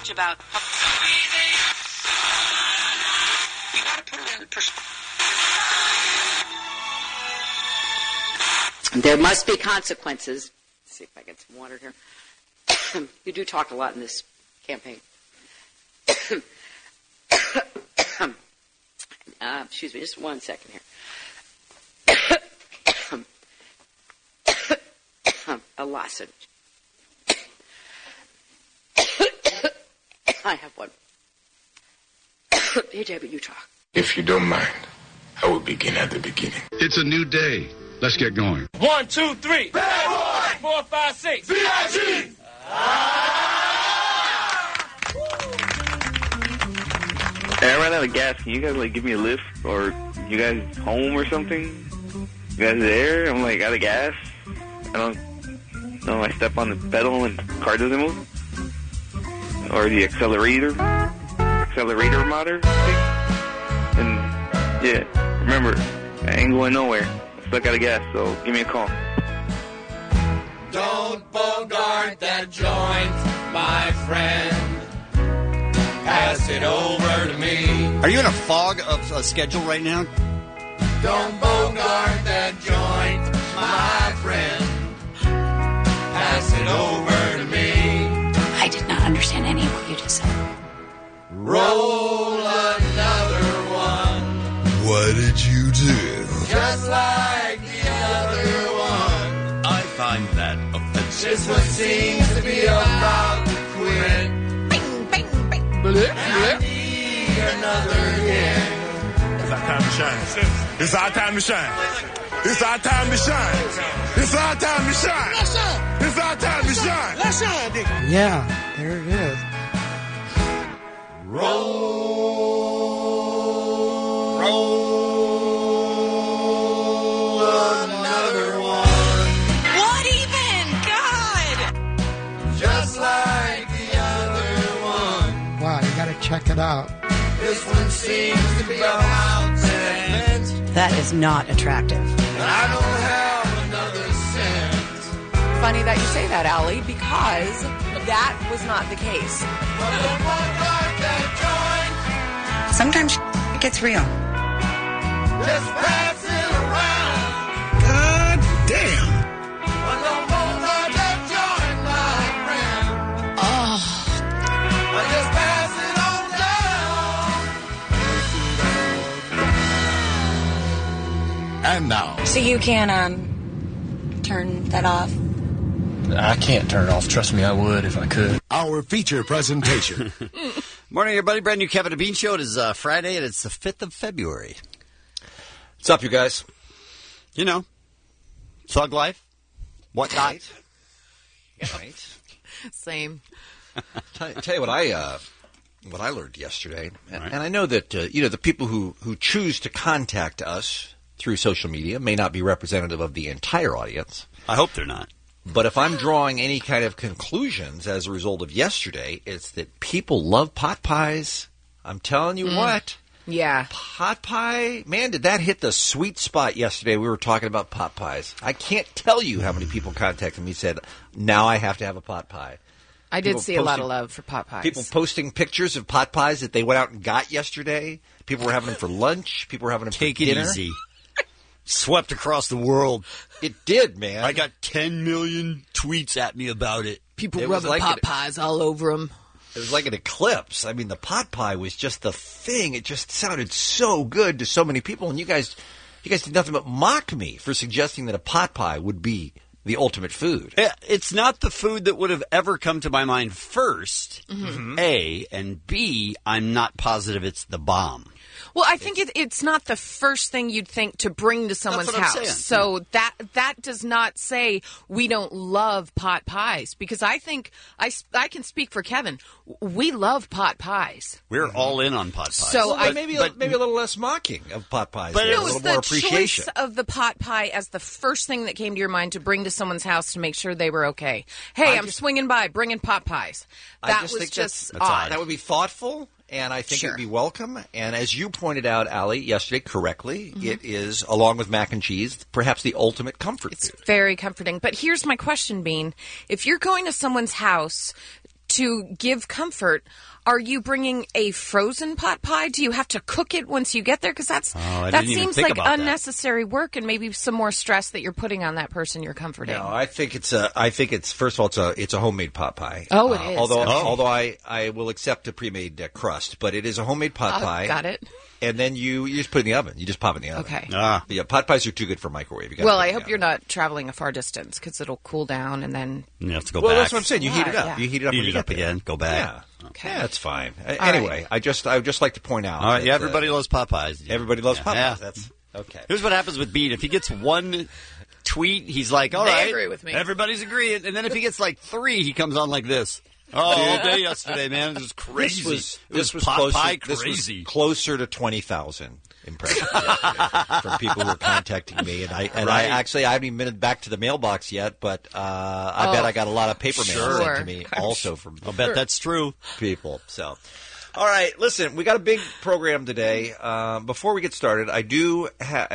much about... You got to put it in perspective. There must be consequences. Let's see if I get some water here. You do talk a lot in this campaign. Excuse me, just 1 second here. A lozenge. I have one. Hey, David, you talk. If you don't mind, I will begin at the beginning. It's a new day. Let's get going. 1, 2, 3. Bad boy. 4, 5, 6. B.I.G. Hey, I ran out of gas. Can you guys give me a lift, or you guys home or something? You guys there? I'm out of gas. I don't know. I step on the pedal and the car doesn't move, or the accelerator motor thing. And yeah, remember, I ain't going nowhere. I'm stuck out of gas, so give me a call. Don't bogart that joint, my friend. Pass it over to me. Are you in a fog of a schedule right now? Don't bogart that joint, my friend. Pass it over to me. I did not understand any of what you just said. Roll another one. What did you do? Just like the other one. I find that offensive. This one seems to be about to quit. Blip, I need another hit. It's our time to shine. It's our time to shine. It's our time to shine. It's our time to shine. It's our time to shine. Let's shine, Dick. Yeah, there it is. Roll another one. What even? God! Just like the other one. Wow, you got to check it out. This one seems to be about cent. That is not attractive. And I don't have another cent. Funny that you say that, Allie, because that was not the case. But don't bogart that joint. Sometimes it gets real. Just pass it around. God damn. But don't bogart that joint, my friend. Oh. But just pass it on down. And now. So you can turn that off? I can't turn it off. Trust me, I would if I could. Our feature presentation. Morning, everybody. Brand new Kevin and Bean Show. It is Friday, and it's the 5th of February. What's up, you guys? You know, thug life, whatnot. Right. Same. Tell you what I learned yesterday, and I know that the people who choose to contact us through social media may not be representative of the entire audience. I hope they're not. But if I'm drawing any kind of conclusions as a result of yesterday, it's that people love pot pies. I'm telling you what. Yeah. Pot pie, man, did that hit the sweet spot yesterday? We were talking about pot pies. I can't tell you how many people contacted me and said, now I have to have a pot pie. I did see a lot of posting- love for pot pies. People posting pictures of pot pies that they went out and got yesterday. People were having them for lunch. People were having them Take for it dinner. easy. Swept across the world. It did, man. I got 10 million tweets at me about it. People It was rubbing like pot it- pies all over them. It was like an eclipse. I mean, the pot pie was just the thing. It just sounded so good to so many people. And you guys did nothing but mock me for suggesting that a pot pie would be the ultimate food. It's not the food that would have ever come to my mind first, A, and B, I'm not positive it's the bomb. Well, I think it's not the first thing you'd think to bring to someone's what I'm house. saying. So that does not say we don't love pot pies, because I think I can speak for Kevin. We love pot pies. We're all in on pot pies. So maybe a little less mocking of pot pies. But a it little was more the appreciation. choice of the pot pie as the first thing that came to your mind to bring to someone's house to make sure they were okay. Hey, I'm swinging by, bringing pot pies. That was think just that's odd. That would be thoughtful. And I think Sure. it would be welcome. And as you pointed out, Allie, yesterday correctly, it is, along with mac and cheese, perhaps the ultimate comfort It's food. very comforting. But here's my question, Bean. If you're going to someone's house to give comfort, are you bringing a frozen pot pie? Do you have to cook it once you get there? Because that didn't even seems think like about that. unnecessary work and maybe some more stress that you're putting on that person you're comforting. No, I think it's first of all it's a homemade pot pie. Oh, it is. Although I will accept a pre-made crust, but it is a homemade pot pie. Got it. And then you just put it in the oven. You just pop it in the oven. Okay. But yeah, pot pies are too good for microwave. You gotta Well, put it I in the hope oven. you're not traveling a far distance because it'll cool down and then. You have to go Well, back. that's what I'm saying. You heat it up. Yeah. You heat it up. Heat when you it get up there. again. Go back. Yeah. Okay. Yeah, that's fine. All Anyway, I would just like to point out. All right. that, Yeah, everybody loves Popeyes. Everybody loves Popeyes. Yeah. That's okay. Here's what happens with Bean. If he gets one tweet, he's like, all They right. agree with me. Everybody's agreeing. And then if he gets like 3, he comes on like this. Oh, all day yesterday, man. This was crazy. This was pot closer, pie this crazy. was closer to 20,000 impressions from people who were contacting me, and I haven't even been back to the mailbox yet, but I bet I got a lot of paper mail sent to me also from. I'll bet that's true. People. So, all right, listen, we got a big program today. Before we get started, I do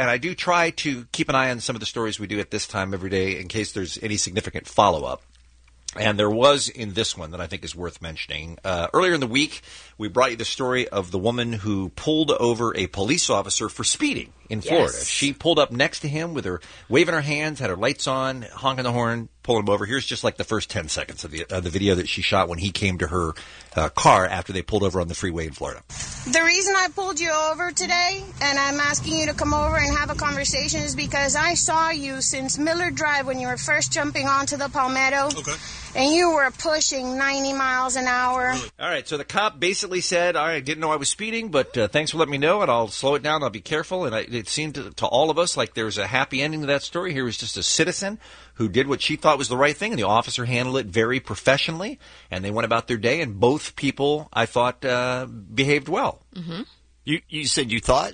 try to keep an eye on some of the stories we do at this time every day in case there's any significant follow up. And there was in this one that I think is worth mentioning. Earlier in the week, we brought you the story of the woman who pulled over a police officer for speeding in Florida. Yes. She pulled up next to him with her waving her hands, had her lights on, honking the horn, pulling him over. Here's just like the first 10 seconds of the video that she shot when he came to her car after they pulled over on the freeway in Florida. The reason I pulled you over today, and I'm asking you to come over and have a conversation, is because I saw you since Miller Drive when you were first jumping onto the Palmetto. Okay. And you were pushing 90 miles an hour. All right, so the cop basically said, all right, I didn't know I was speeding, but thanks for letting me know, and I'll slow it down, I'll be careful. And it seemed to all of us like there was a happy ending to that story. Here was just a citizen who did what she thought was the right thing, and the officer handled it very professionally, and they went about their day, and both people, I thought, behaved well. Mm-hmm. You said you thought?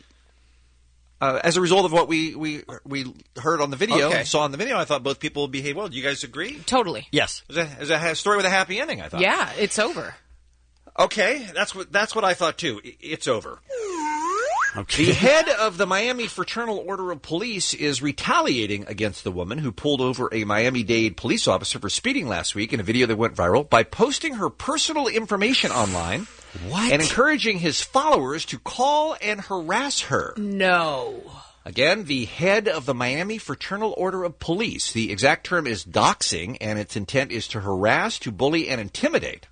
As a result of what we heard on the video, Okay. saw on the video, I thought both people behaved well. Do you guys agree? Totally. Yes. It was a story with a happy ending, I thought. Yeah, it's over. Okay, that's what I thought too. It's over. Okay. The head of the Miami Fraternal Order of Police is retaliating against the woman who pulled over a Miami-Dade police officer for speeding last week in a video that went viral by posting her personal information online. What? And encouraging his followers to call and harass her. No. Again, the head of the Miami Fraternal Order of Police. The exact term is doxing, and its intent is to harass, to bully, and intimidate.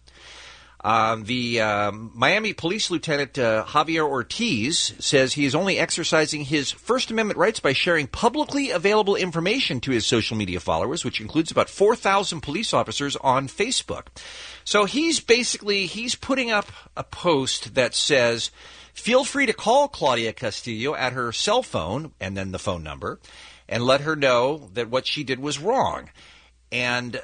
The Miami Police Lieutenant Javier Ortiz says he is only exercising his First Amendment rights by sharing publicly available information to his social media followers, which includes about 4,000 police officers on Facebook. So he's putting up a post that says, feel free to call Claudia Castillo at her cell phone, and then the phone number, and let her know that what she did was wrong. And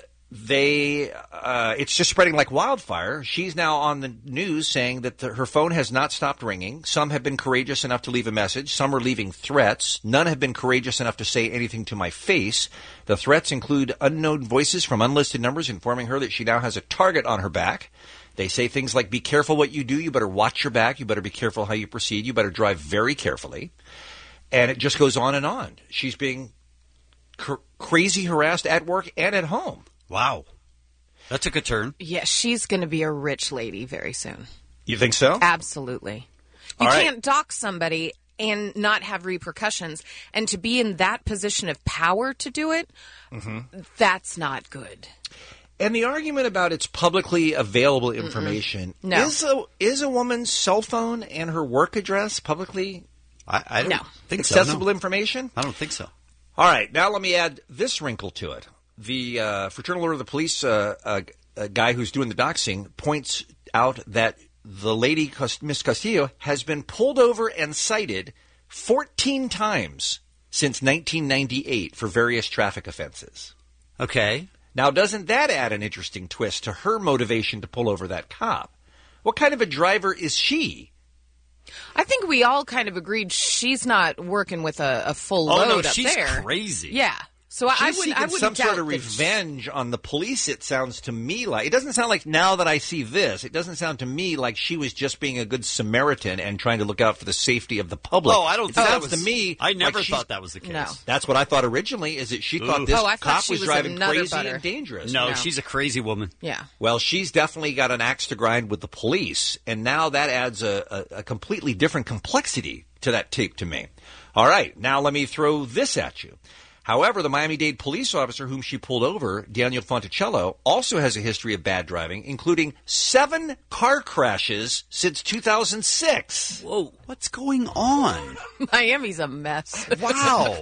it's just spreading like wildfire. She's now on the news saying that her phone has not stopped ringing. Some have been courageous enough to leave a message. Some are leaving threats. None have been courageous enough to say anything to my face. The threats include unknown voices from unlisted numbers informing her that she now has a target on her back. They say things like, be careful what you do. You better watch your back. You better be careful how you proceed. You better drive very carefully. And it just goes on and on. She's being crazy harassed at work and at home. Wow. That took a turn. Yeah, she's going to be a rich lady very soon. You think so? Absolutely. You All right. can't dox somebody and not have repercussions. And to be in that position of power to do it, that's not good. And the argument about it's publicly available information, No. is a woman's cell phone and her work address publicly I don't No. think accessible so. No. information? I don't think so. All right, now let me add this wrinkle to it. The Fraternal Order of the Police a guy who's doing the doxing points out that the lady, Miss Castillo, has been pulled over and cited 14 times since 1998 for various traffic offenses. Okay. Now, doesn't that add an interesting twist to her motivation to pull over that cop? What kind of a driver is she? I think we all kind of agreed she's not working with a full load Oh, no, up she's there. crazy. Yeah. So I She's wouldn't seeking some sort doubt of that revenge on the police, it sounds to me like. It doesn't sound like, now that I see this, it doesn't sound to me like she was just being a good Samaritan and trying to look out for the safety of the public. Oh, I don't it think that sounds was, to me I never like thought that was the case. No. That's what I thought originally, is that she thought this I thought cop she was was driving another crazy butter. and dangerous. No, she's a crazy woman. Yeah. Well, she's definitely got an axe to grind with the police, and now that adds a completely different complexity to that tape to me. All right, now let me throw this at you. However, the Miami-Dade police officer whom she pulled over, Daniel Fonticello, also has a history of bad driving, including 7 car crashes since 2006. Whoa, what's going on? Miami's a mess. Wow.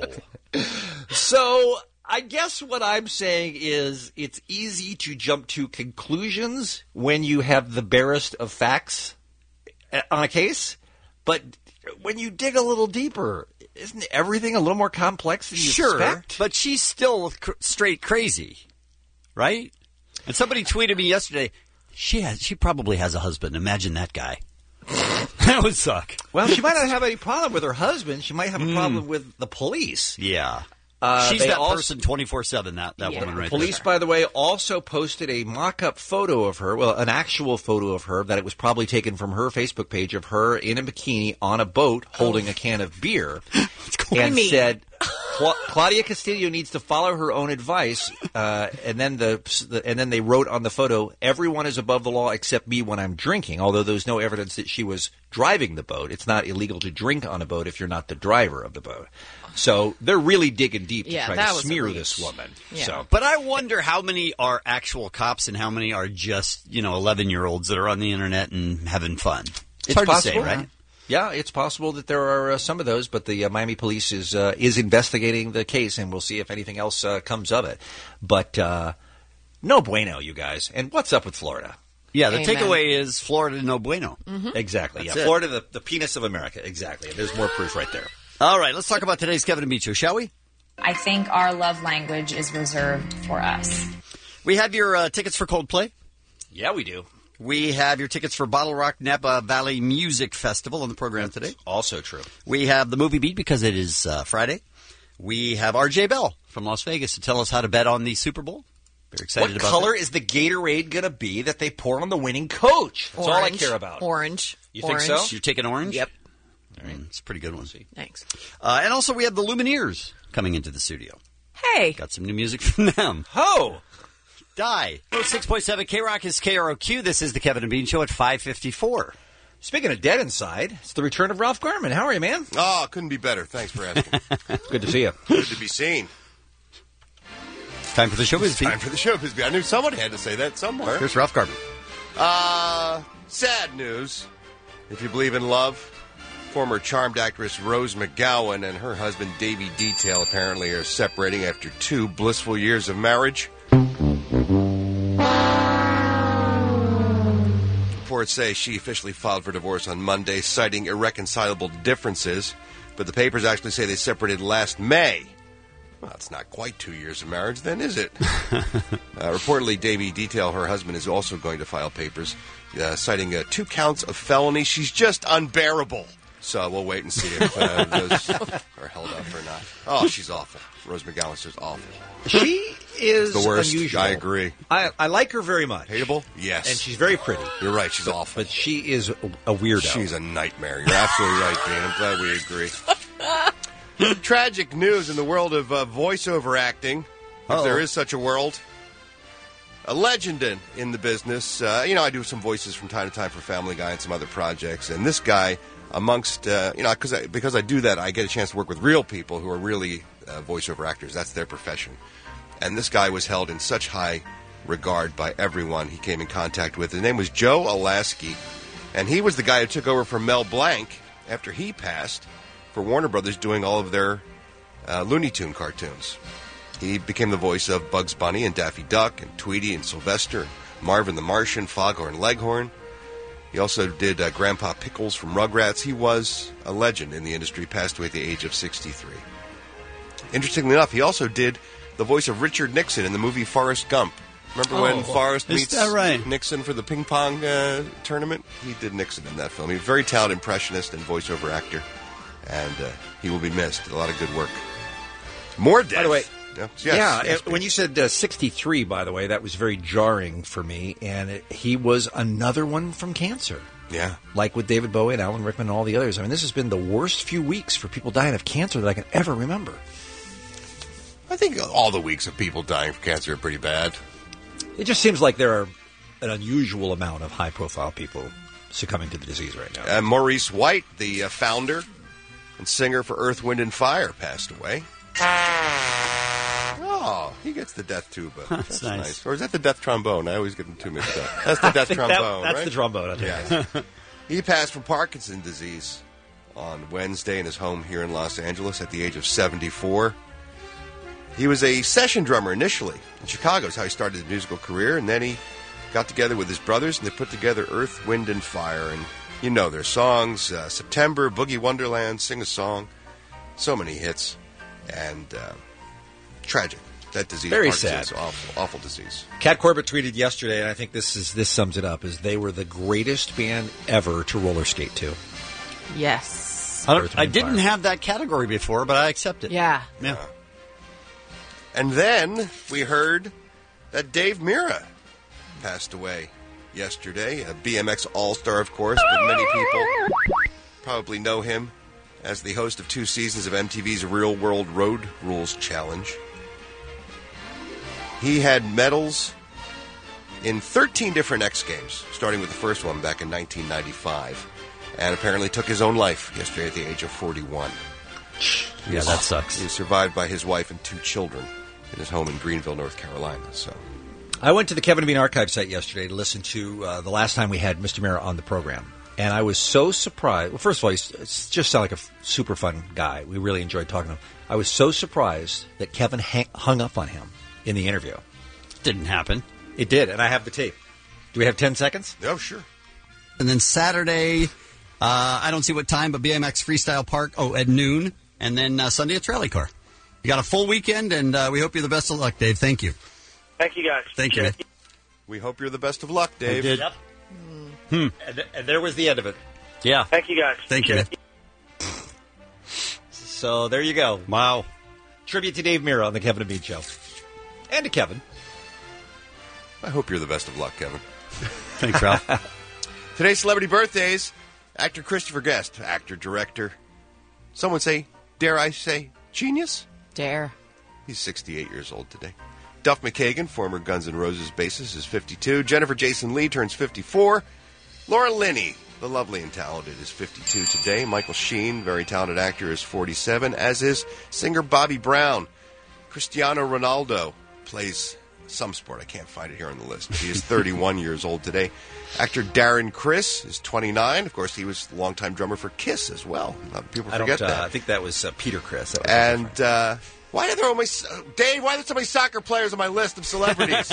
So I guess what I'm saying is it's easy to jump to conclusions when you have the barest of facts on a case, but when you dig a little deeper, isn't everything a little more complex than you expect? But she's still straight crazy, right? And somebody tweeted me yesterday, she probably has a husband. Imagine that guy. That would suck. Well, she might not have any problem with her husband. She might have a problem with the police. Yeah. She's that person 24/7, that woman right Police, there. by the way, also posted a mock-up photo of her, well, an actual photo of her, that it was probably taken from her Facebook page of her in a bikini on a boat holding a can of beer, and said, Claudia Castillo needs to follow her own advice, and then they wrote on the photo, everyone is above the law except me when I'm drinking, although there's no evidence that she was driving the boat. It's not illegal to drink on a boat if you're not the driver of the boat. So they're really digging deep to try to smear this woman. Yeah. So, But I wonder how many are actual cops and how many are just, 11-year-olds that are on the internet and having fun. It's hard possible, to say, right? Yeah, it's possible that there are some of those, but the Miami police is investigating the case, and we'll see if anything else comes of it. But no bueno, you guys. And what's up with Florida? Yeah, the takeaway is Florida no bueno. Mm-hmm. Exactly. That's yeah, it. Florida, the penis of America. Exactly. There's more proof right there. All right, let's talk about today's Kevin and Beach Show, shall we? I think our love language is reserved for us. We have your tickets for Coldplay. Yeah, we do. We have your tickets for Bottle Rock Napa Valley Music Festival on the program today. Also true. We have the Movie Beat because it is Friday. We have RJ Bell from Las Vegas to tell us how to bet on the Super Bowl. Very excited What about color that. is the Gatorade going to be that they pour on the winning coach? That's all I care about. Orange. You think so? You're taking orange? Yep. All right, it's a pretty good one. Thanks. And also we have the Lumineers coming into the studio. Hey. Got some new music from them. Oh! Die. 6.7 K-Rock is KROQ. This is the Kevin and Bean Show at 5:54. Speaking of dead inside, it's the return of Ralph Garman. How are you, man? Oh, couldn't be better. Thanks for asking. Good to see you. Good to be seen. Time for the show, Bisbee. Time for the show, Bisbee. I knew somebody had to say that somewhere. Here's Ralph Garman. Sad news. If you believe in love, former Charmed actress Rose McGowan and her husband Davey Detail apparently are separating after 2 blissful years of marriage. Reports say she officially filed for divorce on Monday, citing irreconcilable differences, but the papers actually say they separated last May. Well, it's not quite 2 years of marriage, then, is it? Reportedly, Davey Detail, her husband, is also going to file papers, citing 2 counts of felony. She's just unbearable. So we'll wait and see if those are held up or not. Oh, she's awful. Rose McGowan's just awful. She is the worst. unusual. I agree. I like her very much. Hateable? Yes. And she's very pretty. You're right. She's awful. But she is a weirdo. She's a nightmare. You're absolutely right, Dean. I'm glad we agree. Tragic news in the world of voiceover acting, if there is such a world. A legend in the business. I do some voices from time to time for Family Guy and some other projects. And this guy, amongst, because I do that, I get a chance to work with real people who are really voiceover actors. That's their profession. And this guy was held in such high regard by everyone he came in contact with. His name was Joe Alasky. And he was the guy who took over from Mel Blanc after he passed for Warner Brothers doing all of their Looney Tune cartoons. He became the voice of Bugs Bunny and Daffy Duck and Tweety and Sylvester, and Marvin the Martian, Foghorn Leghorn. He also did Grandpa Pickles from Rugrats. He was a legend in the industry, passed away at the age of 63. Interestingly enough, he also did the voice of Richard Nixon in the movie Forrest Gump. Remember when Forrest meets Nixon for the ping pong tournament? He did Nixon in that film. He's a very talented impressionist and voiceover actor, and he will be missed. Did a lot of good work. More death. By the way, Yes, when you said 63, by the way, that was very jarring for me. And he was another one from cancer. Yeah. Like with David Bowie and Alan Rickman and all the others. I mean, this has been the worst few weeks for people dying of cancer that I can ever remember. I think all the weeks of people dying of cancer are pretty bad. It just seems like there are an unusual amount of high-profile people succumbing to the disease right now. And Maurice White, the founder and singer for Earth, Wind, and Fire, passed away. Oh, he gets the death tuba. That's nice. Or is that the death trombone? I always get them two mixed up. That's the death trombone, That's right? the trombone, I think. Yes. He passed from Parkinson's disease on Wednesday in his home here in Los Angeles at the age of 74. He was a session drummer initially in Chicago. Is how he started his musical career, and then he got together with his brothers, and they put together Earth, Wind, and Fire. And you know their songs, September, Boogie Wonderland, Sing a Song, so many hits, and tragic. That disease, very Parkinson's, sad, awful disease. Cat Corbett tweeted yesterday, and I think this sums it up: is they were the greatest band ever to roller skate to. Yes, I didn't have that category before, but I accept it. Yeah. And then we heard that Dave Mirra passed away yesterday. A BMX all-star, of course, but many people probably know him as the host of 2 seasons of MTV's Real World Road Rules Challenge. He had medals in 13 different X Games, starting with the first one back in 1995, and apparently took his own life yesterday at the age of 41. Yeah, that sucks. He was survived by his wife and 2 children in his home in Greenville, North Carolina. So, I went to the Kevin and Bean archive site yesterday to listen to the last time we had Mr. Mirra on the program. And I was so surprised. Well, first of all, he just sounded like a super fun guy. We really enjoyed talking to him. I was so surprised that Kevin hung up on him in the interview. Didn't happen. It did, and I have the tape. Do we have 10 seconds? Oh, sure. And then Saturday, I don't see what time, but BMX Freestyle Park, at noon. And then Sunday at Rally Car. You got a full weekend, and we hope you're the best of luck, Dave. Thank you. Thank you, guys. Thank you. We hope you're the best of luck, Dave. I did. Yep. And there was the end of it. Yeah. Thank you, guys. Thank you. So there you go. Wow. Tribute to Dave Mirra on the Kevin and Bean Show. And to Kevin. I hope you're the best of luck, Kevin. Thanks, Ralph. Today's celebrity birthdays: actor Christopher Guest, actor, director. Some would say, dare I say, genius? Dare. He's 68 years old today. Duff McKagan, former Guns N' Roses bassist, is 52. Jennifer Jason Leigh turns 54. Laura Linney, the lovely and talented, is 52 today. Michael Sheen, very talented actor, is 47, as is singer Bobby Brown. Cristiano Ronaldo plays some sport. I can't find it here on the list. He is 31 years old today. Actor Darren Criss is 29. Of course, he was a longtime drummer for Kiss as well. A lot of people forget that. I think that was Peter Criss. And why are there always Dave? Why are there so many soccer players on my list of celebrities?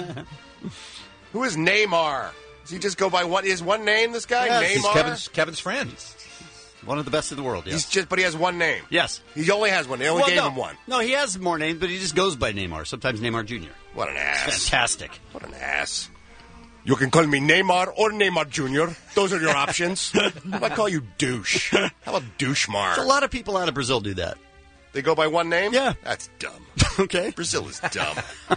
Who is Neymar? Does he just go by one? He has one name. This guy, yes, Neymar. He's Kevin's friend. One of the best in the world. Yes. But he has one name. Yes. He only has one. They only gave him one. No, he has more names, but he just goes by Neymar. Sometimes Neymar Jr. What an ass! It's fantastic. What an ass! You can call me Neymar or Neymar Jr. Those are your options. I call you douche. How about douchemar? A lot of people out of Brazil do that. They go by one name? Yeah. That's dumb. Okay. Brazil is dumb.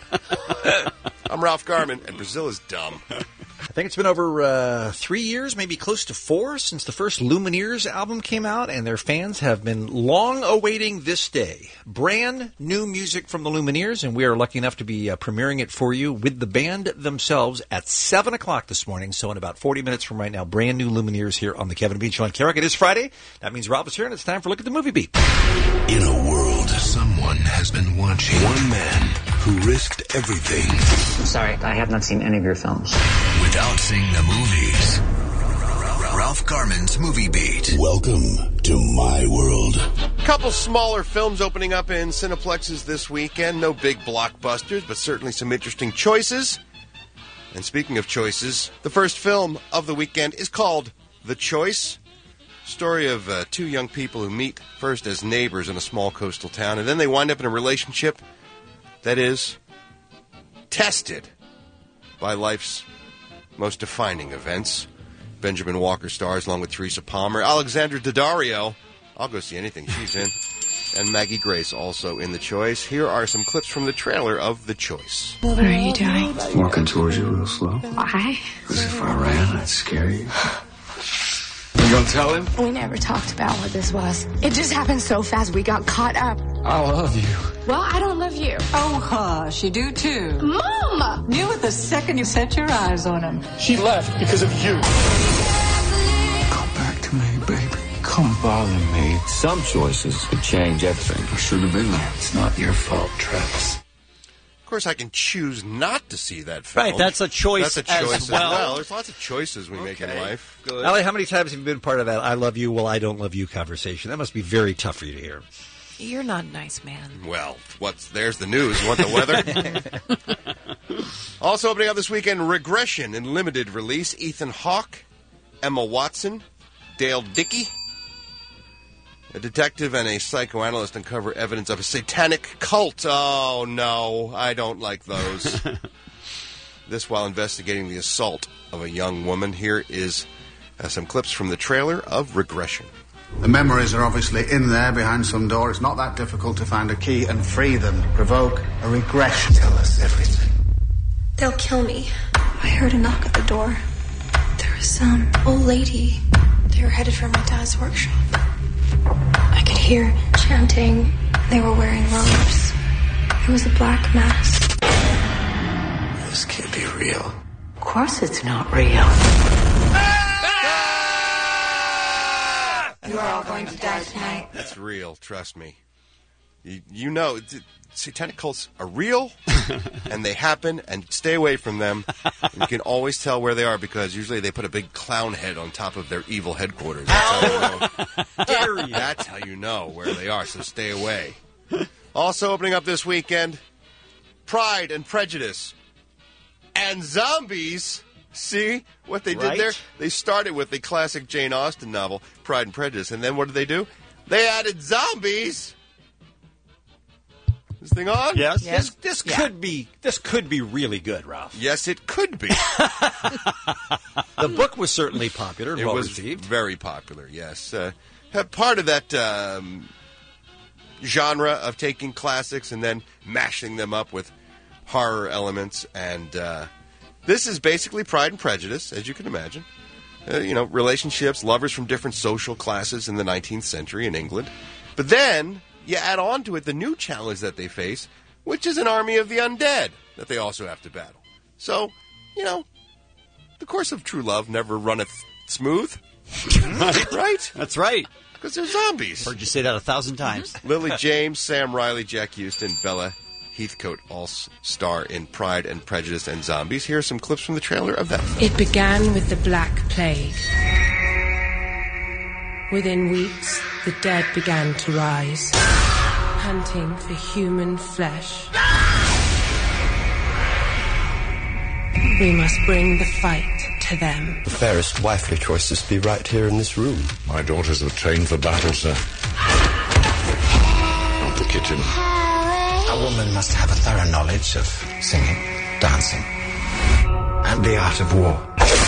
I'm Ralph Garman, and Brazil is dumb. I think it's been over 3 years, maybe close to 4, since the first Lumineers album came out, and their fans have been long awaiting this day. Brand new music from the Lumineers, and we are lucky enough to be premiering it for you with the band themselves at 7 o'clock this morning. So in about 40 minutes from right now, brand new Lumineers here on the Kevin and Bean Show on KROQ. It is Friday. That means Rob is here, and it's time for Look at the Movie Beat. In a world, someone has been watching. One man who risked everything. Sorry, I have not seen any of your films. Without seeing the movies. Ralph Garman's Movie Beat. Welcome to my world. A couple smaller films opening up in Cineplexes this weekend. No big blockbusters, but certainly some interesting choices. And speaking of choices, the first film of the weekend is called The Choice. Story of 2 young people who meet first as neighbors in a small coastal town, and then they wind up in a relationship that is tested by life's most defining events. Benjamin Walker stars along with Teresa Palmer. Alexandra Daddario, I'll go see anything she's in. And Maggie Grace also in The Choice. Here are some clips from the trailer of The Choice. What are you doing? Walking towards you real slow. Why? Because if I ran, I'd scare you. You gonna tell him? We never talked about what this was. It just happened so fast we got caught up. I love you. Well, I don't love you. Oh, hush, you do too. Mom! Knew it the second you set your eyes on him. She left because of you. Come back to me, baby. Come bother me. Some choices could change everything. I should have been there. It's not your fault, Travis. Of course, I can choose not to see that film. Right, that's a choice. That's a choice as well. There's lots of choices we make in life. Good. Allie, how many times have you been part of that I love you, well, I don't love you conversation? That must be very tough for you to hear. You're not a nice man. Well, there's the news. You want the weather? Also opening up this weekend, Regression in limited release. Ethan Hawke, Emma Watson, Dale Dickey. A detective and a psychoanalyst uncover evidence of a satanic cult. Oh, no, I don't like those. This while investigating the assault of a young woman. Here is some clips from the trailer of Regression. The memories are obviously in there behind some door. It's not that difficult to find a key and free them. Provoke a regression. Tell us everything. They'll kill me. I heard a knock at the door. There was some old lady. They were headed for my dad's workshop. I could hear chanting. They were wearing robes. It was a black mask. This can't be real. Of course it's not real. You are all going to die tonight. That's real, trust me. You know, satanic cults are real, and they happen, and stay away from them. You can always tell where they are, because usually they put a big clown head on top of their evil headquarters. That's how you know. That's how you know where they are, so stay away. Also opening up this weekend, Pride and Prejudice and Zombies. See what they did there? They started with the classic Jane Austen novel, Pride and Prejudice, and then what did they do? They added zombies. This thing on? Yes. This could be really good, Ralph. Yes, it could be. The book was certainly popular and well received. Very popular, yes. Part of that genre of taking classics and then mashing them up with horror elements, and this is basically Pride and Prejudice, as you can imagine. Relationships, lovers from different social classes in the 19th century in England. But then you add on to it the new challenge that they face, which is an army of the undead that they also have to battle. So, the course of true love never runneth smooth. Right? That's right. Because they're zombies. Heard you say that 1,000 times. Lily James, Sam Riley, Jack Houston, Bella Heathcote all star in Pride and Prejudice and Zombies. Here are some clips from the trailer of that film. It began with the Black Plague. Within weeks, the dead began to rise, hunting for human flesh. We must bring the fight to them. The fairest wifely choices be right here in this room. My daughters have trained for battle, sir. Not the kitchen. A woman must have a thorough knowledge of singing, dancing, and the art of war.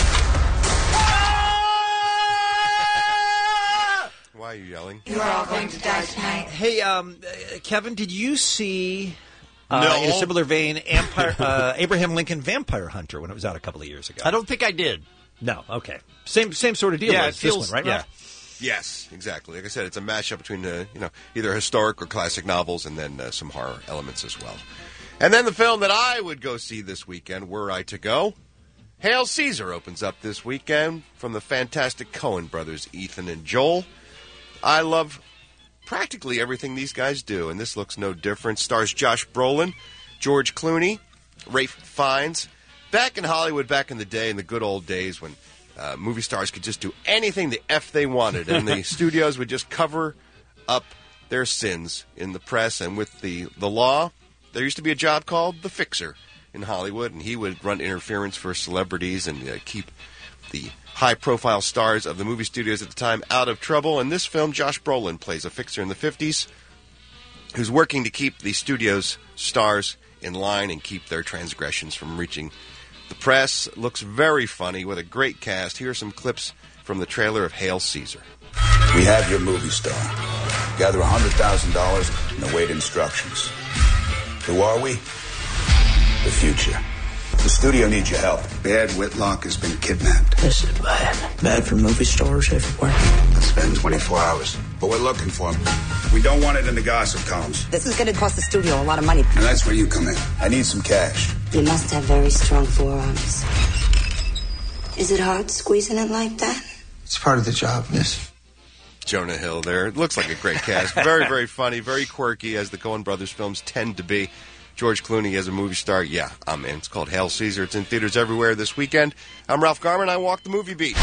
Why are you yelling? You are all going to die tonight. Hey, Kevin, did you see, No. in a similar vein, Abraham Lincoln Vampire Hunter when it was out a couple of years ago? I don't think I did. No, okay. Same sort of deal Yeah, as it feels, this one, right? yeah. Yes, exactly. Like I said, it's a mashup between either historic or classic novels, and then some horror elements as well. And then the film that I would go see this weekend, were I to go, Hail Caesar opens up this weekend from the fantastic Coen brothers, Ethan and Joel. I love practically everything these guys do, and this looks no different. Stars Josh Brolin, George Clooney, Ralph Fiennes. Back in Hollywood, back in the day, in the good old days when movie stars could just do anything the F they wanted, and the studios would just cover up their sins in the press and with the law. There used to be a job called the Fixer in Hollywood, and he would run interference for celebrities and keep the high-profile stars of the movie studios at the time out of trouble. In this film, Josh Brolin plays a fixer in the 50s who's working to keep the studio's stars in line and keep their transgressions from reaching the press. Looks very funny with a great cast. Here are some clips from the trailer of Hail Caesar. We have your movie star. gather $100,000, and await instructions. Who are we? The future. The studio needs your help. Ed Whitlock has been kidnapped. This is bad. Bad for movie stars everywhere. It's been 24 hours, but we're looking for him. We don't want it in the gossip columns. This is going to cost the studio a lot of money. And that's where you come in. I need some cash. You must have very strong forearms. Is it hard squeezing it like that? It's part of the job, miss. Jonah Hill there. It looks like a great cast. Very, very funny, very quirky, as the Coen Brothers films tend to be. George Clooney as a movie star. Yeah, I'm in. It's called Hail Caesar. It's in theaters everywhere this weekend. I'm Ralph Garman. I walk the movie beat.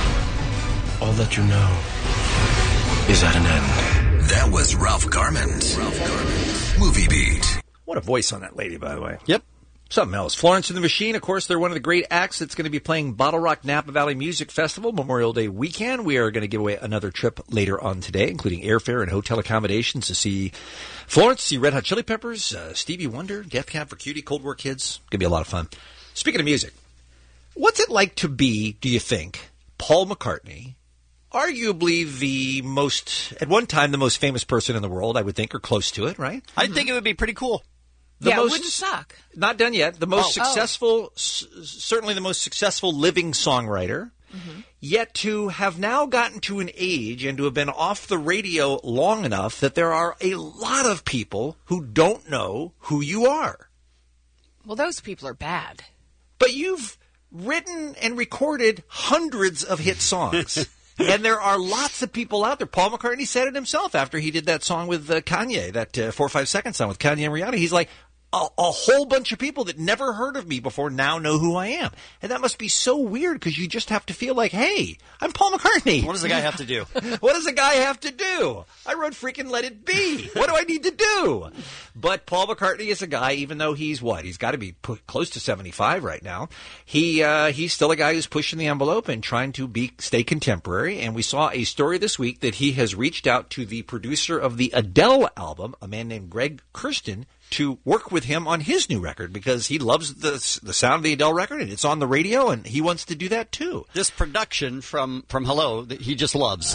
All that you know is at an end. That was Ralph Garman's Movie Beat. What a voice on that lady, by the way. Yep. Something else. Florence and the Machine, of course, they're one of the great acts that's going to be playing Bottle Rock Napa Valley Music Festival Memorial Day weekend. We are going to give away another trip later on today, including airfare and hotel accommodations to see Florence, see Red Hot Chili Peppers, Stevie Wonder, Death Cab for Cutie, Cold War Kids. Going to be a lot of fun. Speaking of music, what's it like to be, do you think, Paul McCartney, arguably the most, at one time, the most famous person in the world, I would think, or close to it, right? I think it would be pretty cool. It wouldn't suck. Not done yet. The most successful, certainly the most successful living songwriter, yet to have now gotten to an age and to have been off the radio long enough that there are a lot of people who don't know who you are. Well, those people are bad. But you've written and recorded hundreds of hit songs. And there are lots of people out there. Paul McCartney said it himself after he did that song with Kanye, that 4 or 5 second song with Kanye and Rihanna. He's like, a whole bunch of people that never heard of me before now know who I am. And that must be so weird because you just have to feel like, hey, I'm Paul McCartney. What does the guy have to do? What does a guy have to do? I wrote freaking Let It Be. What do I need to do? But Paul McCartney is a guy, even though he's what? He's got to be close to 75 right now. He's still a guy who's pushing the envelope and trying to stay contemporary. And we saw a story this week that he has reached out to the producer of the Adele album, a man named Greg Kurstin, to work with him on his new record because he loves the sound of the Adele record and it's on the radio and he wants to do that too. This production from Hello that he just loves.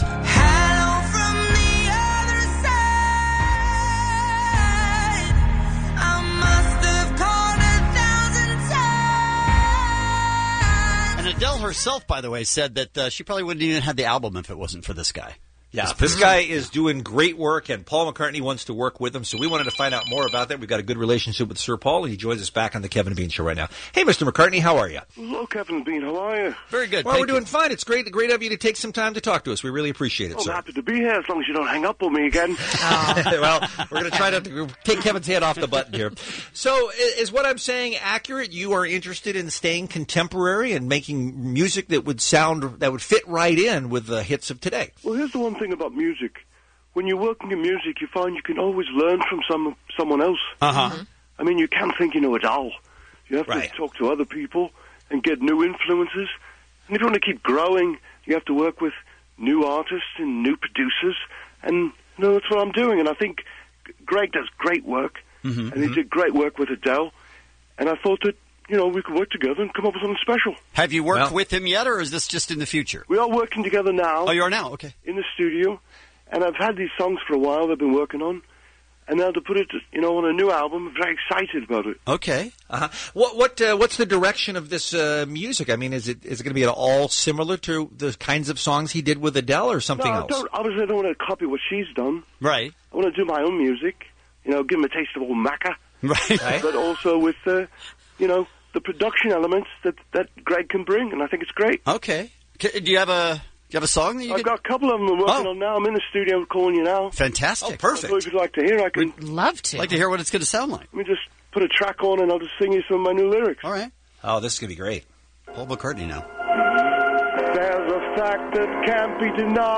And Adele herself, by the way, said that she probably wouldn't even have the album if it wasn't for this guy. Yeah, this guy is doing great work, and Paul McCartney wants to work with him, so we wanted to find out more about that. We've got a good relationship with Sir Paul, and he joins us back on the Kevin and Bean Show right now. Hey, Mr. McCartney, how are you? Hello, Kevin and Bean. How are you? Very good. Well, we're doing fine. It's great of you to take some time to talk to us. We really appreciate it, sir. I'm happy to be here as long as you don't hang up on me again. Well, we're going to try to take Kevin's head off the button here. So, is what I'm saying accurate? You are interested in staying contemporary and making music that would fit right in with the hits of today? Well, here's the one thing about music. When you're working in music, you find you can always learn from someone else. Uh-huh. I mean, you can't think you know it all. You have to talk to other people and get new influences. And if you want to keep growing, you have to work with new artists and new producers. And, that's what I'm doing. And I think Greg does great work. And he did great work with Adele. And I thought that, we could work together and come up with something special. Have you worked with him yet, or is this just in the future? We are working together now. Oh, you are now? Okay. In the studio. And I've had these songs for a while I've been working on. And now to put it, on a new album, I'm very excited about it. Okay. Uh-huh. What's the direction of this music? I mean, is it going to be at all similar to the kinds of songs he did with Adele or something else? Obviously, I don't want to copy what she's done. Right. I want to do my own music, give him a taste of old Macca. Right. But also with, the production elements that Greg can bring, and I think it's great. Okay. Do you have a song that you I've got a couple of them I'm working on now. I'm in the studio calling you now. Fantastic. Oh, perfect. If you'd like to hear, I can... We'd love to. I'd like to hear what it's going to sound like. Let me just put a track on and I'll just sing you some of my new lyrics. All right. Oh, this is going to be great. Paul McCartney now. There's a fact that can't be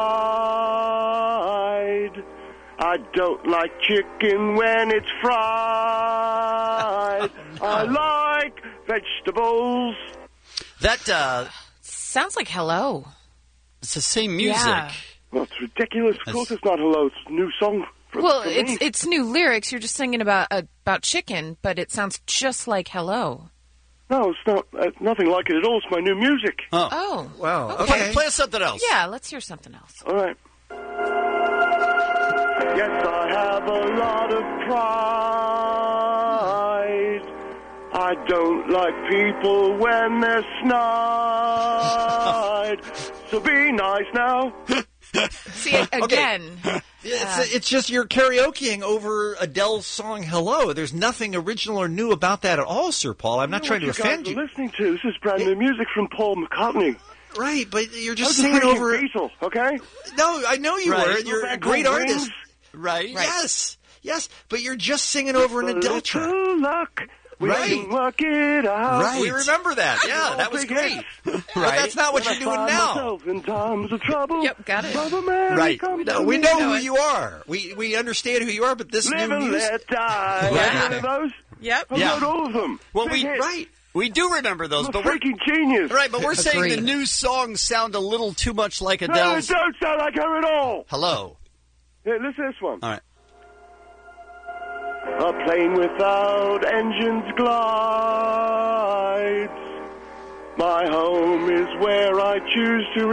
denied. I don't like chicken when it's fried. I like vegetables. That sounds like Hello. It's the same music. Yeah. Well, it's ridiculous. Of course it's not Hello. It's a new song. It's new lyrics. You're just singing about chicken, but it sounds just like Hello. No, it's not. Nothing like it at all. It's my new music. Oh. Wow. Okay. Play us something else. Yeah, let's hear something else. All right. have a lot of pride. I don't like people when they're snide. So be nice now. See, again. It's just you're karaokeing over Adele's song "Hello." There's nothing original or new about that at all, Sir Paul. I'm not trying to offend you. Listening to this is brand new music from Paul McCartney. Right, but you're just singing singing over Beatle, okay? No, I know you were. You're a great artist. Right. Yes. Yes, but you're just singing over an Adele track. Luck. We can work it out. Right. We remember that. Yeah, that was great. But that's not what you're doing now. In times of trouble. Yep, got it. Right. No, we know who you are. We understand who you are, but this Live new and music. let die. Yeah. One of those? Yep. I've heard all of them. Well, Big hits. we do remember those, but we're freaking genius. Right, but we're saying the Agreed. new songs sound a little too much like No, Adele's. they don't sound like her at all. Hello. Yeah, listen to this one. All right. A plane without engines glides. My home is where I choose to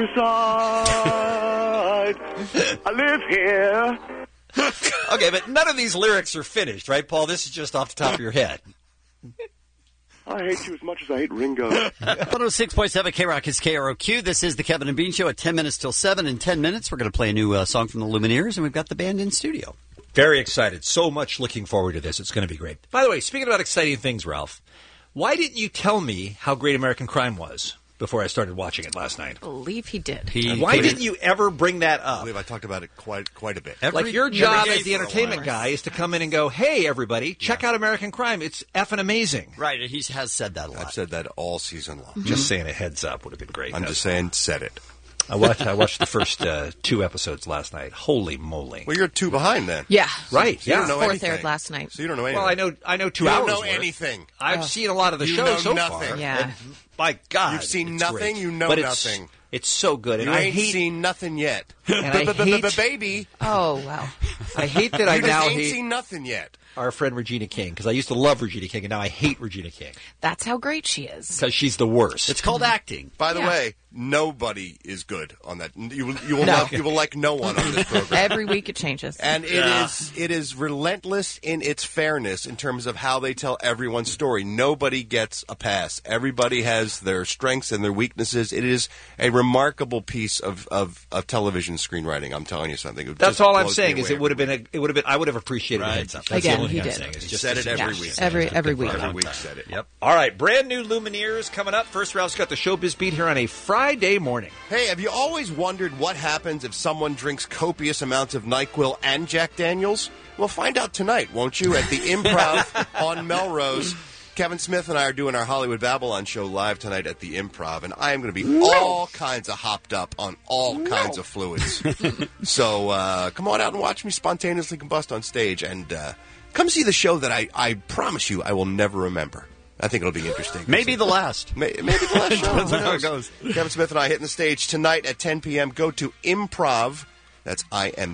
reside. I live here. Okay, but none of these lyrics are finished, right, Paul? This is just off the top of your head. I hate you as much as I hate Ringo. 106.7 K-Rock is KROQ. This is the Kevin and Bean Show at 10 minutes till 7. In 10 minutes, we're going to play a new song from the Lumineers, and we've got the band in studio. Very excited. So much looking forward to this. It's going to be great. By the way, speaking about exciting things, Ralph, why didn't you tell me how great American Crime was before I started watching it last night? I believe he did. Why didn't you ever bring that up? I believe I talked about it quite a bit. Like your job as the entertainment guy is to come in and go, hey, everybody, check out American Crime. It's effing amazing. Right, he has said that a lot. I've said that all season long. Just saying a heads up would have been great. I'm just saying, said it. I watched the first 2 episodes last night. Holy moly! Well, you're 2 behind then. Yeah. Right. So you don't know Fourth anything. aired last night. So you don't know anything. Well, I know 2 you hours. You don't know worth. anything. I've seen a lot of the you show know so nothing. far. Yeah. And my God, You've seen it's nothing. great. You know but nothing. It's so good, and you I ain't hate seen nothing yet. And I hate, baby. Oh wow! I hate that I you now ain't hate seen nothing yet. Our friend Regina King, because I used to love Regina King, and now I hate Regina King That's how great she is. because she's the worst. It's called acting. By the way, nobody is good on that. You will like no one on this program. Every week it changes, and it is relentless in its fairness in terms of how they tell everyone's story. Nobody gets a pass. Everybody has their strengths and their weaknesses. It is a remarkable piece of television screenwriting. I'm telling you something. That's all I'm saying is it would have been I would have appreciated a heads up. That's Again, the only he thing I'm did. saying. It's He just said it every Yeah. week. Every week. Every week said it. Yep. All right, brand new Lumineers coming up. First, Ralph's got the Showbiz Beat here on a Friday morning. Hey, have you always wondered what happens if someone drinks copious amounts of NyQuil and Jack Daniels? Well, find out tonight, won't you, at the Improv on Melrose. Kevin Smith and I are doing our Hollywood Babylon show live tonight at the Improv, and I am going to be all kinds of hopped up on all kinds of fluids. So come on out and watch me spontaneously combust on stage, and come see the show that I promise you I will never remember. I think it'll be interesting. Maybe the last. Maybe the last show. Depends on how it goes. Kevin Smith and I hitting the stage tonight at 10 p.m. Go to Improv, that's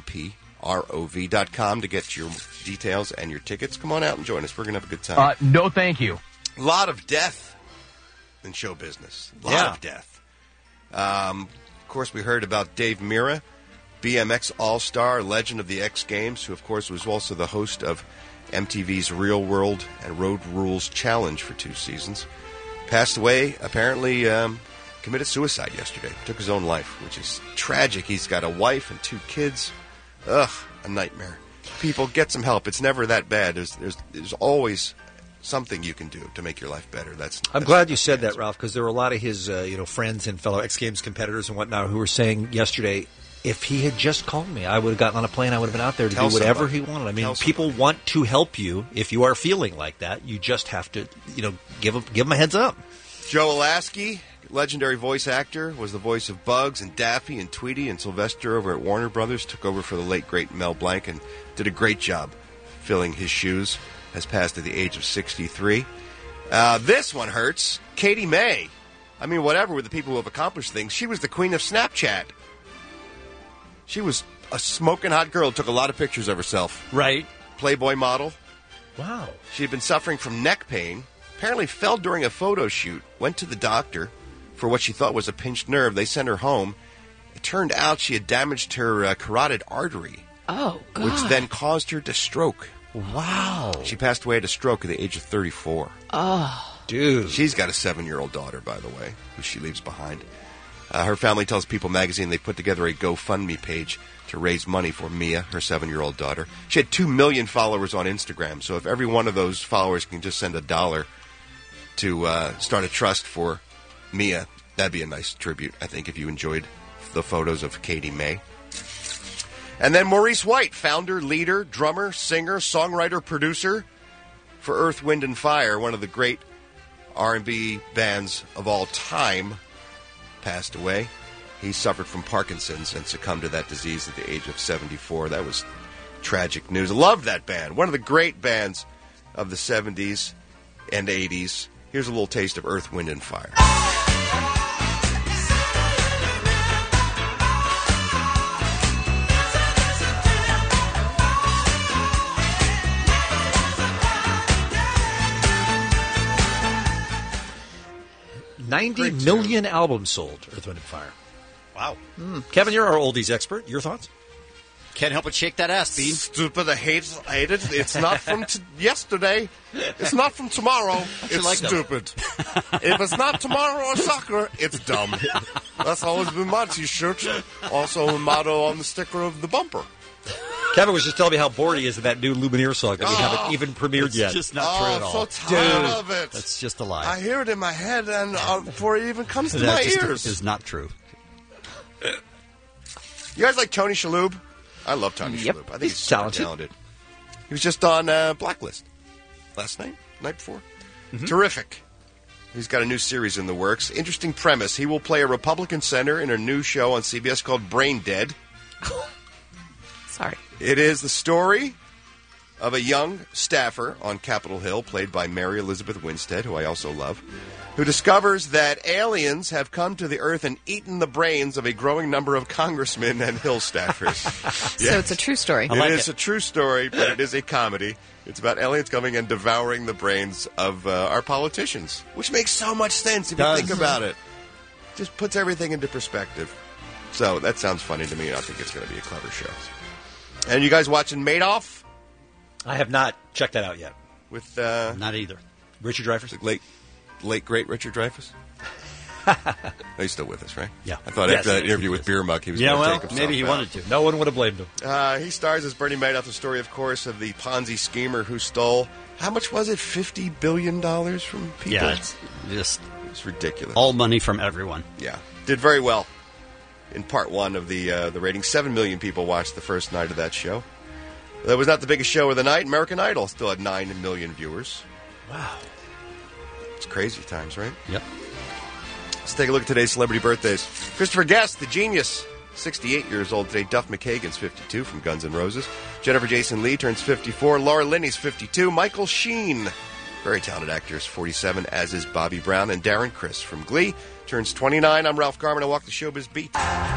IMPROV.com to get your details and your tickets. Come on out and join us. We're going to have a good time. No, thank you. A lot of death in show business. A lot of death. Of course, we heard about Dave Mirra, BMX All-Star, legend of the X Games, who, of course, was also the host of MTV's Real World and Road Rules Challenge for 2 seasons. Passed away, apparently committed suicide yesterday. Took his own life, which is tragic. He's got a wife and 2 kids. Ugh, a nightmare. People, get some help. It's never that bad. There's always something you can do to make your life better. I'm glad you said that, Ralph, because there were a lot of his friends and fellow X Games competitors and whatnot who were saying yesterday, if he had just called me, I would have gotten on a plane. I would have been out there to do whatever he wanted. I mean, people want to help you. If you are feeling like that, you just have to, give them a heads up. Joe Alasky, legendary voice actor, was the voice of Bugs and Daffy and Tweety and Sylvester over at Warner Brothers. Took over for the late, great Mel Blanc and did a great job filling his shoes. Has passed at the age of 63. This one hurts. Katie May. I mean, whatever with the people who have accomplished things. She was the queen of Snapchat. She was a smoking hot girl. Took a lot of pictures of herself. Right. Playboy model. Wow. She had been suffering from neck pain. Apparently fell during a photo shoot. Went to the doctor for what she thought was a pinched nerve. They sent her home. It turned out she had damaged her carotid artery. Oh, God. Which then caused her to stroke. Wow. She passed away at a stroke at the age of 34. Oh. Dude. She's got a 7-year-old daughter, by the way, who she leaves behind. Her family tells People magazine they put together a GoFundMe page to raise money for Mia, her 7-year-old daughter. She had 2 million followers on Instagram, so if every one of those followers can just send $1 to start a trust for Mia, that'd be a nice tribute, I think, if you enjoyed the photos of Katie May. And then Maurice White, founder, leader, drummer, singer, songwriter, producer for Earth, Wind, and Fire, one of the great R&B bands of all time, passed away. He suffered from Parkinson's and succumbed to that disease at the age of 74. That was tragic news. I love that band. One of the great bands of the 70s and 80s. Here's a little taste of Earth, Wind, and Fire. 90 million albums sold, Earth, Wind, and Fire. Wow. Kevin, you're our oldies expert. Your thoughts? Can't help but shake that ass, Bean. Stupid. I hate it. It's not from yesterday. It's not from tomorrow. It's like stupid. If it's not tomorrow or soccer, it's dumb. That's always been my T-shirt. Also a motto on the sticker of the bumper. Kevin was just telling me how bored he is of that new Lumineer song that we haven't even premiered yet. It's just not true at all. I'm so tired of it. That's just a lie. I hear it in my head, and before it even comes to my That ears. just is not true. You guys like Tony Shalhoub? I love Tony Shalhoub. I think he's super talented. He was just on Blacklist last night, night before. Terrific. He's got a new series in the works. Interesting premise. He will play a Republican senator in a new show on CBS called Brain Dead. Sorry. It is the story of a young staffer on Capitol Hill, played by Mary Elizabeth Winstead, who I also love, who discovers that aliens have come to the Earth and eaten the brains of a growing number of congressmen and Hill staffers. So it's a true story. It is a true story, but it is a comedy. It's about aliens coming and devouring the brains of our politicians, which makes so much sense if you think about it. Just puts everything into perspective. So that sounds funny to me, and I think it's going to be a clever show. And you guys watching Madoff? I have not checked that out yet. With not either. Richard Dreyfuss? Late great Richard Dreyfuss? He's still with us, right? Yeah. I thought after that interview with Beer Muck, he was going to take himself maybe he out. wanted to. No one would have blamed him. He stars as Bernie Madoff, the story, of course, of the Ponzi schemer who stole, how much was it, $50 billion from people? Yeah, it's ridiculous. All money from everyone. Yeah. Did very well in part one of the rating. 7 million people watched the first night of that show. That was not the biggest show of the night. American Idol still had 9 million viewers. Wow. It's crazy times, right? Yep. Let's take a look at today's celebrity birthdays. Christopher Guest, the genius, 68 years old today. Duff McKagan's 52 from Guns N' Roses. Jennifer Jason Leigh turns 54. Laura Linney's 52. Michael Sheen, very talented actor, is 47, as is Bobby Brown. And Darren Criss from Glee turns 29. I'm Ralph Garman. I walk the showbiz beat.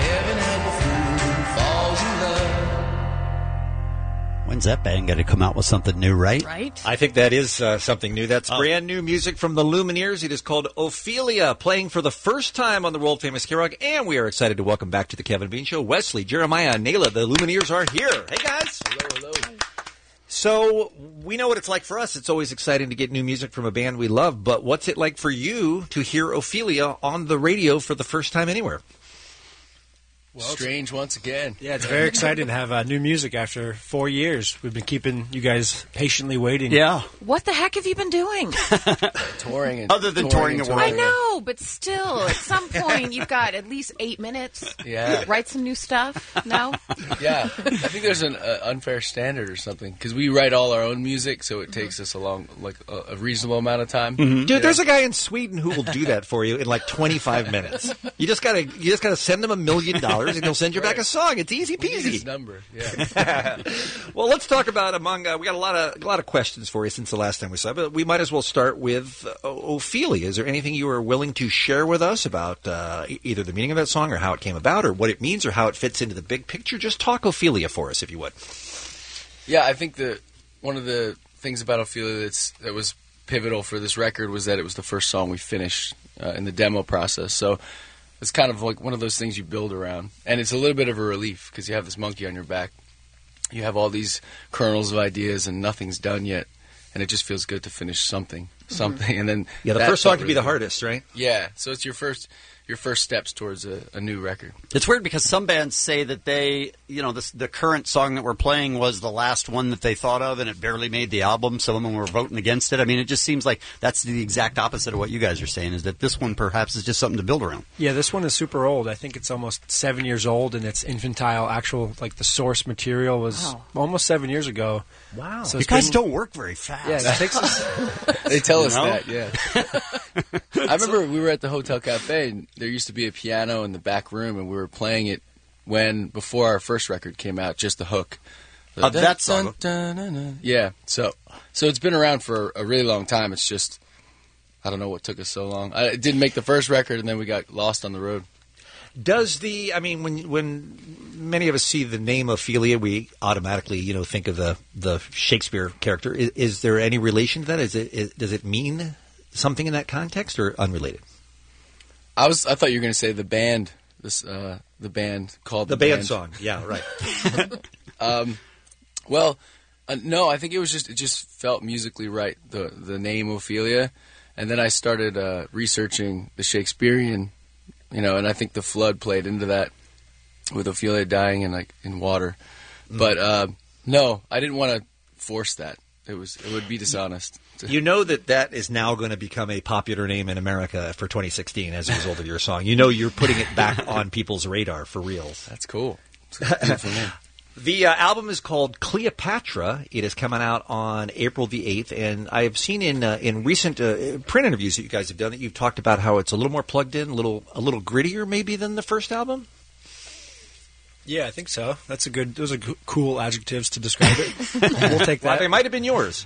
When's that band going to come out with something new, right? Right. I think that is something new. That's brand new music from the Lumineers. It is called Ophelia, playing for the first time on the world-famous K-Rock. And we are excited to welcome back to the Kevin Bean Show, Wesley, Jeremiah, and Nayla. The Lumineers are here. Hey, guys. Hello. So we know what it's like for us. It's always exciting to get new music from a band we love. But what's it like for you to hear Ophelia on the radio for the first time anywhere? Well, strange once again. Yeah, it's very exciting to have new music after 4 years. We've been keeping you guys patiently waiting. Yeah. What the heck have you been doing? Touring. And Other than touring the world. I know, but still, at some point, you've got at least 8 minutes. Yeah. Write some new stuff. No? Yeah. I think there's an unfair standard or something, because we write all our own music, so it takes us a reasonable amount of time. Mm-hmm. Dude, there's a guy in Sweden who will do that for you in like 25 minutes. You just gotta send him $1 million. And he'll send you back a song. It's easy peasy. His number, yeah. Well, let's talk about we got a lot of questions for you since the last time we saw, but we might as well start with Ophelia. Is there anything you are willing to share with us about either the meaning of that song or how it came about or what it means or how it fits into the big picture? Just talk Ophelia for us, if you would. Yeah, I think that one of the things about Ophelia that was pivotal for this record was that it was the first song we finished in the demo process. So it's kind of like one of those things you build around. And it's a little bit of a relief because you have this monkey on your back. you have all these kernels of ideas and nothing's done yet, and it just feels good to finish something. And then the that first song felt can be really the good. hardest, right? Yeah, so it's your first steps towards a new record. It's weird because some bands say that they, the current song that we're playing was the last one that they thought of and it barely made the album. Some of them were voting against it. I mean, it just seems like that's the exact opposite of what you guys are saying, is that this one perhaps is just something to build around. Yeah, this one is super old. I think it's almost 7 years old, and it's infantile. Like the source material was almost 7 years ago. Wow. So you guys don't work very fast. Yeah, it takes us. They tell us that, yeah. I remember we were at the Hotel Cafe, and there used to be a piano in the back room, and we were playing it before our first record came out, just the hook. Of that song? Yeah, so it's been around for a really long time. It's just, I don't know what took us so long. It didn't make the first record, and then we got lost on the road. When many of us see the name Ophelia, we automatically, think of the Shakespeare character. Is there any relation to that? Does it mean something in that context, or unrelated? I thought you were going to say the band. The band called the band song. Yeah, right. No, I think it just felt musically right. The name Ophelia, and then I started researching the Shakespearean. And I think the flood played into that with Ophelia dying in water. But no, I didn't want to force that. It would be dishonest. You know that is now going to become a popular name in America for 2016 as a result of your song. You're putting it back on people's radar for reals. That's cool. It's a beautiful name. The album is called Cleopatra. It is coming out on April the 8th, and I have seen in recent print interviews that you guys have done that you've talked about how it's a little more plugged in, a little grittier maybe than the first album. Yeah, I think so. Those are cool adjectives to describe it. We'll take that. Well, they might have been yours.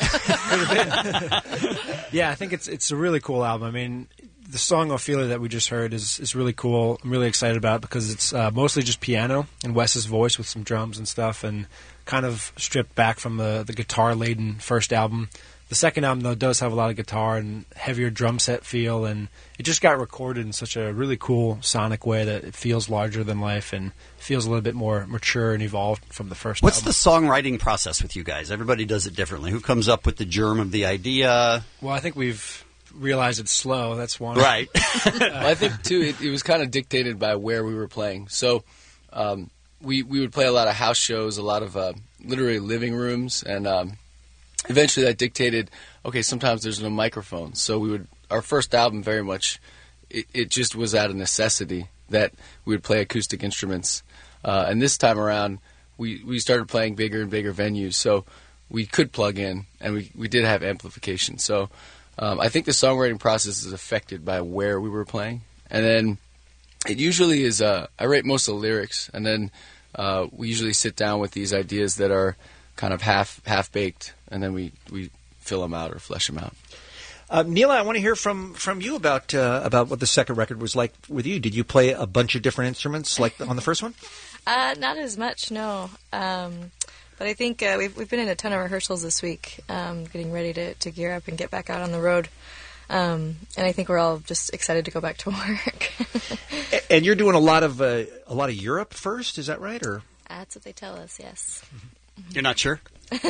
Yeah, I think it's a really cool album. I mean, the song Ophelia that we just heard is really cool. I'm really excited about it because it's mostly just piano and Wes's voice with some drums and stuff, and kind of stripped back from the guitar-laden first album. The second album, though, does have a lot of guitar and heavier drum set feel, and it just got recorded in such a really cool sonic way that it feels larger than life and feels a little bit more mature and evolved from the first What's album. the songwriting process with you guys? Everybody does it differently. Who comes up with the germ of the idea? Well, I think we've realized it's slow. That's one. Right. I think, too, it was kind of dictated by where we were playing. So we would play a lot of house shows, a lot of literally living rooms, and eventually that dictated, okay, sometimes there's no microphone. So our first album very much, it just was out of necessity that we would play acoustic instruments. And this time around, we started playing bigger and bigger venues, so we could plug in, and we did have amplification. So I think the songwriting process is affected by where we were playing. And then it usually is, I write most of the lyrics, and then we usually sit down with these ideas that are kind of half-baked, and then we fill them out or flesh them out. Neela, I want to hear from you about what the second record was like with you. Did you play a bunch of different instruments like on the first one? Not as much, no. But I think we've been in a ton of rehearsals this week, getting ready to gear up and get back out on the road. And I think we're all just excited to go back to work. And you're doing a lot of Europe first, is that right? Or that's what they tell us, yes. You're not sure?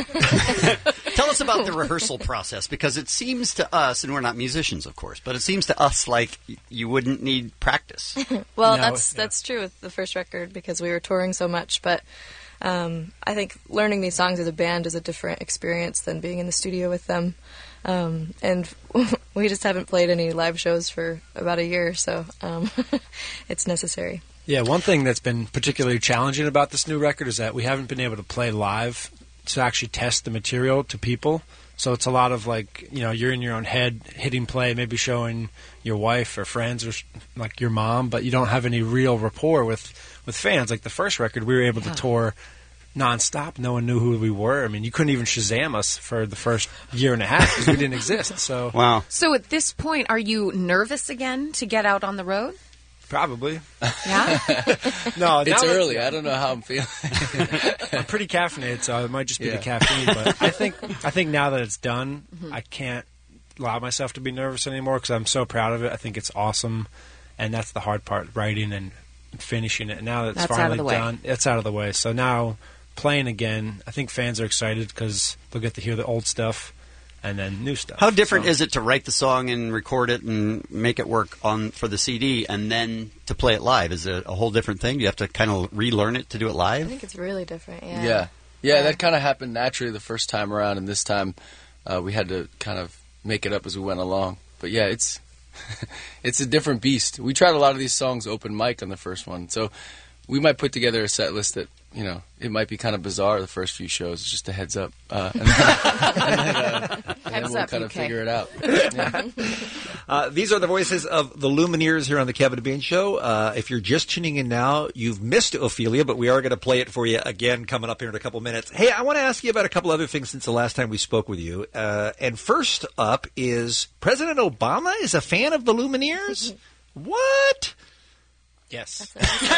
Tell us about the rehearsal process, because it seems to us, and we're not musicians, of course, but it seems to us like you wouldn't need practice. Well, that's true with the first record because we were touring so much, but I think learning these songs as a band is a different experience than being in the studio with them. And we just haven't played any live shows for about a year, so it's necessary. Yeah, one thing that's been particularly challenging about this new record is that we haven't been able to play live to actually test the material to people. So it's a lot of you're in your own head hitting play, maybe showing your wife or friends or like your mom, but you don't have any real rapport with fans. Like the first record, we were able to tour nonstop. No one knew who we were. I mean, you couldn't even Shazam us for the first year and a half because we didn't exist. So wow. So at this point, are you nervous again to get out on the road? Probably. Yeah? No, it's early. I don't know how I'm feeling. I'm pretty caffeinated, so it might just be the caffeine. But I think now that it's done, I can't allow myself to be nervous anymore because I'm so proud of it. I think it's awesome, and that's the hard part, writing and finishing it. And now that it's finally done, it's out of the way. So now playing again, I think fans are excited because they'll get to hear the old stuff and then new stuff. How different is it to write the song and record it and make it work for the CD and then to play it live? Is it a whole different thing? Do you have to kind of relearn it to do it live? I think it's really different, yeah. Yeah, that kind of happened naturally the first time around, and this time we had to kind of make it up as we went along. But yeah, it's it's a different beast. We tried a lot of these songs open mic on the first one, so we might put together a set list that, you know, it might be kind of bizarre the first few shows. It's just a heads up. And then we'll kind of figure it out. Yeah. These are the voices of the Lumineers here on the Kevin and Bean Show. If you're just tuning in now, you've missed Ophelia, but we are going to play it for you again coming up here in a couple minutes. Hey, I want to ask you about a couple other things since the last time we spoke with you. And first up is President Obama is a fan of the Lumineers? What? Yes.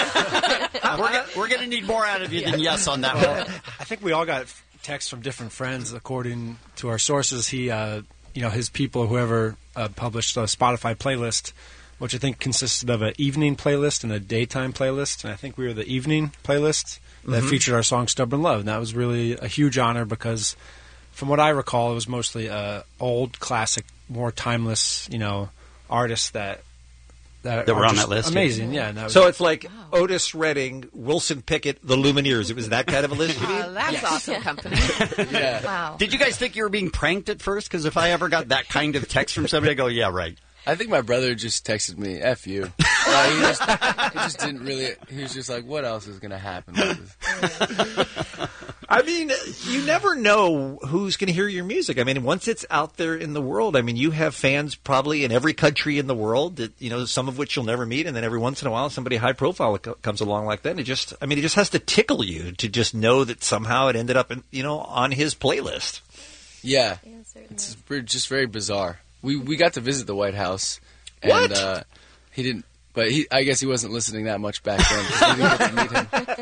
We're going to need more out of you than yes on that one. I think we all got texts from different friends. According to our sources, he, his people, whoever published a Spotify playlist, which I think consisted of an evening playlist and a daytime playlist. And I think we were the evening playlist that featured our song "Stubborn Love." And that was really a huge honor because, from what I recall, it was mostly old, classic, more timeless, artists that were on that list. Amazing, yeah. So it's like Otis Redding, Wilson Pickett, the Lumineers. It was that kind of a list? That's awesome company. Yeah. Wow. Did you guys think you were being pranked at first? Because if I ever got that kind of text from somebody, I go, yeah, right. I think my brother just texted me, F you. He just didn't really, he was just like, what else is going to happen with this? I mean, you never know who's going to hear your music. I mean, once it's out there in the world, I mean, you have fans probably in every country in the world, that, some of which you'll never meet, and then every once in a while somebody high profile comes along like that, and it just has to tickle you to just know that somehow it ended up, on his playlist. Yeah, it's just very bizarre. We got to visit the White House, and he didn't. But I guess he wasn't listening that much back then. 'Cause we didn't get to meet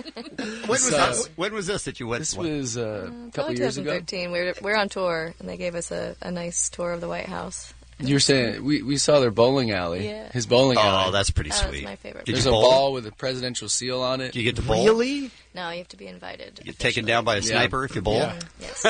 him. When was this that you went? This was a couple years ago. 2013. We're on tour, and they gave us a nice tour of the White House. You were saying we saw their bowling alley. Yeah. His bowling alley. Oh, that's pretty sweet. That's my favorite. There's a ball with a presidential seal on it. Do you get to bowl? Really? No, you have to be invited. You get taken down by a sniper if you bowl? Yeah.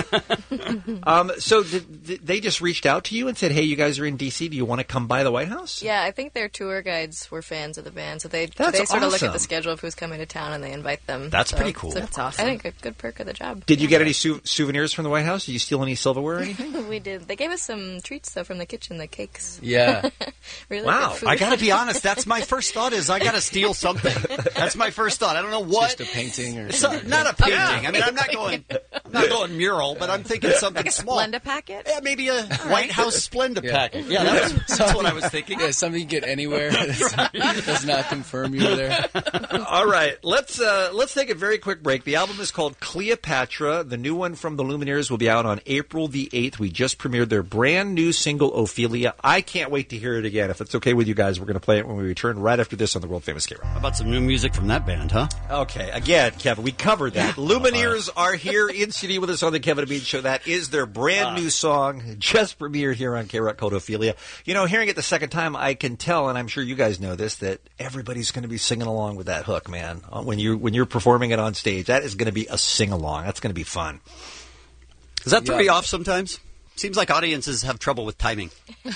Yes. So they just reached out to you and said, hey, you guys are in D.C. Do you want to come by the White House? Yeah, I think their tour guides were fans of the band, so they That's sort of look awesome. at the schedule of who's coming to town and they invite them. That's So pretty cool. it's That's awesome. I think a good perk of the job. Did you get any souvenirs from the White House? Did you steal any silverware or anything? We did. They gave us some treats though from the kitchen, the cakes. Yeah. Really Wow. good food. I got to be honest. That's my first thought is I got to steal something. That's my first thought. I don't know what. Just a painting or So, something. not a painting. I mean, I'm not going mural, but I'm thinking something Like a small. Splenda packet? Yeah, maybe a White House Splenda packet. Yeah, that's what I was thinking. Yeah, something you get anywhere. Does not confirm you were there. All right, let's take a very quick break. The album is called Cleopatra. The new one from the Lumineers will be out on April the 8th. We just premiered their brand new single, Ophelia. I can't wait to hear it again. If it's okay with you guys, we're going to play it when we return right after this on the world famous K-Rock. How about some new music from that band, huh? Okay, again, Kevin, we covered that. Lumineers are here in studio with us on the Kevin and Bean Show. That is their brand new song, just premiered here on K-Rock, called Ophelia. Hearing it the second time, I can tell, and I'm sure you guys know this, that everybody's going to be singing along with that hook, man. When you're performing it on stage, that is going to be a sing-along. That's going to be fun. Does that throw you off sometimes? Seems like audiences have trouble with timing.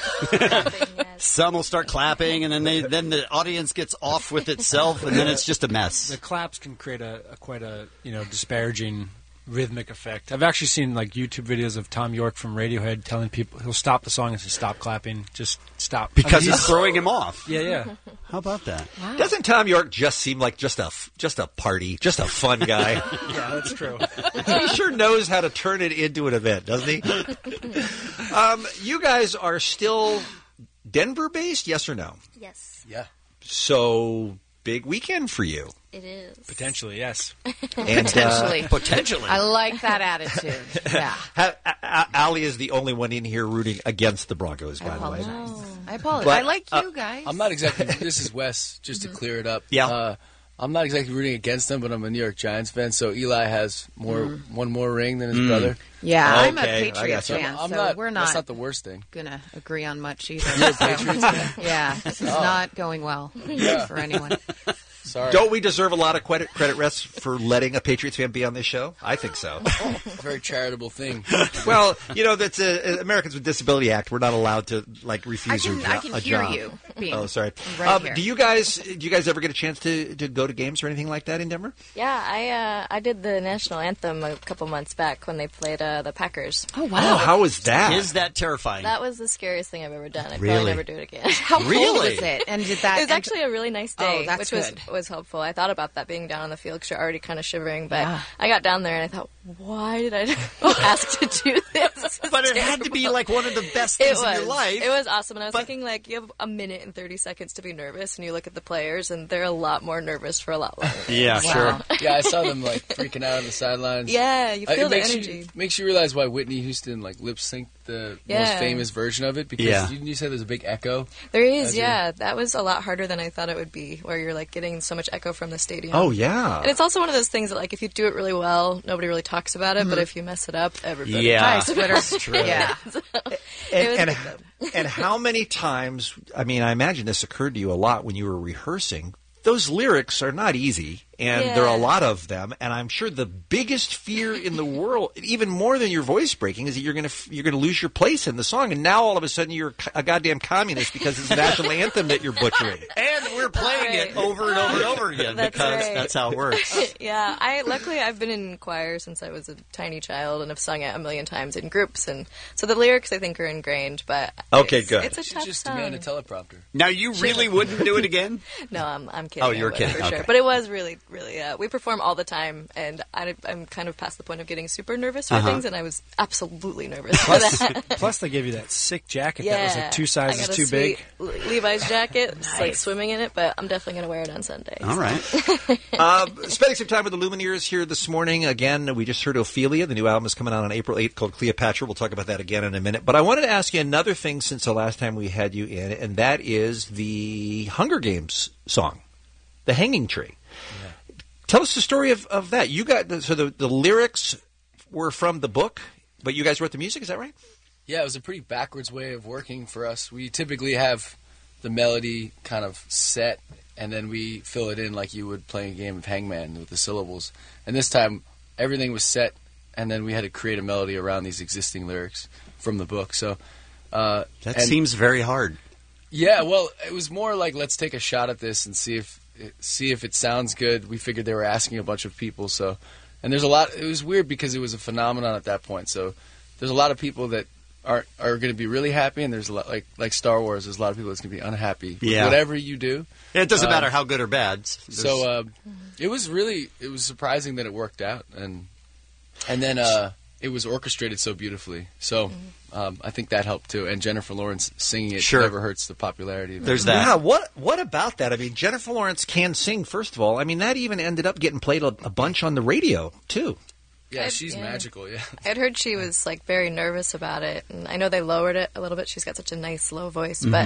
Some will start clapping, and then the audience gets off with itself, and then it's just a mess. The claps can create quite a disparaging rhythmic effect. I've actually seen YouTube videos of Tom York from Radiohead telling people he'll stop the song and say stop clapping, just stop, because it's throwing him off. Yeah. How about that? Wow. Doesn't Tom York just seem like just a party, just a fun guy? Yeah, that's true. He sure knows how to turn it into an event, doesn't he? You guys are still Denver-based, yes or no? Yes. Yeah. So, big weekend for you. It is. Potentially, yes. And, Potentially. I like that attitude. Yeah. Allie is the only one in here rooting against the Broncos, by the way. I apologize. But, I like you guys. I'm not exactly. This is Wes, just to clear it up. Yeah. I'm not exactly rooting against them, but I'm a New York Giants fan, so Eli has one more ring than his brother. Yeah, I'm a Okay, I Patriots gotcha. fan, I'm so not, we're that's not not the worst thing. going to agree on much either. You're a Patriots fan? Yeah, this is not going well for anyone. Sorry. Don't we deserve a lot of credit, Russ, for letting a Patriots fan be on this show? I think so. Very charitable thing. Well, that's Americans with Disability Act. We're not allowed to refuse your job. I can hear you. Oh, sorry. Right here. Do you guys ever get a chance to go to games or anything like that in Denver? Yeah, I did the national anthem a couple months back when they played the Packers. Oh, wow. Oh, how was that? Is that terrifying? That was the scariest thing I've ever done. I'd Really? probably never do it again. How cold was it? And did that? It was actually a really nice day, that's which good. was helpful. I thought about that being down on the field because you're already kind of shivering, but I got down there and I thought, why did I ask to do this? But it had to be like one of the best things in your life. It was awesome, and I was thinking you have a minute and 30 seconds to be nervous, and you look at the players, and they're a lot more nervous for a lot longer. Yeah, sure. Yeah, I saw them freaking out on the sidelines. Yeah, you feel the makes energy. Makes you realize why Whitney Houston lip synced the most famous version of it because didn't you say there's a big echo? There is, that was a lot harder than I thought it would be, where you're getting so much echo from the stadium. Oh yeah, and it's also one of those things that if you do it really well, nobody really talks about it, but if you mess it up, everybody talks about it. That's true. Yeah. And how many times? I mean, I imagine this occurred to you a lot when you were rehearsing. Those lyrics are not easy, and there are a lot of them. And I'm sure the biggest fear in the world, even more than your voice breaking, is that you're going to lose your place in the song. And now all of a sudden you're a goddamn communist because it's the national anthem that you're butchering. And we're playing it over and over and over again because that's how it works. Yeah, luckily I've been in choir since I was a tiny child and have sung it a million times in groups, and so the lyrics I think are ingrained. But okay, good. It's a tough just song. demand a teleprompter. Now you really wouldn't do it again? No, I'm kidding. Oh, you're kidding. For Okay. sure. But it was really, really. We perform all the time, and I'm kind of past the point of getting super nervous for things, and I was absolutely nervous for that. Plus, they gave you that sick jacket Yeah, that was 2 sizes I got a too big. sweet Levi's jacket, just swimming in it, but I'm definitely going to wear it on Sunday. All right. Spending some time with the Lumineers here this morning. Again, we just heard Ophelia. The new album is coming out on April 8th called Cleopatra. We'll talk about that again in a minute. But I wanted to ask you another thing since the last time we had you in, and that is the Hunger Games song, The Hanging Tree. Yeah. Tell us the story of that. You got the lyrics were from the book, but you guys wrote the music. Is that right? Yeah, it was a pretty backwards way of working for us. We typically have the melody kind of set, and then we fill it in like you would play a game of Hangman with the syllables. And this time, everything was set, and then we had to create a melody around these existing lyrics from the book. So that seems very hard. Yeah, well, it was more like let's take a shot at this and see if it sounds good. We figured they were asking a bunch of people, and there's a lot. It was weird because it was a phenomenon at that point. So there's a lot of people that are going to be really happy, and there's a lot like Star Wars. There's a lot of people that's going to be unhappy with whatever you do. It doesn't matter how good or bad. So it was surprising that it worked out, and then it was orchestrated so beautifully. So I think that helped too. And Jennifer Lawrence singing it never hurts the popularity. There's that. Yeah, what about that? I mean, Jennifer Lawrence can sing, first of all. I mean, that even ended up getting played a bunch on the radio, too. Yeah, she's magical, yeah. I'd heard she was very nervous about it, and I know they lowered it a little bit. She's got such a nice, low voice, but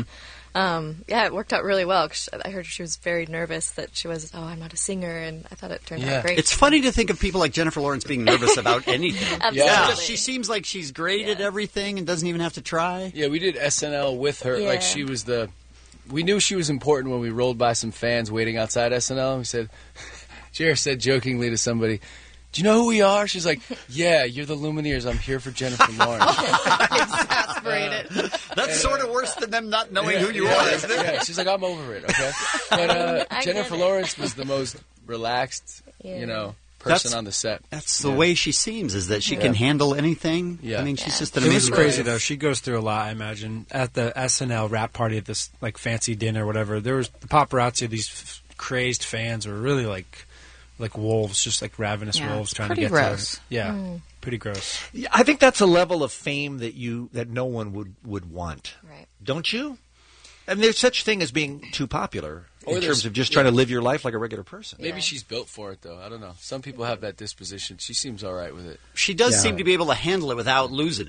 it worked out really well. 'Cause I heard she was very nervous that she was, I'm not a singer, and I thought it turned out great. It's funny to think of people like Jennifer Lawrence being nervous about anything. Absolutely. Yeah. She seems like she's great at everything and doesn't even have to try. Yeah, we did SNL with her. Yeah. Like, she was we knew she was important when we rolled by some fans waiting outside SNL. We said, Jer said jokingly to somebody, do you know who we are? She's like, yeah, you're the Lumineers. I'm here for Jennifer Lawrence. Exasperated. That's sort of worse than them not knowing who you are, isn't it? Yeah, she's like, I'm over it, okay? But Jennifer Lawrence was the most relaxed, person on the set. That's the way she seems, is that she can handle anything. Yeah. I mean, she's just an It was amazing crazy, though. She goes through a lot, I imagine. At the SNL wrap party at this fancy dinner or whatever, there was the paparazzi, these crazed fans were really like wolves, just like ravenous wolves trying to get gross. to her. Yeah, pretty gross. Yeah, I think that's a level of fame that no one would want. Right. Don't you? And there's such thing as being too popular Or in terms of just trying to live your life like a regular person. Maybe she's built for it, though. I don't know. Some people have that disposition. She seems all right with it. She does seem to be able to handle it without losing it.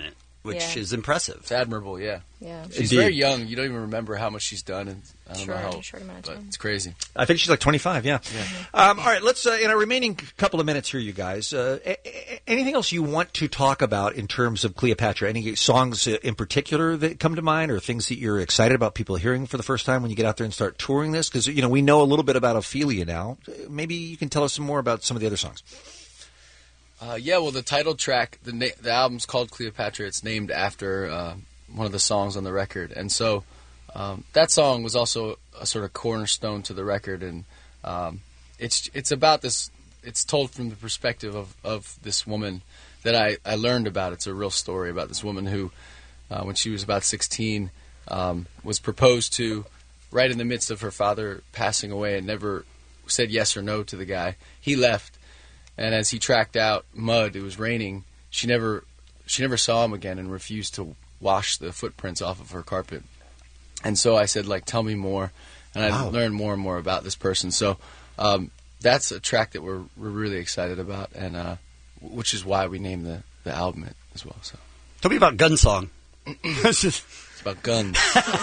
which is impressive. It's admirable, yeah. Yeah. She's Indeed. very young. You don't even remember how much she's done. And I don't know how, short amount of but time. it's crazy. I think she's like 25, yeah. All right, let's, in our remaining couple of minutes here, you guys, anything else you want to talk about in terms of Cleopatra? Any songs in particular that come to mind, or things that you're excited about people hearing for the first time when you get out there and start touring this? Because, we know a little bit about Ophelia now. Maybe you can tell us some more about some of the other songs. Well, the title track, the album's called Cleopatra. It's named after one of the songs on the record. And so that song was also a sort of cornerstone to the record. And it's about this, it's told from the perspective of this woman that I learned about. It's a real story about this woman who, when she was about 16, was proposed to right in the midst of her father passing away, and never said yes or no to the guy. He left. And as he tracked out mud, it was raining, she never saw him again and refused to wash the footprints off of her carpet. And so I said, tell me more. And I learned more and more about this person. So that's a track that we're really excited about, and which is why we named the album it as well. So tell me about Gun Song. It's about guns.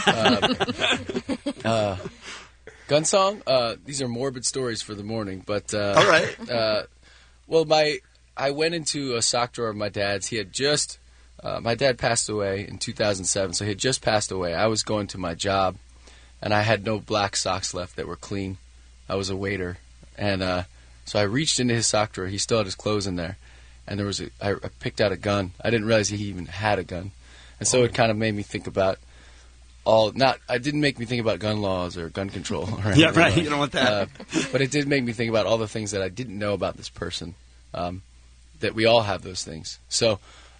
Gun Song? These are morbid stories for the morning. But all right. Well, I went into a sock drawer of my dad's. He had just, my dad passed away in 2007, so he had just passed away. I was going to my job, and I had no black socks left that were clean. I was a waiter, and so I reached into his sock drawer. He still had his clothes in there, and I picked out a gun. I didn't realize he even had a gun, and so it kind of made me think about I didn't make me think about gun laws or gun control. Or yeah, right. You don't want that. But it did make me think about all the things that I didn't know about this person. That we all have those things. So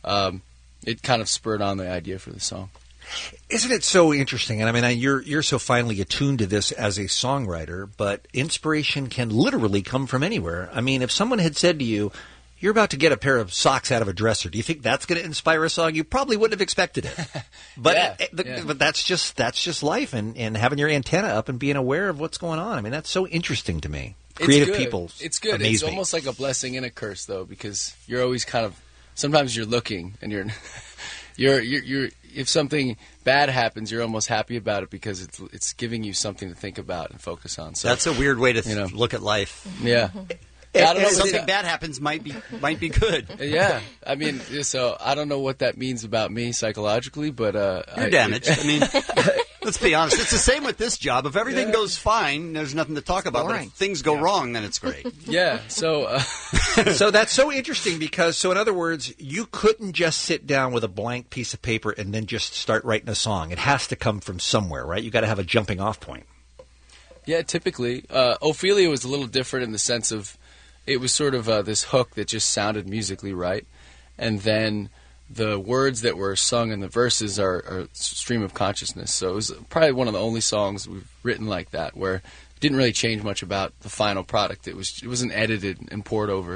it kind of spurred on the idea for the song. Isn't it so interesting? And I mean, you're so finely attuned to this as a songwriter, but inspiration can literally come from anywhere. I mean, if someone had said to you, you're about to get a pair of socks out of a dresser, do you think that's going to inspire a song? You probably wouldn't have expected it. But but that's just life, and having your antenna up and being aware of what's going on. I mean, that's so interesting to me. Creative people. It's good. It's almost like a blessing and a curse, though, because you're always kind of, sometimes you're looking and you're if something bad happens, you're almost happy about it because it's giving you something to think about and focus on. So that's a weird way to look at life. Yeah. I don't know, something bad happens might be good. Yeah, I mean, so I don't know what that means about me psychologically, but you're damaged. I mean, let's be honest. It's the same with this job. If everything goes fine, there's nothing to talk about. But if things go wrong, then it's great. Yeah. So, so that's so interesting because, so in other words, you couldn't just sit down with a blank piece of paper and then just start writing a song. It has to come from somewhere, right? You got to have a jumping off point. Yeah, typically, Ophelia was a little different in the sense of. It was sort of this hook that just sounded musically right, and then the words that were sung in the verses are stream of consciousness. So it was probably one of the only songs we've written like that, where it didn't really change much about the final product. It wasn't edited and poured over.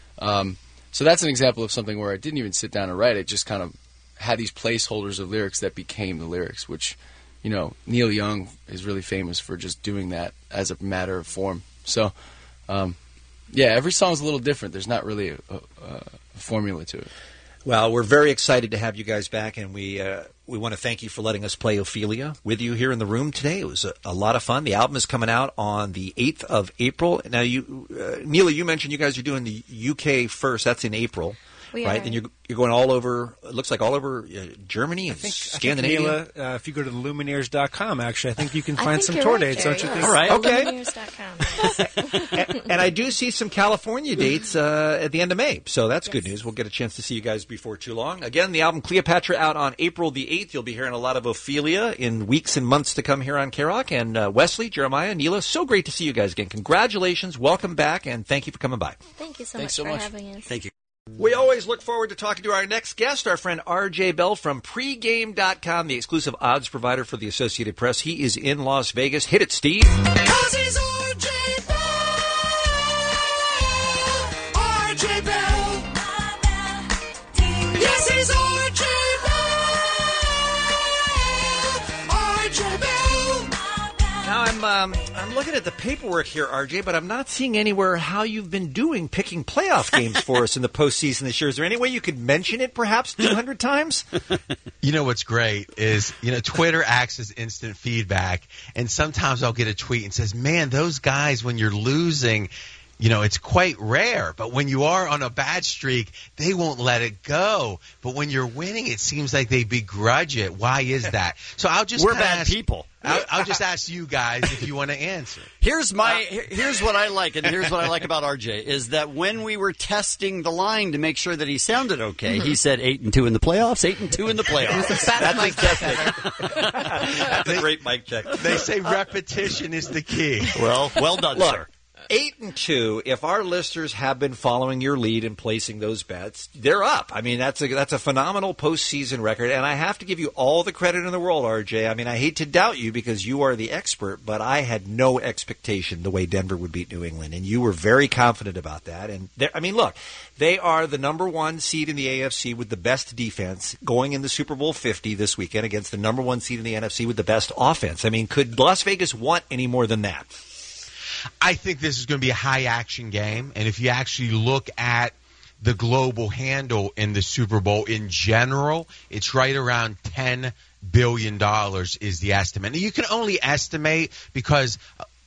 So that's an example of something where I didn't even sit down and write. It just kind of had these placeholders of lyrics that became the lyrics, which, Neil Young is really famous for just doing that as a matter of form. So. Yeah, every song's a little different. There's not really a formula to it. Well, we're very excited to have you guys back, and we want to thank you for letting us play Ophelia with you here in the room today. It was a lot of fun. The album is coming out on the 8th of April. Now, Neela, you mentioned you guys are doing the UK first. That's in April. Right, and you're going all over. It looks like all over Germany and Scandinavia. I think, Neela, if you go to Lumineers.com, actually, I think you can find some tour dates. Don't you think? All right, okay. Lumineers.com. And I do see some California dates at the end of May, so that's good news. We'll get a chance to see you guys before too long. Again, the album Cleopatra out on April the 8th. You'll be hearing a lot of Ophelia in weeks and months to come here on K-Rock. And Wesley, Jeremiah, Neela, so great to see you guys again. Congratulations, welcome back, and thank you for coming by. Thank you so much for having us. Thank you. We always look forward to talking to our next guest, our friend R.J. Bell from pregame.com, the exclusive odds provider for the Associated Press. He is in Las Vegas. Hit it, Steve. 'Cause he's R.J. Bell. R.J. Bell. Yes, he's R.J. Bell. R.J. Bell. Now I'm I'm looking at the paperwork here, RJ, but I'm not seeing anywhere how you've been doing picking playoff games for us in the postseason this year. Is there any way you could mention it perhaps 200 times? You know what's great is, Twitter acts as instant feedback, and sometimes I'll get a tweet and says, man, those guys, when you're losing, it's quite rare. But when you are on a bad streak, they won't let it go. But when you're winning, it seems like they begrudge it. Why is that? So I'll just We're bad people. I'll just ask you guys if you want to answer. Here's what I like, and here's what I like about RJ, is that when we were testing the line to make sure that he sounded okay, he said 8-2 in the playoffs, 8-2 in the playoffs. That's mic check. That's a great mic check. They say repetition is the key. Well done, Look, sir. 8-2. If our listeners have been following your lead and placing those bets, they're up. I mean, that's a phenomenal postseason record, and I have to give you all the credit in the world, RJ. I mean, I hate to doubt you because you are the expert, but I had no expectation the way Denver would beat New England, and you were very confident about that. And look, they are the number one seed in the AFC with the best defense going in the Super Bowl 50 this weekend against the number one seed in the NFC with the best offense. I mean, could Las Vegas want any more than that? I think this is going to be a high-action game, and if you actually look at the global handle in the Super Bowl in general, it's right around $10 billion is the estimate. Now, you can only estimate because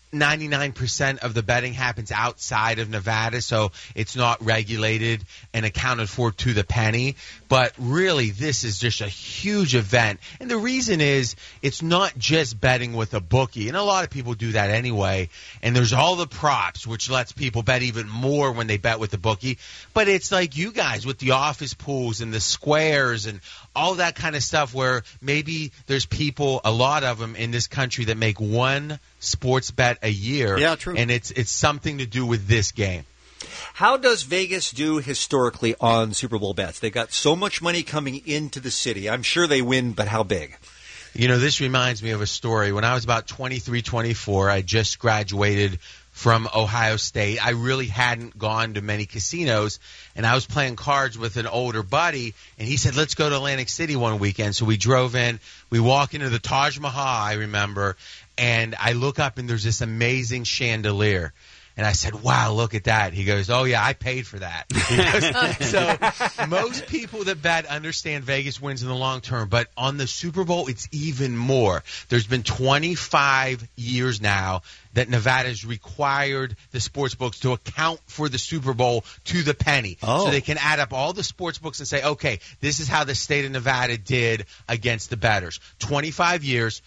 99% of the betting happens outside of Nevada, so it's not regulated and accounted for to the penny. But really, this is just a huge event. And the reason is it's not just betting with a bookie, and a lot of people do that anyway. And there's all the props, which lets people bet even more when they bet with the bookie. But it's like you guys with the office pools and the squares and all that kind of stuff where maybe there's people, a lot of them in this country, that make one sports bet a year. Yeah, true. And it's something to do with this game. How does Vegas do historically on Super Bowl bets? They got so much money coming into the city. I'm sure they win, but how big? This reminds me of a story. When I was about 23, 24, I just graduated from Ohio State. I really hadn't gone to many casinos, and I was playing cards with an older buddy, and he said, let's go to Atlantic City one weekend. So we drove in. We walk into the Taj Mahal, I remember, and I look up, and there's this amazing chandelier. And I said, wow, look at that. He goes, oh, yeah, I paid for that. So most people that bet understand Vegas wins in the long term. But on the Super Bowl, it's even more. There's been 25 years now that Nevada's required the sports books to account for the Super Bowl to the penny. Oh. So they can add up all the sports books and say, okay, this is how the state of Nevada did against the bettors. 25 years,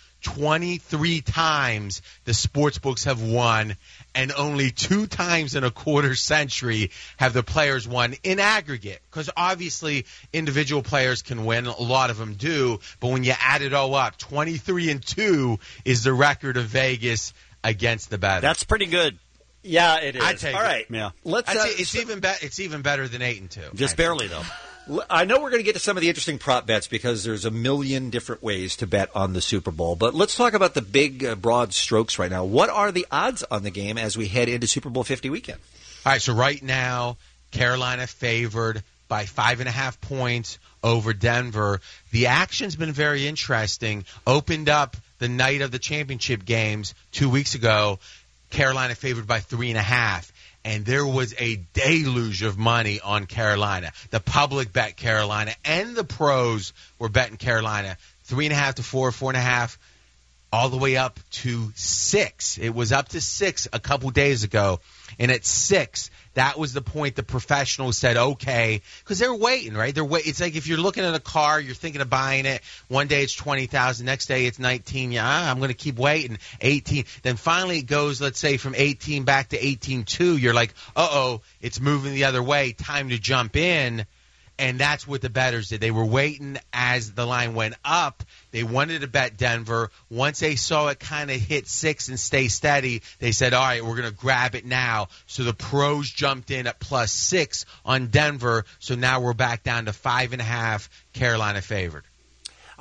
23 times the sports books have won, and only 2 times in a quarter century have the players won in aggregate. Because obviously individual players can win, a lot of them do, but when you add it all up, 23-2 is the record of Vegas against the bettors. That's pretty good. Yeah, it is. I take All right. Yeah. it's even better than 8-2. Just barely, though. I know we're going to get to some of the interesting prop bets because there's a million different ways to bet on the Super Bowl. But let's talk about the big, broad strokes right now. What are the odds on the game as we head into Super Bowl 50 weekend? All right, so right now, Carolina favored by 5.5 points over Denver. The action's been very interesting. Opened up the night of the championship games 2 weeks ago. Carolina favored by 3.5. And there was a deluge of money on Carolina. The public bet Carolina, and the pros were betting Carolina. 3.5 to 4, 4.5, all the way up to 6. It was up to 6 a couple days ago. And at 6, that was the point the professionals said, okay, because they're waiting, right? It's like if you're looking at a car, you're thinking of buying it. One day it's $20,000, next day it's $19,000. Yeah, I'm going to keep waiting. 18. Then finally it goes, let's say, from 18 back to 18.2. You're like, uh-oh, it's moving the other way. Time to jump in. And that's what the bettors did. They were waiting as the line went up. They wanted to bet Denver. Once they saw it kind of hit 6 and stay steady, they said, all right, we're going to grab it now. So the pros jumped in at +6 on Denver. So now we're back down to 5.5, Carolina favored.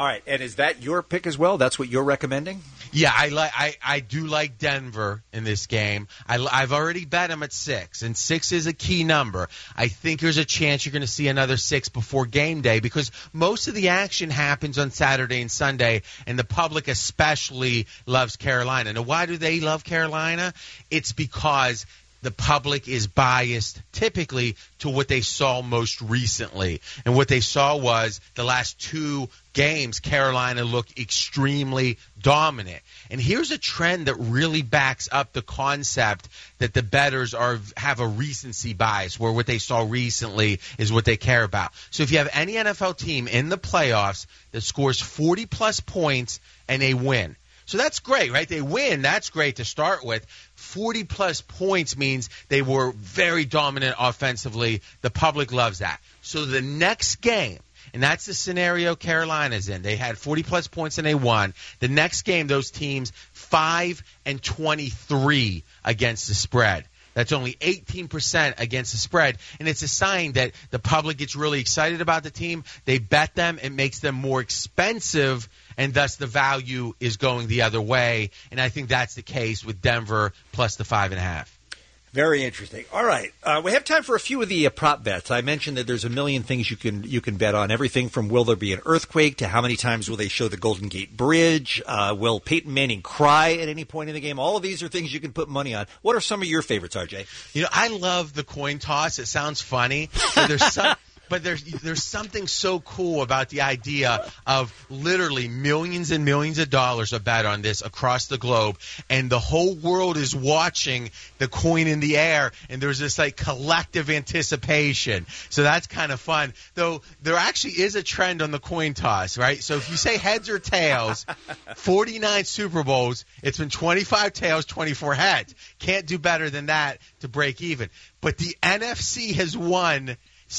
All right, and is that your pick as well? That's what you're recommending? Yeah, I do like Denver in this game. I've already bet them at 6, and 6 is a key number. I think there's a chance you're going to see another 6 before game day because most of the action happens on Saturday and Sunday, and the public especially loves Carolina. Now, why do they love Carolina? It's because the public is biased typically to what they saw most recently. And what they saw was the last 2 games, Carolina looked extremely dominant. And here's a trend that really backs up the concept that the bettors have a recency bias, where what they saw recently is what they care about. So if you have any NFL team in the playoffs that scores 40-plus points and they win, so that's great, right? They win. That's great to start with. 40-plus points means they were very dominant offensively. The public loves that. So the next game, and that's the scenario Carolina's in. They had 40-plus points and they won. The next game, those teams 5-23 against the spread. That's only 18% against the spread, and it's a sign that the public gets really excited about the team. They bet them. It makes them more expensive, and thus the value is going the other way. And I think that's the case with Denver plus the 5.5. Very interesting. All right, we have time for a few of the prop bets. I mentioned that there's a million things you can bet on. Everything from will there be an earthquake to how many times will they show the Golden Gate Bridge? Will Peyton Manning cry at any point in the game? All of these are things you can put money on. What are some of your favorites, RJ? You know, I love the coin toss. It sounds funny, but there's something so cool about the idea of literally millions and millions of dollars are bet on this across the globe, and the whole world is watching the coin in the air, and there's this like collective anticipation. So that's kind of fun. Though there actually is a trend on the coin toss, right? So if you say heads or tails, 49 Super Bowls, it's been 25 tails, 24 heads. Can't do better than that to break even. But the NFC has won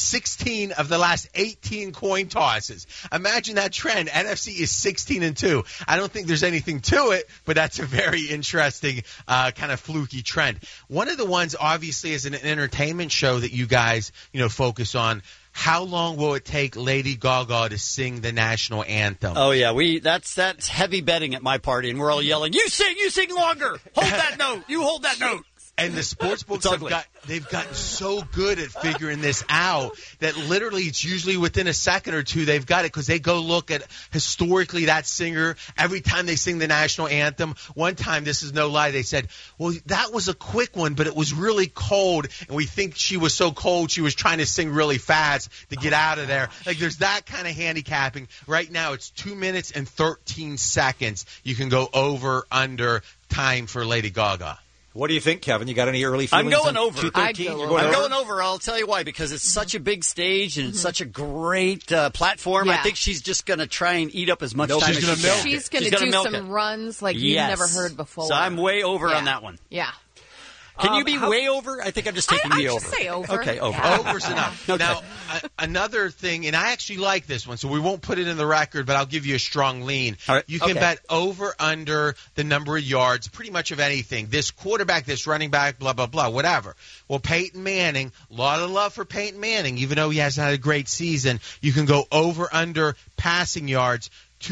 16 of the last 18 coin tosses. Imagine that trend. NFC is 16-2. I don't think there's anything to it, but that's a very interesting kind of fluky trend. One of the ones, obviously, is an entertainment show that you guys, focus on. How long will it take Lady Gaga to sing the national anthem? Oh yeah, that's heavy betting at my party, and we're all yelling, "You sing longer. Hold that note. You hold that note." And the sports books they've gotten so good at figuring this out that literally it's usually within a second or two they've got it, because they go look at historically that singer every time they sing the national anthem. One time, this is no lie, they said, well, that was a quick one, but it was really cold, and we think she was so cold she was trying to sing really fast to get out of there. Like, there's that kind of handicapping. Right now, it's 2 minutes and 13 seconds. You can go over, under time for Lady Gaga. What do you think, Kevin? You got any early feelings? I'm going over. 213? I'm going over. I'll tell you why. Because it's such a big stage and it's such a great platform. Yeah. I think she's just going to try and eat up as much time as she can. She's going to do some runs like you've never heard before. So I'm way over on that one. Yeah. Can you be way over? I think I'm just taking the over. I just say over. Okay, over. Yeah. Over's enough. Okay. Now, another thing, and I actually like this one, so we won't put it in the record, but I'll give you a strong lean. All right. You can bet over, under the number of yards, pretty much of anything. This quarterback, this running back, blah, blah, blah, whatever. Well, Peyton Manning, a lot of love for Peyton Manning, even though he hasn't had a great season. You can go over, under passing yards.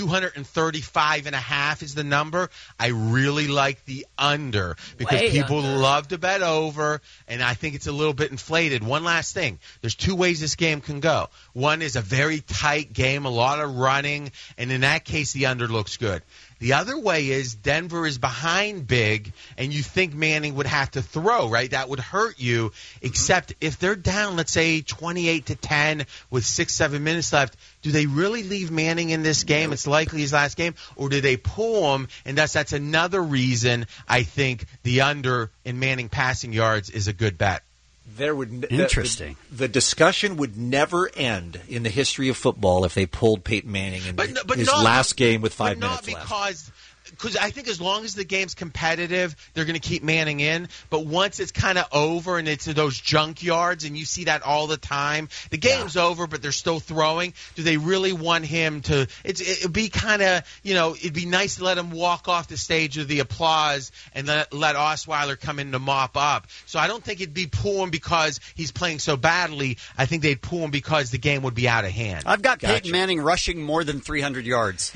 235.5 is the number. I really like the under because people love to bet over, and I think it's a little bit inflated. One last thing. There's 2 ways this game can go. One is a very tight game, a lot of running, and in that case, the under looks good. The other way is Denver is behind big, and you think Manning would have to throw, right? That would hurt you, except if they're down, let's say, 28-10 with 6-7 minutes left, do they really leave Manning in this game? It's likely his last game. Or do they pull him? And that's another reason I think the under in Manning passing yards is a good bet. Interesting. The discussion would never end in the history of football if they pulled Peyton Manning in his last game with 5 minutes left. Because because I think as long as the game's competitive, they're going to keep Manning in. But once it's kind of over and it's those junk yards, and you see that all the time, the game's over, but they're still throwing. Do they really want him to? It'd be kind of, it'd be nice to let him walk off the stage of the applause and let Osweiler come in to mop up. So I don't think it'd be pulling because he's playing so badly. I think they'd pull him because the game would be out of hand. I've got Peyton Manning rushing more than 300 yards.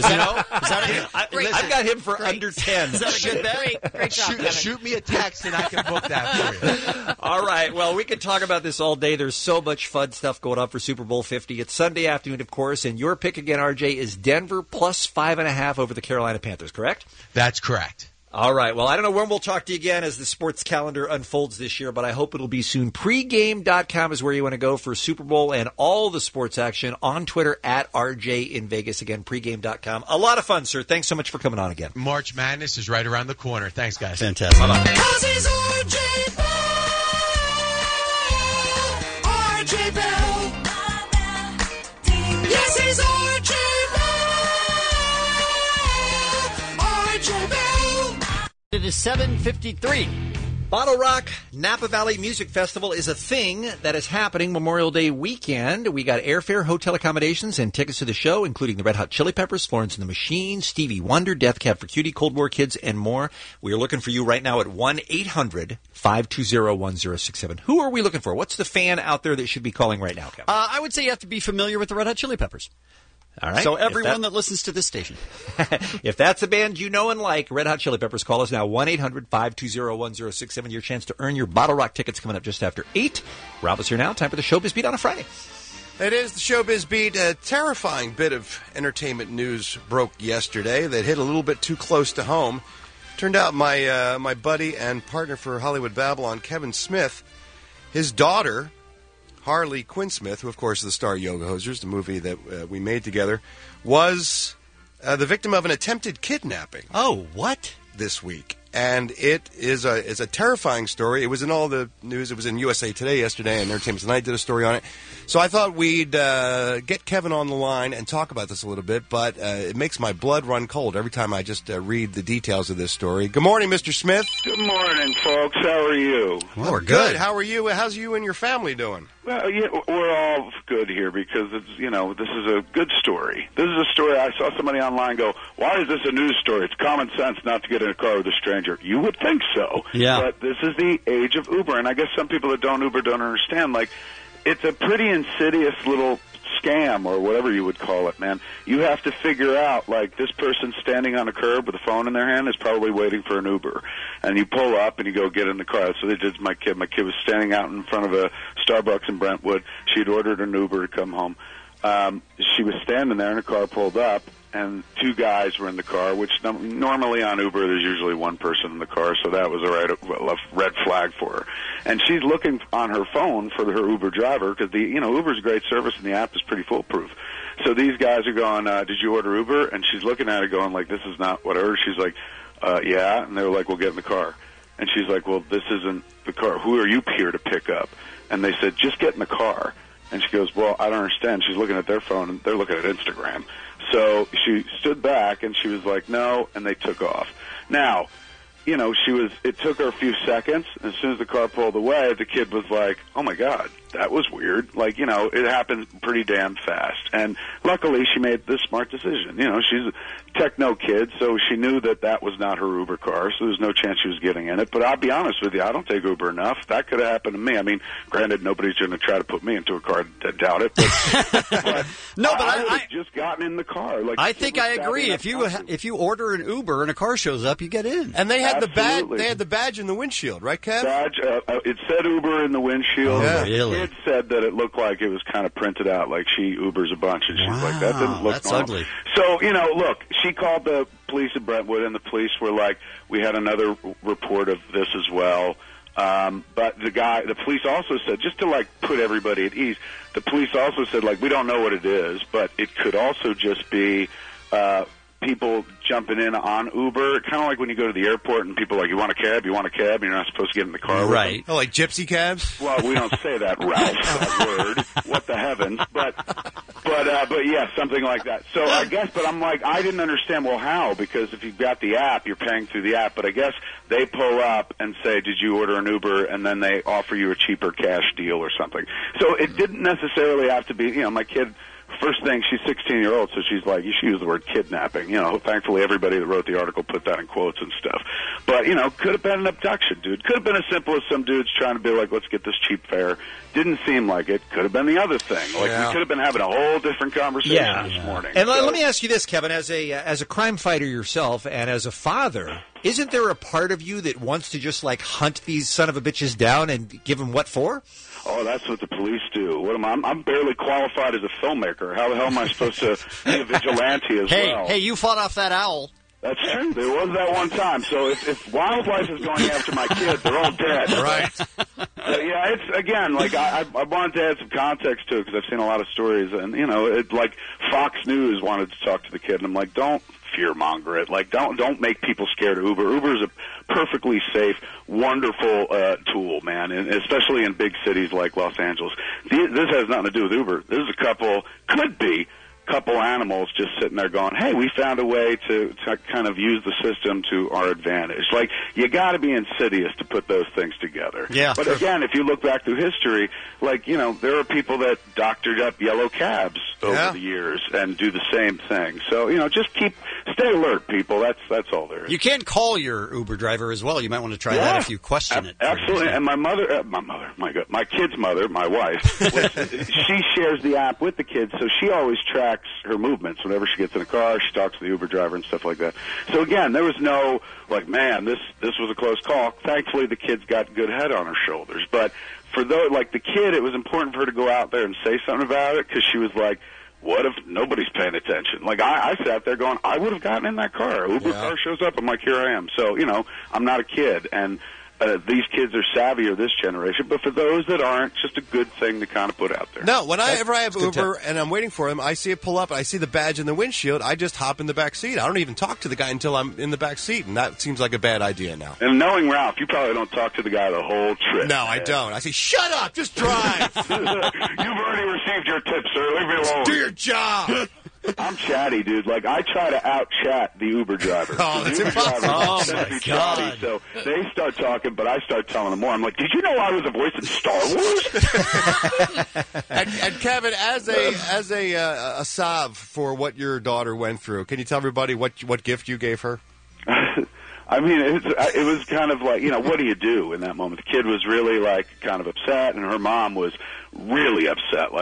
I've got him for under 10. Is that a good bet? Great job, Shoot me a text and I can book that for you. All right. Well, we could talk about this all day. There's so much fun stuff going on for Super Bowl 50. It's Sunday afternoon, of course, and your pick again, RJ, is Denver plus 5.5 over the Carolina Panthers, correct? That's correct. All right. Well, I don't know when we'll talk to you again as the sports calendar unfolds this year, but I hope it'll be soon. Pregame.com is where you want to go for Super Bowl and all the sports action. On Twitter, at RJ in Vegas. Again, pregame.com. A lot of fun, sir. Thanks so much for coming on again. March Madness is right around the corner. Thanks, guys. Fantastic. Bye-bye. RJ Bell. Yes, he's RJ Bell. RJ Bell. It is 7:53. Bottle Rock Napa Valley Music Festival is a thing that is happening Memorial Day weekend. We got airfare, hotel accommodations, and tickets to the show, including the Red Hot Chili Peppers, Florence and the Machine, Stevie Wonder, Death Cab for Cutie, Cold War Kids, and more. We are looking for you right now at 1-800-520-1067. Who are we looking for? What's the fan out there that should be calling right now, Kevin? I would say you have to be familiar with the Red Hot Chili Peppers. All right. So everyone that listens to this station. If that's a band you know and like, Red Hot Chili Peppers, call us now, 1-800-520-1067. Your chance to earn your Bottle Rock tickets coming up just after 8. Rob is here now. Time for the Showbiz Beat on a Friday. It is the Showbiz Beat. A terrifying bit of entertainment news broke yesterday that hit a little bit too close to home. Turned out my buddy and partner for Hollywood Babylon, Kevin Smith, his daughter, Harley Quinn Smith, who, of course, is the star of Yoga Hosers, the movie that we made together, was the victim of an attempted kidnapping. Oh, what? This week. And it is a terrifying story. It was in all the news. It was in USA Today yesterday, and Entertainment Tonight did a story on it. So I thought we'd get Kevin on the line and talk about this a little bit, but it makes my blood run cold every time I just read the details of this story. Good morning, Mr. Smith. Good morning, folks. How are you? Well, we're good. How are you? How's you and your family doing? Well, yeah, we're all good here because it's, this is a good story. This is a story I saw somebody online go, why is this a news story? It's common sense not to get in a car with a stranger. You would think so. Yeah. But this is the age of Uber, and I guess some people that don't Uber don't understand. Like, it's a pretty insidious little scam or whatever you would call it, man. You have to figure out, like, this person standing on a curb with a phone in their hand is probably waiting for an Uber. And you pull up and you go get in the car. So they did my kid. My kid was standing out in front of a Starbucks in Brentwood. She'd ordered an Uber to come home. She was standing there and a car pulled up, and two guys were in the car, which normally on Uber there's usually one person in the car, so that was a red flag for her. And she's looking on her phone for her Uber driver because Uber's a great service and the app is pretty foolproof. So these guys are going, did you order Uber? And she's looking at it going like, this is not what I ordered. She's like, yeah. And they were like, well, get in the car. And she's like, well, this isn't the car. Who are you here to pick up? And they said, just get in the car. And she goes, well, I don't understand. She's looking at their phone, and they're looking at Instagram. So she stood back, and she was like, no, and they took off. Now, it took her a few seconds. As soon as the car pulled away, the kid was like, oh, my God, that was weird. Like, it happened pretty damn fast. And luckily, she made the smart decision. She's a techno kid, so she knew that was not her Uber car, so there's no chance she was getting in it. But I'll be honest with you, I don't take Uber enough. That could have happened to me. I mean, granted, nobody's going to try to put me into a car. I doubt it. But, I would have just gotten in the car. Like, I think I agree. If you order an Uber and a car shows up, you get in. And they had the badge. They had the badge in the windshield, right, Kev? Badge. It said Uber in the windshield. Oh, really? It said that it looked like it was kind of printed out, like she Ubers a bunch, and she's like, that didn't look that's normal. ugly. So, look, she called the police in Brentwood, and the police were like, we had another report of this as well. But the police also said, just to put everybody at ease, the police also said, we don't know what it is, but it could also just be people jumping in on Uber, kind of like when you go to the airport and people are like, you want a cab, and you're not supposed to get in the car with them. Oh, like gypsy cabs? Well, we don't say that, Ralph, that word. What the heavens. But But yeah, something like that. So I guess, but I'm like, I didn't understand, well, how? Because if you've got the app, you're paying through the app. But I guess they pull up and say, did you order an Uber? And then they offer you a cheaper cash deal or something. So it didn't necessarily have to be, my kid, first thing, she's 16-year-old, so she's like, you should use the word kidnapping. Thankfully everybody that wrote the article put that in quotes and stuff. But, could have been an abduction, dude. Could have been as simple as some dudes trying to be like, let's get this cheap fare. Didn't seem like it. Could have been the other thing. We could have been having a whole different conversation this morning. And let me ask you this, Kevin, as a crime fighter yourself and as a father, isn't there a part of you that wants to just hunt these son of a bitches down and give them what for? Oh, that's what the police do. What am I? I'm barely qualified as a filmmaker. How the hell am I supposed to be a vigilante as well? Hey, you fought off that owl. That's true. There was that one time. So if wildlife is going after my kids, they're all dead. Right. So, yeah, it's, again, I wanted to add some context to it because I've seen a lot of stories. And, Fox News wanted to talk to the kid. And I'm like, don't fear-monger it. Don't make people scared of Uber. Uber is a perfectly safe, wonderful tool, man, and especially in big cities like Los Angeles. This has nothing to do with Uber. This is could be couple animals just sitting there going, hey, we found a way to kind of use the system to our advantage. You got to be insidious to put those things together. Yeah. But again, if you look back through history, there are people that doctored up yellow cabs over the years and do the same thing. So, just stay alert, people. That's all there is. You can call your Uber driver as well. You might want to try that if you question it. Absolutely. And my kid's mother, my wife, she shares the app with the kids, so she always tracks her movements. Whenever she gets in a car, she talks to the Uber driver and stuff like that. So again, there was no, man, this was a close call. Thankfully, the kid's got good head on her shoulders. But for those, the kid, it was important for her to go out there and say something about it because she was like, what if nobody's paying attention? I sat there going, I would have gotten in that car. Uber car shows up. I'm like, here I am. So, I'm not a kid. And these kids are savvier this generation. But for those that aren't, just a good thing to kind of put out there. No, whenever I have Uber and I'm waiting for him, I see it pull up, and I see the badge in the windshield, I just hop in the back seat. I don't even talk to the guy until I'm in the back seat, and that seems like a bad idea now. And knowing Ralph, you probably don't talk to the guy the whole trip. No, I don't. I say, shut up, just drive. You've already received your tip, sir. Leave me alone. Do your job. I'm chatty, dude. I try to out-chat the Uber driver. Oh, that's impossible. Oh, my God. So they start talking, but I start telling them more. I'm like, did you know I was a voice in Star Wars? and Kevin, as a salve for what your daughter went through, can you tell everybody what gift you gave her? I mean, it was kind of like, what do you do in that moment? The kid was really kind of upset, and her mom was really upset.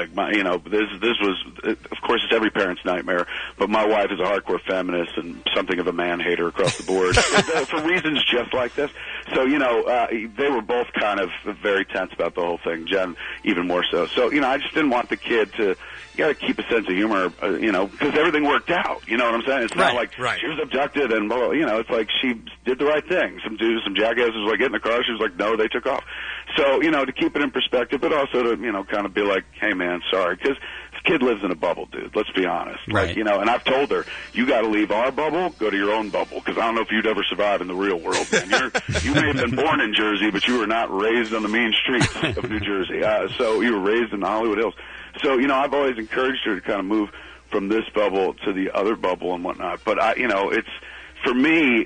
This was, of course, it's every parent's nightmare, but my wife is a hardcore feminist and something of a man-hater across the board for reasons just like this. So, they were both kind of very tense about the whole thing, Jen even more so. So, I just didn't want the kid to, you got to keep a sense of humor, because everything worked out. You know what I'm saying? It's not like she was abducted and, it's like she did the right thing. Some jackasses was get in the car. She was like, no, they took off. So, to keep it in perspective, but also to, kind of be like, hey, man, sorry. Because this kid lives in a bubble, dude. Let's be honest. Right. And I've told her, you got to leave our bubble, go to your own bubble. Because I don't know if you'd ever survive in the real world, man. You may have been born in Jersey, but you were not raised on the mean streets of New Jersey. So you were raised in the Hollywood Hills. So, I've always encouraged her to kind of move from this bubble to the other bubble and whatnot. But, it's, for me,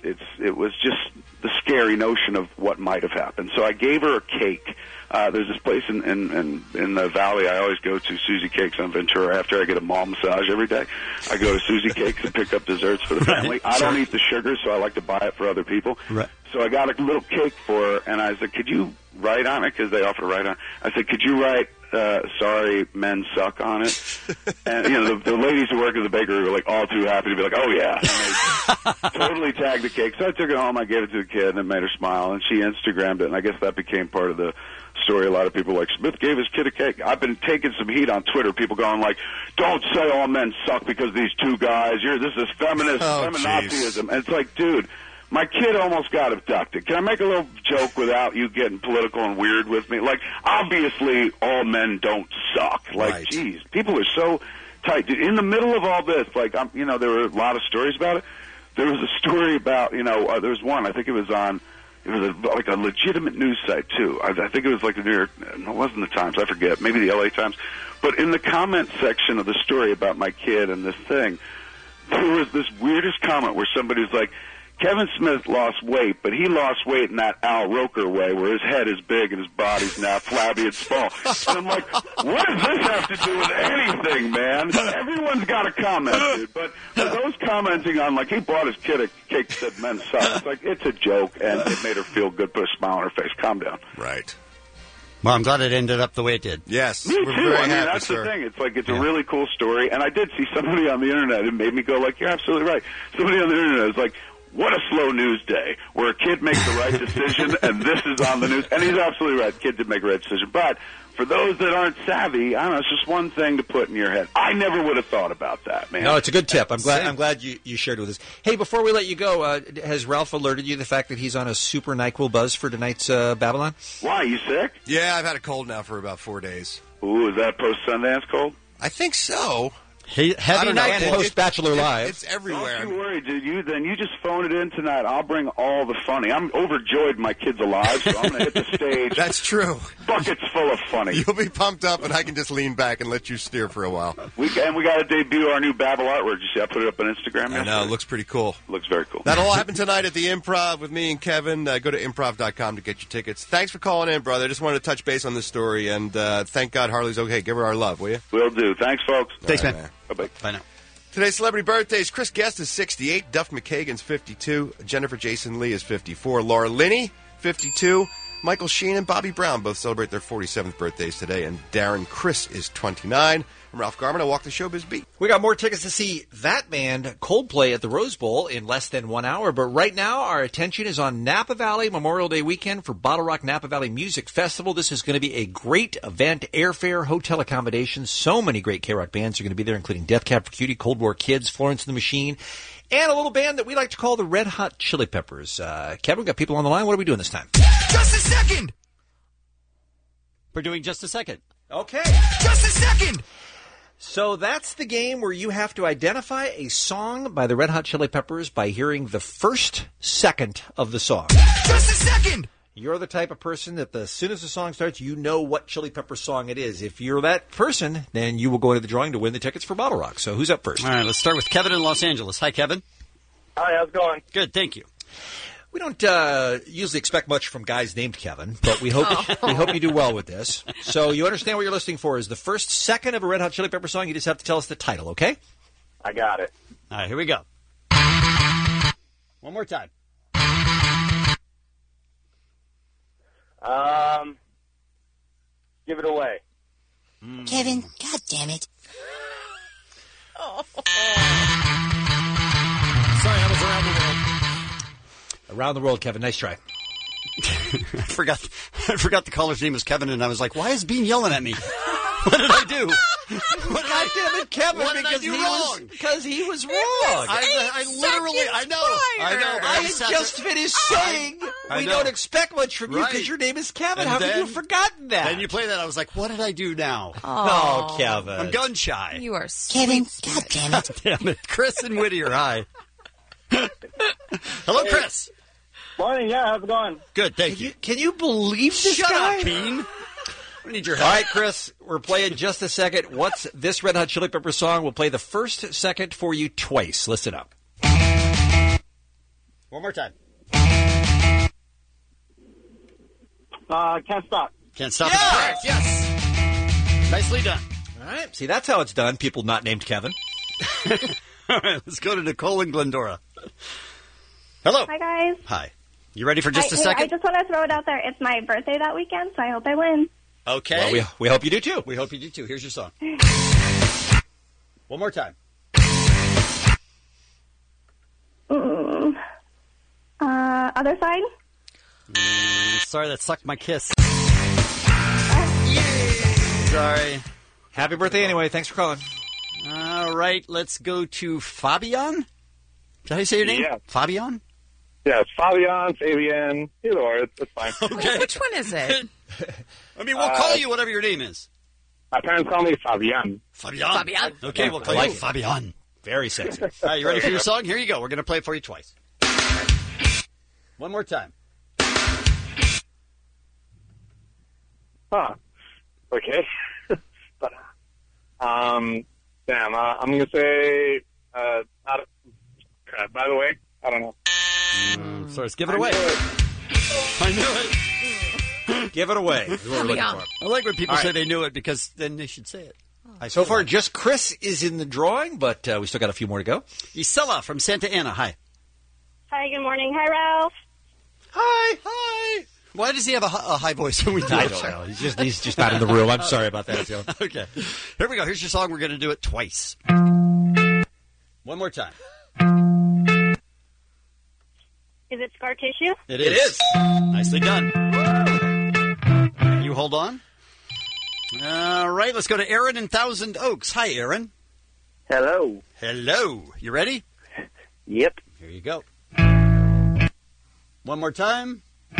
it was just the scary notion of what might have happened. So I gave her a cake. There's this place in the Valley I always go to, Susie Cakes on Ventura. After I get a mall massage every day, I go to Susie Cakes and pick up desserts for the family. I don't eat the sugar, so I like to buy it for other people. Right. So I got a little cake for her, and I said, could you write on it? Because they offer to write on it. I said, could you write, sorry, men suck on it? And, the ladies who work at the bakery were all too happy to be like, oh, yeah. And they totally tagged the cake. So I took it home, I gave it to the kid, and it made her smile, and she Instagrammed it, and I guess that became part of the story. A lot of people Smith gave his kid a cake. I've been taking some heat on Twitter, people going don't say all men suck because these two guys, this is feminist, feminazism. And it's like, dude, my kid almost got abducted. Can I make a little joke without you getting political and weird with me? Obviously, all men don't suck. Geez, people are so tight. Dude, in the middle of all this, there were a lot of stories about it. There was a story about, there was one, I think it was on It was like a legitimate news site, too. I think it was like the New York, no, it wasn't the Times, I forget, maybe the LA Times. But in the comment section of the story about my kid and this thing, there was this weirdest comment where somebody was like, Kevin Smith lost weight, but he lost weight in that Al Roker way, where his head is big and his body's now flabby and small. And I'm like, what does this have to do with anything, man? Everyone's got a comment, dude. But for those commenting on, like, he bought his kid a cake that said men suck, it's like, it's a joke, and it made her feel good, put a smile on her face. Calm down. Right. Well, I'm glad it ended up the way it did. Yes, Me we're too. very I mean, happy, that's sir. the thing. It's like, it's a really cool story. And I did see somebody on the internet. It made me go like, you're absolutely right. Somebody on the internet was like, what a slow news day where a kid makes the right decision and this is on the news. And he's absolutely right. The kid did make the right decision. But for those that aren't savvy, I don't know, it's just one thing to put in your head. I never would have thought about that, man. No, it's a good tip. I'm glad you shared with us. Hey, before we let you go, has Ralph alerted you to the fact that he's on a super NyQuil buzz for tonight's Babylon? Why, you sick? Yeah, I've had a cold now for about 4 days. Ooh, is that post-Sundance cold? I think so. Heavy night post-Bachelor Live. It's everywhere. Don't you worry, dude. Then you just phone it in tonight. I'll bring all the funny. I'm overjoyed my kid's alive, so I'm going to hit the stage. That's true. Buckets full of funny. You'll be pumped up, and I can just lean back and let you steer for a while. We got to debut our new Babel artwork. You see, I put it up on Instagram. I know, it looks pretty cool. Looks very cool. That'll all happen tonight at the Improv with me and Kevin. Go to improv.com to get your tickets. Thanks for calling in, brother. Just wanted to touch base on this story, and thank God Harley's okay. Give her our love, will you? Will do. Thanks, folks. Thanks, man. Bye-bye. Bye now. Today's celebrity birthdays: Chris Guest is 68, Duff McKagan's 52, Jennifer Jason Leigh is 54, Laura Linney 52, Michael Sheen and Bobby Brown both celebrate their 47th birthdays today, and Darren Criss is 29. I'm Ralph Garman. I walk the showbiz beat. We got more tickets to see that band, Coldplay, at the Rose Bowl in less than 1 hour. But right now, our attention is on Napa Valley Memorial Day weekend for Bottle Rock Napa Valley Music Festival. This is going to be a great event. Airfare, hotel accommodations. So many great K-Rock bands are going to be there, including Death Cab for Cutie, Cold War Kids, Florence and the Machine, and a little band that we like to call the Red Hot Chili Peppers. Kevin, we've got people on the line. What are we doing this time? Just a second! We're doing just a second. Okay. Just a second! So that's the game where you have to identify a song by the Red Hot Chili Peppers by hearing the first second of the song. Just a second! You're the type of person that as soon as the song starts, you know what Chili Pepper song it is. If you're that person, then you will go into the drawing to win the tickets for Bottle Rock. So who's up first? All right, let's start with Kevin in Los Angeles. Hi, Kevin. Hi, how's it going? Good, thank you. We don't usually expect much from guys named Kevin, but we hope you do well with this. So you understand what you're listening for is the first second of a Red Hot Chili Pepper song. You just have to tell us the title, okay? I got it. All right, here we go. One more time. Give it away. Kevin, God damn it. Sorry, I was around the world. Around the world, Kevin. Nice try. I forgot the caller's name was Kevin, and I was like, why is Bean yelling at me? What did I do? God damn it, Kevin, What did I do wrong? Because he was wrong. I literally, I know. But I had just finished saying we don't expect much from you because your name is Kevin. And How could you have forgotten that? Then you play that. I was like, what did I do now? Oh, Kevin. I'm gun shy. You are Kevin, God damn it. Damn it. Chris and Whittier, hi. Hello, Chris. Morning, yeah, how's it going? Good, thank you. Can you believe this Shut guy? up, Bean. We need your help. All right, Chris, we're playing just a second. What's this Red Hot Chili Pepper song? We'll play the first second for you twice. Listen up. One more time. Can't stop. Can't stop. Correct, yes. Nicely done. All right. See, that's how it's done. People not named Kevin. All right, let's go to Nicole and Glendora. Hello. Hi, guys. Hi. You ready for just a Hey, second? I just want to throw it out there. It's my birthday that weekend, so I hope I win. Okay. Well, we hope you do, too. We hope you do, too. Here's your song. One more time. Other side? Sorry, that sucked my kiss. Sorry. Happy birthday anyway. Thanks for calling. All right, let's go to Fabian. Is that how you say your name? Yeah. Fabian? Yeah, it's Fabian, either or, it's fine. Okay. Which one is it? I mean, we'll call you whatever your name is. My parents call me Fabian. Fabian? Okay, we'll call you Fabian. Very sexy. All right, you ready for your song? Here you go. We're going to play it for you twice. One more time. Huh. Okay. But, I'm going to say, by the way, I don't know. So let's give it away. I knew it. Give it away. Is what we're looking for. I like when people All say right. they knew it because then they should say it. So far, just Chris is in the drawing, but we still got a few more to go. Isela from Santa Ana. Hi. Hi, good morning. Hi, Ralph. Hi. Why does he have a high voice when we do I it? don't know. He's just not in the room. I'm sorry about that, Joe. Okay. Here we go. Here's your song. We're going to do it twice. One more time. Is it Scar Tissue? It is. Nicely done. You hold on. All right. Let's go to Aaron in Thousand Oaks. Hi, Aaron. Hello. Hello. You ready? Yep. Here you go. One more time.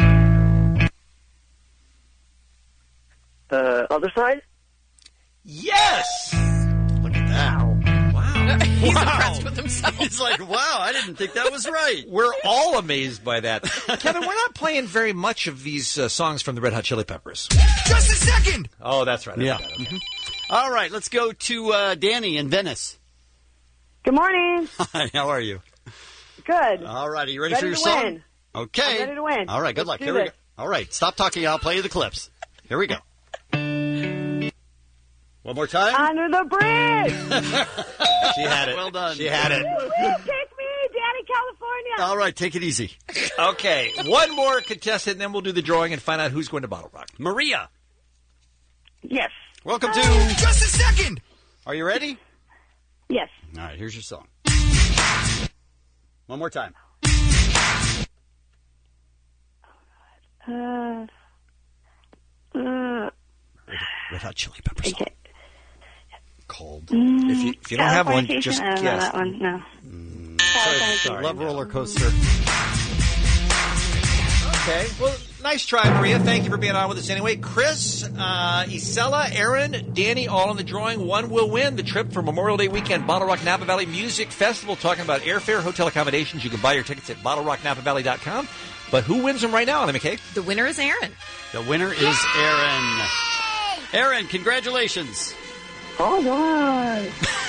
Other side? Yes! Look at that. Wow. He's impressed with himself. He's like, wow, I didn't think that was right. We're all amazed by that. Kevin, we're not playing very much of these songs from the Red Hot Chili Peppers. Just a second! Oh, that's right. Yeah. Okay. All right, let's go to Danny in Venice. Good morning. Hi, how are you? Good. All right, are you ready Ready for your to song? win. Okay. I'm ready to win. All right, good luck. Let's do Here we go. this. All right, stop talking. I'll play you the clips. Here we go. One more time. Under the bridge. She had it. Well done. She had it. Please take me, Danny, California. All right, take it easy. Okay, one more contestant, and then we'll do the drawing and find out who's going to Bottle Rock. Maria. Yes. Welcome to Just a Second. Are you ready? Yes. All right, here's your song. One more time. Red Hot Chili Peppers. Okay. Cold. If you don't have one, just I don't know guess. that one. No. Sorry, Love Roller Coaster. Okay. Well, nice try, Maria. Thank you for being on with us anyway. Chris, Isela, Aaron, Danny, all in the drawing. One will win the trip for Memorial Day weekend, Bottle Rock Napa Valley Music Festival. Talking about airfare, hotel accommodations. You can buy your tickets at BottleRockNapaValley.com. But who wins them right now, Anna McKay? The winner is Aaron. The winner is Aaron. Aaron, congratulations. Hold on.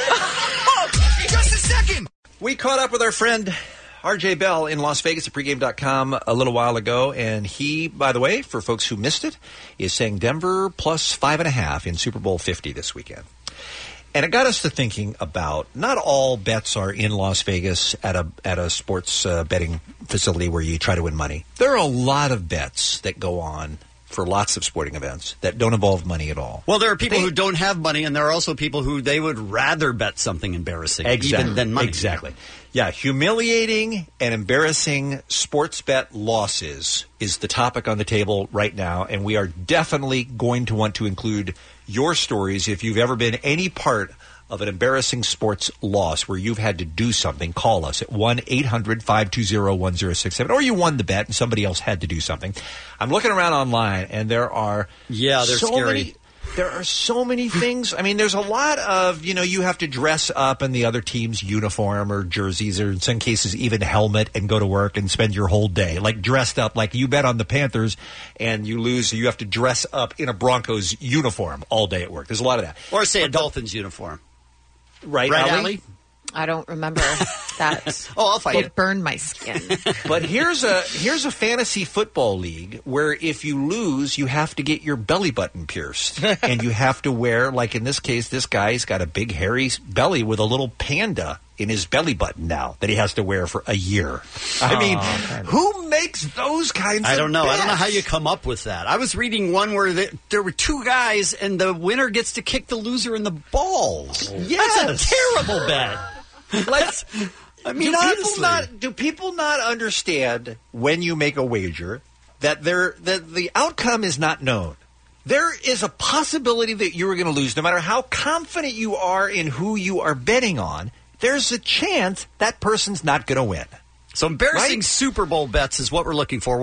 Just a second. We caught up with our friend RJ Bell in Las Vegas at pregame.com a little while ago, and he, by the way, for folks who missed it, is saying Denver plus 5.5 in Super Bowl 50 this weekend. And it got us to thinking about not all bets are in Las Vegas at a sports betting facility where you try to win money. There are a lot of bets that go on for lots of sporting events that don't involve money at all. Well, there are people who don't have money, and there are also people who they would rather bet something embarrassing even than money. Exactly. Yeah, humiliating and embarrassing sports bet losses is the topic on the table right now, and we are definitely going to want to include your stories if you've ever been any part of an embarrassing sports loss where you've had to do something. Call us at 1-800-520-1067, or you won the bet and somebody else had to do something. I'm looking around online, and there are they're so scary. There are so many things. I mean, there's a lot of, you have to dress up in the other team's uniform or jerseys, or in some cases even helmet, and go to work and spend your whole day like dressed up. Like you bet on the Panthers and you lose, so you have to dress up in a Broncos uniform all day at work. There's a lot of that. Or say a Dolphins uniform. Right, Allie? I don't remember that. Oh, I'll fight it. it. Burned my skin. But here's a fantasy football league where if you lose, you have to get your belly button pierced. And you have to wear, like in this case, this guy's got a big hairy belly with a little panda in his belly button now that he has to wear for a year. I mean, who makes those kinds of I don't know. bets? I don't know how you come up with that. I was reading one where there were two guys, and the winner gets to kick the loser in the balls. Yes. That's a terrible bet. I mean, honestly. Do people not understand when you make a wager that the outcome is not known? There is a possibility that you are going to lose, no matter how confident you are in who you are betting on. There's a chance that person's not going to win. So embarrassing Super Bowl bets is what we're looking for.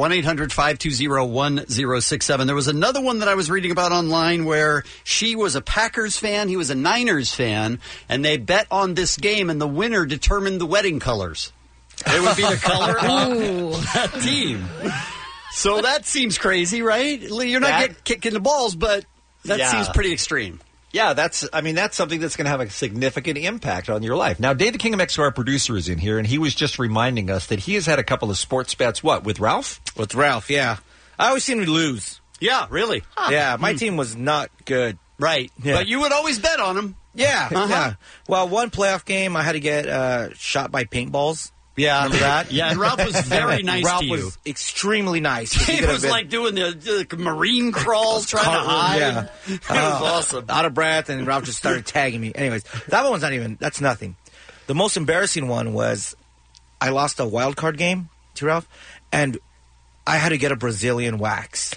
1-800-520-1067. There was another one that I was reading about online where she was a Packers fan, he was a Niners fan, and they bet on this game, and the winner determined the wedding colors. It would be the color of that team. So that seems crazy, right? You're not kicking the balls, but that seems pretty extreme. Yeah, that's something that's going to have a significant impact on your life. Now, Dave the King of Mexico, our producer, is in here, and he was just reminding us that he has had a couple of sports bets, with Ralph? With Ralph, yeah. I always seem to lose. Yeah, really? Yeah, my team was not good. Right. Yeah. But you would always bet on them. Yeah, yeah. Well, one playoff game, I had to get shot by paintballs. Yeah. Remember that? Yeah, and Ralph was very nice Ralph to you. Ralph was extremely nice. He was like doing the marine crawls, trying to hide. Yeah. It was awesome. Out of breath, and Ralph just started tagging me. Anyways, that one's that's nothing. The most embarrassing one was I lost a wild card game to Ralph, and I had to get a Brazilian wax.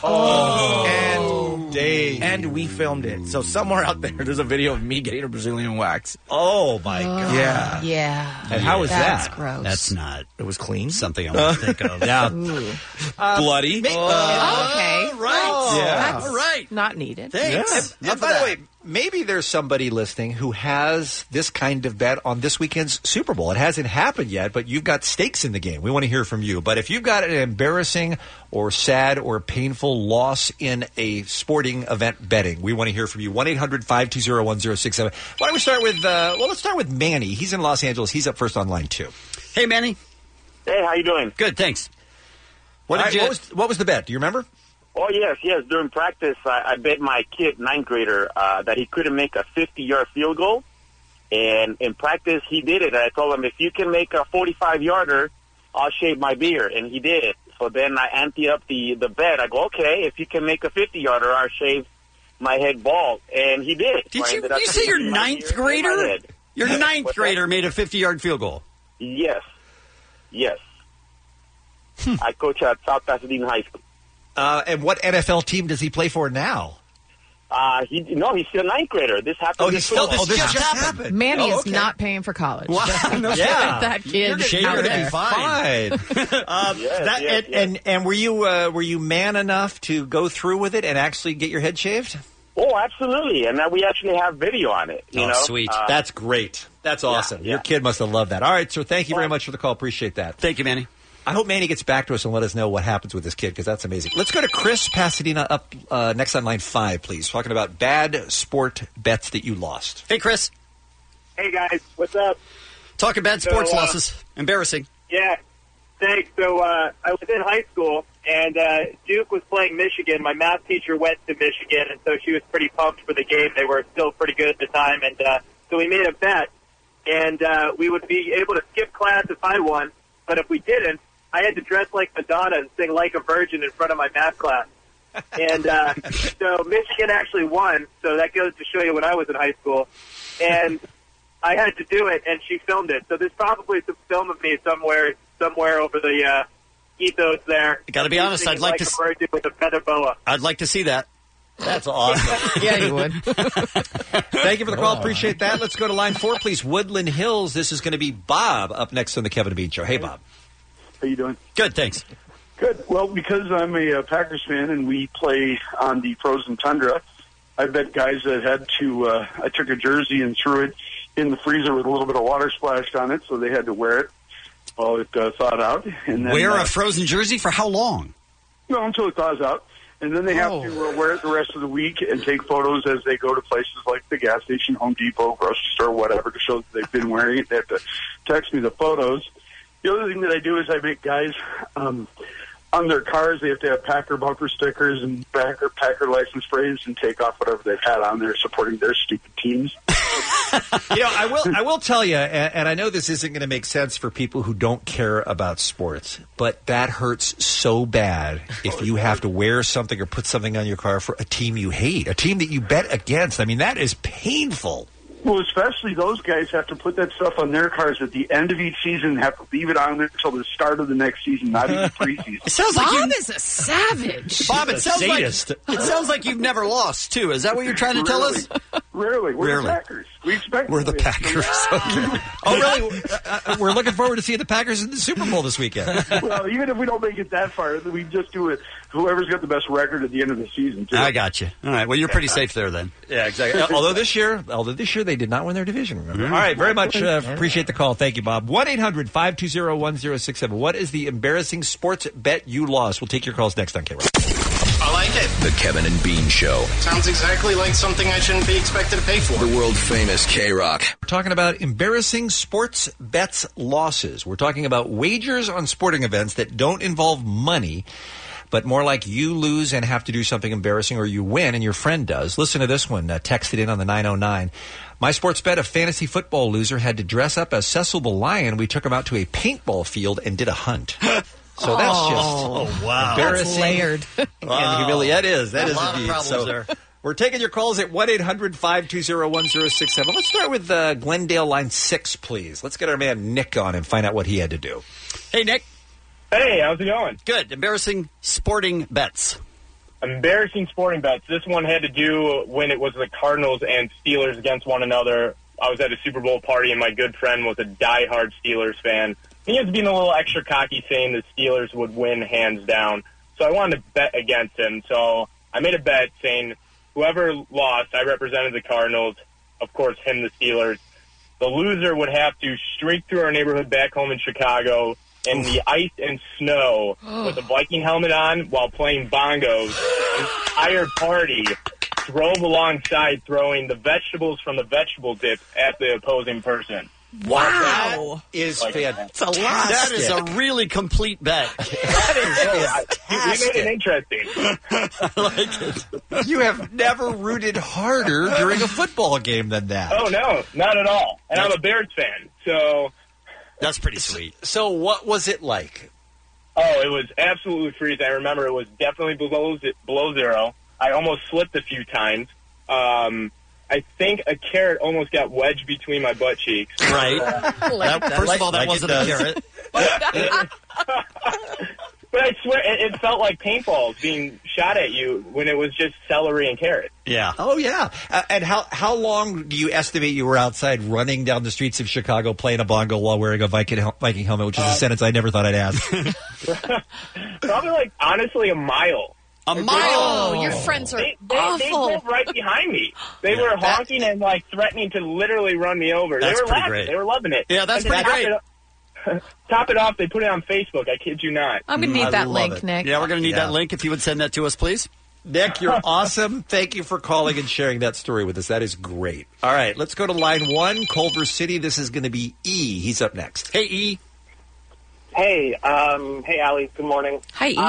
And we filmed it. So somewhere out there's a video of me getting a Brazilian wax. Oh, my God. Yeah. Yeah. And how was That's that? gross. That's not. It was clean. Something I want to think of. Yeah. Bloody. Okay. Right. Yeah. That's All right. not needed. Thanks. And by the way, maybe there's somebody listening who has this kind of bet on this weekend's Super Bowl. It hasn't happened yet, but you've got stakes in the game. We want to hear from you. But if you've got an embarrassing or sad or painful loss in a sporting event betting, we want to hear from you. 1-800-520-1067. Why don't we start with, let's start with Manny. He's in Los Angeles. He's up first on line 2. Hey, Manny. Hey, how you doing? Good, thanks. What was the bet? Do you remember? Oh, yes. During practice, I bet my kid, 9th grader, that he couldn't make a 50-yard field goal. And in practice, he did it. I told him, if you can make a 45-yarder, I'll shave my beard. And he did it. So then I ante up the bet. I go, okay, if you can make a 50-yarder, I'll shave my head bald. And he did. Did you say your 9th grader? Your 9th grader made a 50-yard field goal? Yes. I coach at South Pasadena High School. And what NFL team does he play for now? He's still 9th grader. This happened. This just happened. Manny is not paying for college. Wow. That kid. You're going to be fine. And were you man enough to go through with it and actually get your head shaved? Oh, absolutely. And we actually have video on it. You know? Sweet. That's great. That's awesome. Yeah. Your kid must have loved that. All right, so thank you very much for the call. Appreciate that. Thank you, Manny. I hope Manny gets back to us and let us know what happens with this kid, because that's amazing. Let's go to Chris Pasadena up next on line 5, please. Talking about bad sport bets that you lost. Hey, Chris. Hey, guys. What's up? Talking bad sports losses. Embarrassing. Yeah. Thanks. So I was in high school, and Duke was playing Michigan. My math teacher went to Michigan, and so she was pretty pumped for the game. They were still pretty good at the time, and so we made a bet, and we would be able to skip class if I won, but if we didn't, I had to dress like Madonna and sing Like a Virgin in front of my math class. And so Michigan actually won, so that goes to show you when I was in high school. And I had to do it, and she filmed it. So there's probably some film of me somewhere over the ethos there. Got to be honest, I'd like to a virgin with a feather boa. I'd like to see that. That's awesome. Yeah, you would. Thank you for the call. Appreciate that. Let's go to line 4, please. Woodland Hills. This is going to be Bob up next on the Kevin and Bean Show. Hey, Bob. How you doing? Good, thanks. Good. Well, because I'm a Packers fan and we play on the frozen tundra, I bet guys that had to, I took a jersey and threw it in the freezer with a little bit of water splashed on it, so they had to wear it while it thawed out. And then, wear a frozen jersey for how long? No, until it thaws out. And then they have to wear it the rest of the week and take photos as they go to places like the gas station, Home Depot, grocery store, whatever, to show that they've been wearing it. They have to text me the photos. The other thing that I do is I make guys, on their cars, they have to have Packer bumper stickers and Packer license plates and take off whatever they've had on there supporting their stupid teams. I will tell you, and I know this isn't going to make sense for people who don't care about sports, but that hurts so bad if you have to wear something or put something on your car for a team you hate, a team that you bet against. I mean, that is painful. Well, especially those guys have to put that stuff on their cars at the end of each season and have to leave it on there until the start of the next season, not even preseason. It sounds like Bob is a savage. Bob, it sounds like you've never lost, too. Is that what you're trying to tell us? Rarely. We're the Packers. We expect We're the Packers. Okay. Oh, really? We're looking forward to seeing the Packers in the Super Bowl this weekend. Well, even if we don't make it that far, we just do it. Whoever's got the best record at the end of the season, too. I got you. All right. Well, you're pretty safe there then. Yeah, exactly. Although this year they did not win their division, remember? All right, very much appreciate the call. Thank you, Bob. 1-800-520-1067. What is the embarrassing sports bet you lost? We'll take your calls next on K-Rock. I like it. The Kevin and Bean Show. Sounds exactly like something I shouldn't be expected to pay for. The world-famous K-Rock. We're talking about embarrassing sports bets losses. We're talking about wagers on sporting events that don't involve money, but more like you lose and have to do something embarrassing, or you win and your friend does. Listen to this one, texted in on the 909. My sports bet, a fantasy football loser had to dress up as Cecil the Lion. We took him out to a paintball field and did a hunt. So that's just embarrassing. That's layered. And humiliating. That is a lot indeed. of problems So there. we're taking your calls at 1-800-520-1067. Let's start with Glendale line 6, please. Let's get our man Nick on and find out what he had to do. Hey, Nick. Hey, how's it going? Good. Embarrassing sporting bets. Embarrassing sporting bets. This one had to do when it was the Cardinals and Steelers against one another. I was at a Super Bowl party, and my good friend was a diehard Steelers fan. He was being a little extra cocky, saying the Steelers would win hands down. So I wanted to bet against him. So I made a bet saying whoever lost, I represented the Cardinals, of course, him, the Steelers. The loser would have to streak through our neighborhood back home in Chicago in the ice and snow with a Viking helmet on while playing bongos. The entire party drove alongside throwing the vegetables from the vegetable dip at the opposing person. Wow. That is fantastic. It's a lot. That is a really complete bet. That is fantastic. We made it interesting. I like it. You have never rooted harder during a football game than that. Oh, no, not at all. And I'm a Bears fan, so... That's pretty sweet. So what was it like? Oh, it was absolutely freezing. I remember it was definitely below zero. I almost slipped a few times. I think a carrot almost got wedged between my butt cheeks. Right. First of all, that wasn't a carrot. But I swear, it felt like paintballs being shot at you when it was just celery and carrot. Yeah. Oh, yeah. And how long do you estimate you were outside running down the streets of Chicago playing a bongo while wearing a Viking helmet, which is a sentence I never thought I'd ask? Probably, honestly, a mile. A mile? Oh, your friends are awful. They drove right behind me. They were honking and threatening to literally run me over. That's they were laughing. great. They were loving it. Yeah, that's pretty great. Top it off, they put it on Facebook. I kid you not. I'm going to need that link, Nick. Yeah, we're going to need that link if you would send that to us, please. Nick, you're awesome. Thank you for calling and sharing that story with us. That is great. All right, let's go to line 1, Culver City. This is going to be E. He's up next. Hey, E. Hey, Allie. Good morning. Hi, E.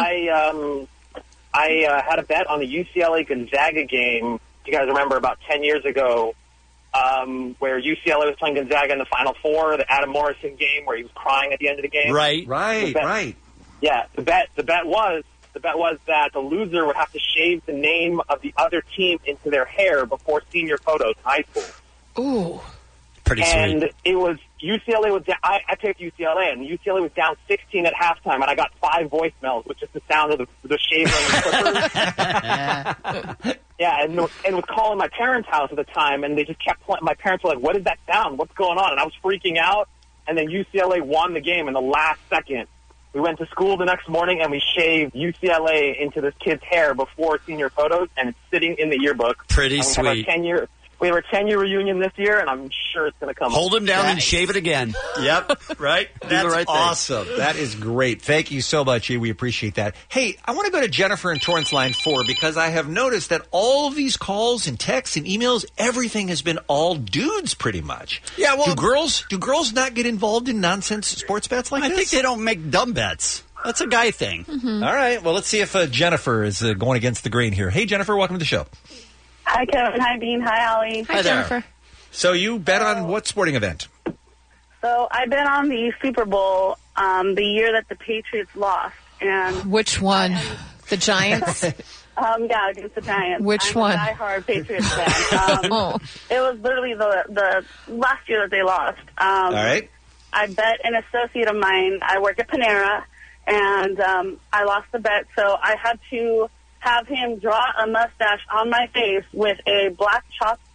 I had a bet on the UCLA-Gonzaga game. You guys remember about 10 years ago where UCLA was playing Gonzaga in the Final Four, the Adam Morrison game where he was crying at the end of the game? Right. Yeah, the bet was that the loser would have to shave the name of the other team into their hair before senior photos in high school. Ooh. Pretty sweet. And it was UCLA was down, I picked UCLA, and UCLA was down 16 at halftime, and I got 5 voicemails with just the sound of the shaving clippers. Yeah, and was calling my parents' house at the time, and they just kept playing. My parents were like, "What is that sound? What's going on?" And I was freaking out. And then UCLA won the game in the last second. We went to school the next morning, and we shaved UCLA into this kid's hair before senior photos, and it's sitting in the yearbook. Pretty sweet. We have our 10-year reunion this year, and I'm sure it's going to come. Hold him down and shave it again. Yep, right? That's the right thing. Awesome. That is great. Thank you so much, E. We appreciate that. Hey, I want to go to Jennifer in Torrance line 4 because I have noticed that all of these calls and texts and emails, everything has been all dudes pretty much. Yeah, well, do girls not get involved in nonsense sports bets like this? I think they don't make dumb bets. That's a guy thing. Mm-hmm. All right. Well, let's see if Jennifer is going against the grain here. Hey, Jennifer, welcome to the show. Hi, Kevin. Hi, Bean. Hi, Allie. Hi, Jennifer. So you bet on what sporting event? So I bet on the Super Bowl the year that the Patriots lost. And which one? The Giants? Yeah, against the Giants. Which I'm one? a diehard Patriots fan. It was literally the last year that they lost. All right. I bet an associate of mine, I work at Panera, and I lost the bet, so I had to have him draw a mustache on my face with a black chalk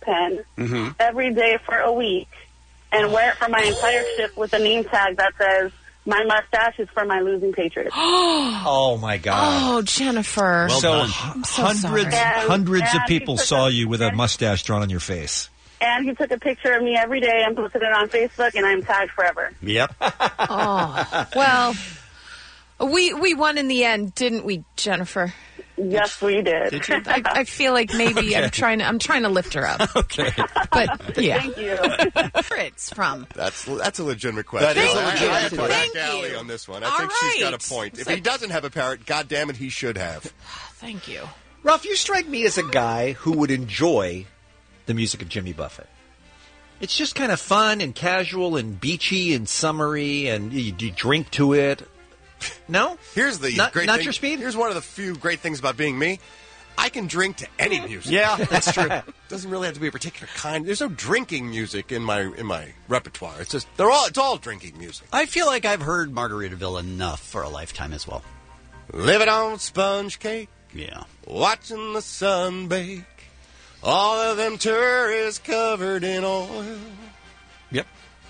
pen every day for a week and wear it for my entire shift with a name tag that says, "My mustache is for my losing Patriots." Oh, my God. Oh, Jennifer. Well done. I'm so sorry. Hundreds of And people he took saw you with a mustache drawn on your face. And he took a picture of me every day and posted it on Facebook, and I'm tagged forever. Yep. Oh, well, we won in the end, didn't we, Jennifer? Yes, we did. I feel like maybe I'm trying to lift her up. Okay. But yeah. Thank you. Where it's from. That's a legitimate question. That is a legitimate I have to question. back Allie on this one. I All think she's got right. a point. If he doesn't have a parrot, goddamn it, he should have. Thank you. Ralph, you strike me as a guy who would enjoy the music of Jimmy Buffett. It's just kind of fun and casual and beachy and summery, and you drink to it. No? Here's the Not great not thing. your speed? Here's one of the few great things about being me. I can drink to any music. Yeah, that's true. Doesn't really have to be a particular kind. There's no drinking music in my repertoire. It's just it's all drinking music. I feel like I've heard Margaritaville enough for a lifetime as well. Living on sponge cake. Yeah. Watching the sun bake. All of them tourists covered in oil. Yep.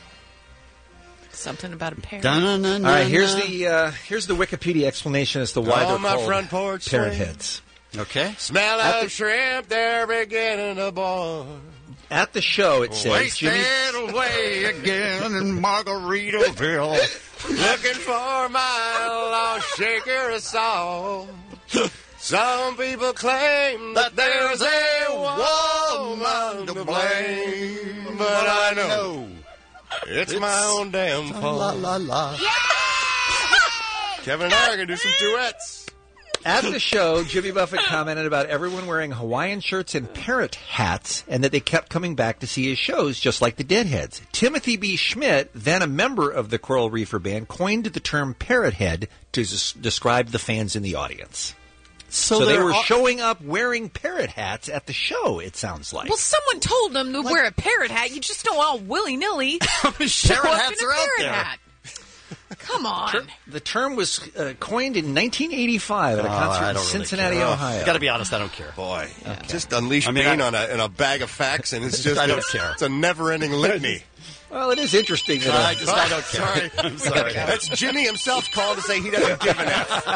Something about a parrot. All right, here's the Wikipedia explanation as to why On they're my called front porch parrot swing. heads. Okay. Smell of shrimp, they're beginning to boil. At the show, it says Jimmy. Wasted away again in Margaritaville. Looking for my lost shaker of salt. Some people claim that there's a woman to blame, but I know it's my own damn fault. La la la. Kevin and I are going to do some duets. At the show, Jimmy Buffett commented about everyone wearing Hawaiian shirts and parrot hats, and that they kept coming back to see his shows, just like the Deadheads. Timothy B. Schmidt, then a member of the Coral Reefer Band, coined the term parrot head to describe the fans in the audience. So they were showing up wearing parrot hats at the show, it sounds like. Well, someone told them to wear a parrot hat. You just don't all willy-nilly show Parrot up hats in a are out parrot there. hat. Come on. The term was coined in 1985 at a concert in Cincinnati, Ohio. Got to be honest, I don't care. Boy, just unleash Bean on a bag of facts, and it's just I don't care. It's a never-ending litany. Well, it is interesting. That I don't care. Sorry. I'm sorry. That's Jimmy himself calling to say he doesn't give an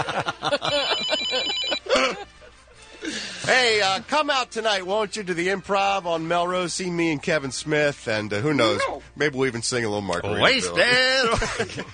F. Hey, come out tonight, won't you, to the Improv on Melrose. See me and Kevin Smith, and who knows, maybe we'll even sing a little Margaritaville. Wasted.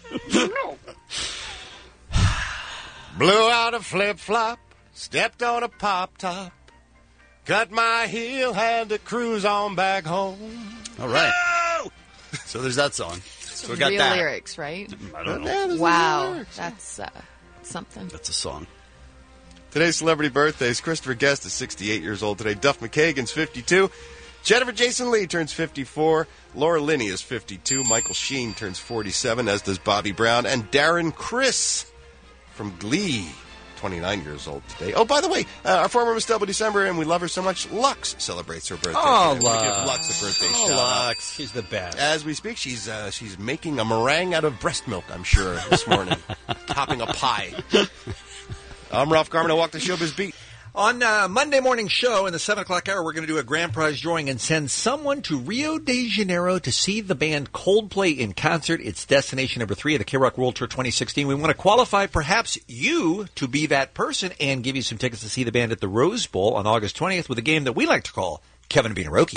Blew out a flip-flop, stepped on a pop-top, cut my heel, had to cruise on back home. All right. So there's that song. So we got Real that. lyrics, right? I don't know. Yeah, there's Wow. real lyrics. That's something. That's a song. Today's celebrity birthdays. Christopher Guest is 68 years old today. Duff McKagan's 52. Jennifer Jason Leigh turns 54. Laura Linney is 52. Michael Sheen turns 47, as does Bobby Brown. And Darren Criss from Glee, 29 years old today. Oh, by the way, our former Miss Double December, and we love her so much, Lux celebrates her birthday Oh, today. We give Lux. Lux a birthday Oh, shout Lux. She's the best. As we speak, she's making a meringue out of breast milk, I'm sure, this morning. Topping a pie. I'm Ralph Garman. I walk the showbiz beat. On Monday morning show in the 7 o'clock hour, we're going to do a grand prize drawing and send someone to Rio de Janeiro to see the band Coldplay in concert. It's destination number 3 of the K-Rock World Tour 2016. We want to qualify perhaps you to be that person and give you some tickets to see the band at the Rose Bowl on August 20th with a game that we like to call Kevin and Beanaroki.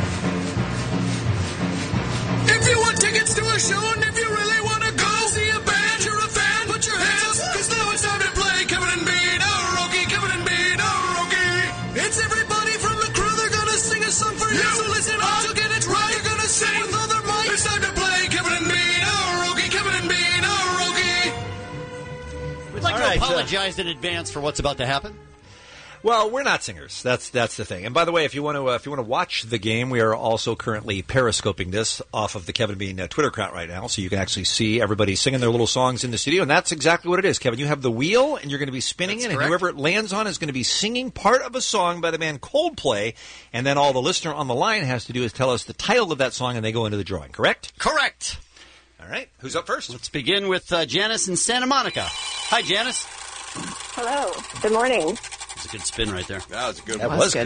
If you want tickets to a show and if you really want to go see a band, you're a fan, put your hands up, 'cause now it's time to play Kevin and Beanaroki, Kevin and Beanaroki. It's everybody from the crew, they're gonna sing a song for you, so listen up to get it right. You're gonna sing with other mics. It's time to play Kevin and Beanaroki, Kevin and Beanaroki. We'd like All to right, apologize in advance for what's about to happen. Well, we're not singers. That's the thing. And by the way, if you want to watch the game, we are also currently periscoping this off of the Kevin Bean Twitter account right now, so you can actually see everybody singing their little songs in the studio. And that's exactly what it is, Kevin. You have the wheel, and you're going to be spinning it, and whoever it lands on is going to be singing part of a song by the band Coldplay. And then all the listener on the line has to do is tell us the title of that song, and they go into the drawing. Correct? Correct. All right. Who's up first? Let's begin with Janice in Santa Monica. Hi, Janice. Hello. Good morning. It's a good spin right there. That was a good That one. was good.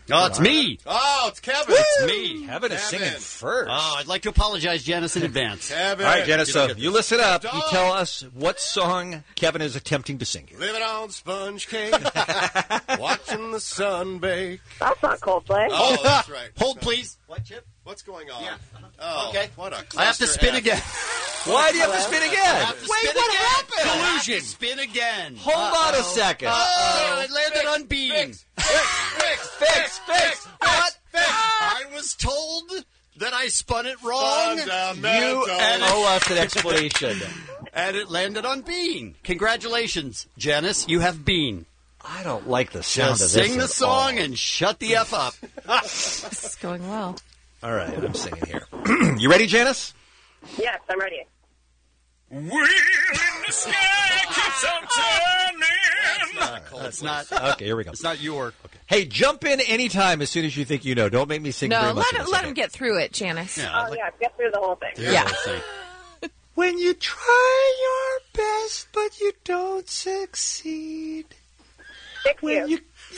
Oh, it's me. Oh, it's Kevin. It's me. Kevin is singing first. Oh, I'd like to apologize, Janice, in advance. Kevin. All right, Janice, so you listen up. You tell us what song Kevin is attempting to sing here. Living on sponge cake, watching the sun bake. That's not Coldplay. Oh, that's right. Hold, please. What, Chip? What's going on? Yeah. Oh, Okay. What a I have to spin again. Why do you have to spin again? Wait, what happened? Collusion. Spin again. Hold on a second. It landed on Bean. Fix. What? I was told that I spun it wrong. You owe us an explanation. And it landed on Bean. Congratulations, Janice. You have Bean. I don't like the sound Just of this sing the at song all. and shut the F up. This is going well. All right, I'm singing here. You ready, Janice? Yes, I'm ready. Wheel in the sky keeps on turning. That's not. Okay, here we go. It's not your. Okay. Hey, jump in anytime as soon as you think you know. Don't make me sing No, very much of let this, let okay? him get through it, Janice. Yeah, get through the whole thing. Yeah. When you try your best, but you don't succeed. Fix you.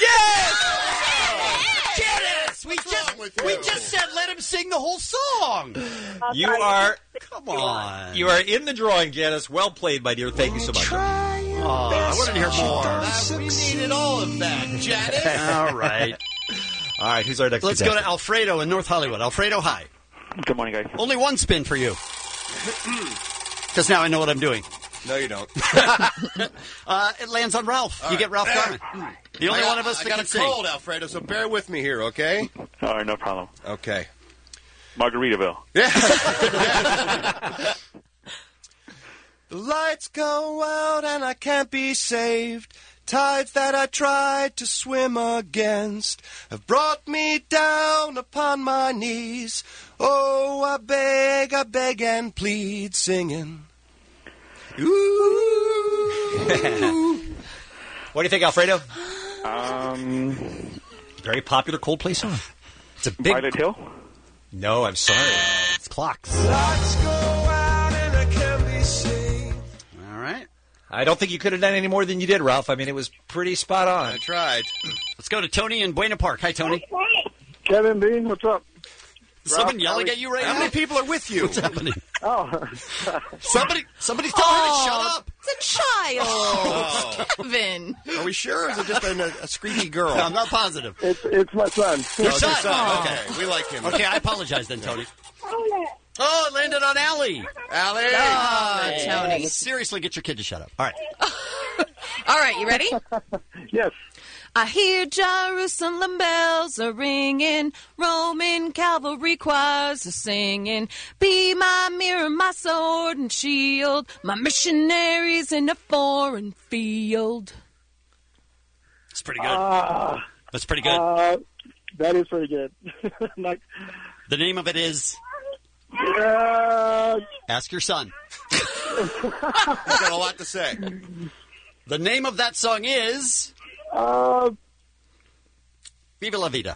Yes! Janice! We just said let him sing the whole song. You are. Come on. You are in the drawing, Janice. Well played, my dear. Thank you so much. Oh, I want to hear more. We needed all of that, Janice. All right. All right, who's our next Let's go to contestant? Alfredo in North Hollywood. Alfredo, hi. Good morning, guys. Only one spin for you. Because now I know what I'm doing. No, you don't. It lands on Ralph. You get Ralph Garman. The only one of us I that got can a sing. cold, Alfredo, so bear with me here, okay? All right, no problem. Okay. Margaritaville. Yeah. The lights go out and I can't be saved. Tides that I tried to swim against have brought me down upon my knees. Oh, I beg and plead, singing. Ooh. What do you think, Alfredo? Very popular Coldplay song. It's a big. Violet Hill? No, I'm sorry. It's Clocks. Lights go out and I can't be saved. All right. I don't think you could have done any more than you did, Ralph. I mean, it was pretty spot on. I tried. Let's go to Tony in Buena Park. Hi, Tony. Kevin Bean, what's up? Is someone yelling at you right now? How many people are with you? What's happening? Oh. Somebody's telling her to shut up. It's a child. Oh. Kevin. Are we sure? Or is it just a squeaky girl? I'm not positive. It's my son. Your Oh, son. your son. Oh. Okay, we like him. Okay, I apologize then, Tony. Oh, it landed on Allie. Allie. Oh, Tony. Seriously, get your kid to shut up. All right. All right, you ready? Yes. I hear Jerusalem bells are ringing, Roman cavalry choirs are singing. Be my mirror, my sword and shield, my missionaries in a foreign field. That's pretty good. That's pretty good. That is pretty good. The name of it is... Ask your son. He's got a lot to say. The name of that song is... Viva la Vida.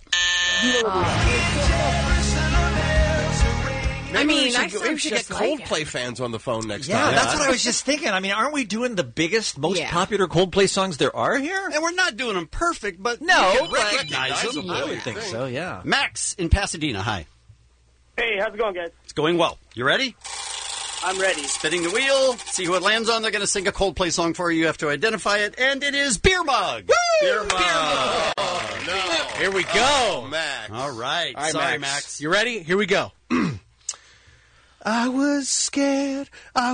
Maybe I we should get just like Coldplay fans on the phone next Yeah, time. that's what I was just thinking. I mean, aren't we doing the biggest, most popular Coldplay songs there are here? And we're not doing them perfect, but No, we can but recognize them. I would think so, yeah. Max in Pasadena, hi. Hey, how's it going, guys? It's going well. You ready? I'm ready. Spinning the wheel. See who it lands on. They're going to sing a Coldplay song for you. You have to identify it. And it is Beer Mug. Beer Mug. Oh, no. Here we go. Oh, Max. All right. All right, Sorry, Max. You ready? Here we go. I was scared,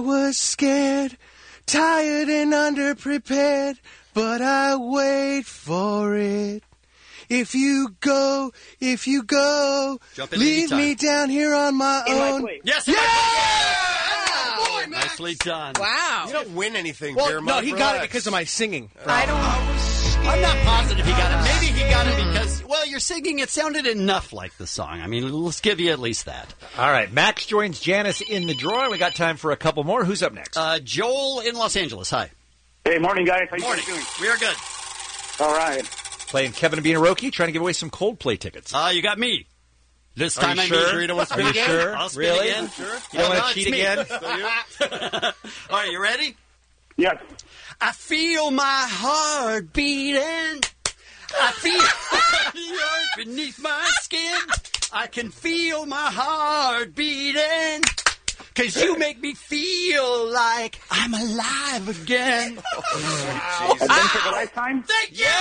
tired and underprepared, but I wait for it. If you go, Jump in leave anytime. me down here on my own. Yes. Yeah! Boy, nicely done. Wow. You don't win anything, Well, Beer no, Mug. he got it Relax. because of my singing. I'm not positive he got it. Maybe he got it because, well, you're singing. It sounded enough like the song. I mean, let's give you at least that. All right, Max joins Janice in the drawer. We got time for a couple more. Who's up next? Joel in Los Angeles. Hi. Hey, morning, guys. How you Morning. guys doing? We are good. All right. Playing Kevin and Beanaroki, trying to give away some Coldplay tickets. You got me. This Are time you I sure? mean, Are you sure? I'll spin Really? again. Sure? You don't want to cheat again? All right, you ready? Yes. I feel my heart beating. I feel the earth beneath my skin. I can feel my heart beating. 'Cause you make me feel like I'm alive again. Wow. Adventure of a lifetime? Thank you!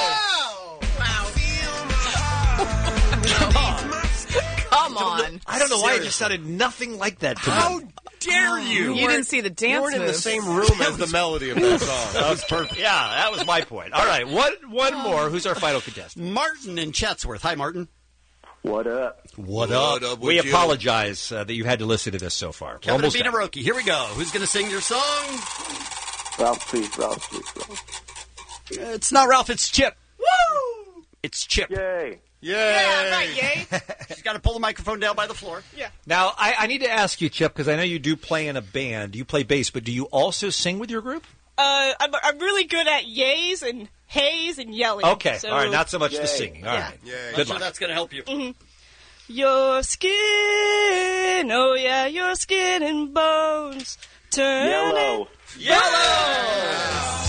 Come on. I don't know why it just sounded nothing like that to me. How dare you? You didn't see the dance You weren't in the moves. same room as the melody of that song. That was perfect. Yeah, that was my point. All right, one more. Who's our final contestant? Martin in Chatsworth. Hi, Martin. What up? What up up? with We you? apologize that you had to listen to this so far. We're Kevin almost and done. Roki. Here we go. Who's going to sing your song? Ralph, please, Ralph. It's not Ralph, it's Chip. Woo! It's Chip. Yay. Yeah, right, yay. She's got to pull the microphone down by the floor. Yeah. Now, I need to ask you, Chip, because I know you do play in a band. You play bass, but do you also sing with your group? I'm really good at yays and hays and yelling. Okay, So, all right, not so much Yay. the singing. All right. Yay. I'm Good sure luck. that's going to help you. Mhm. Your skin, oh yeah, your skin and bones turning Yellow.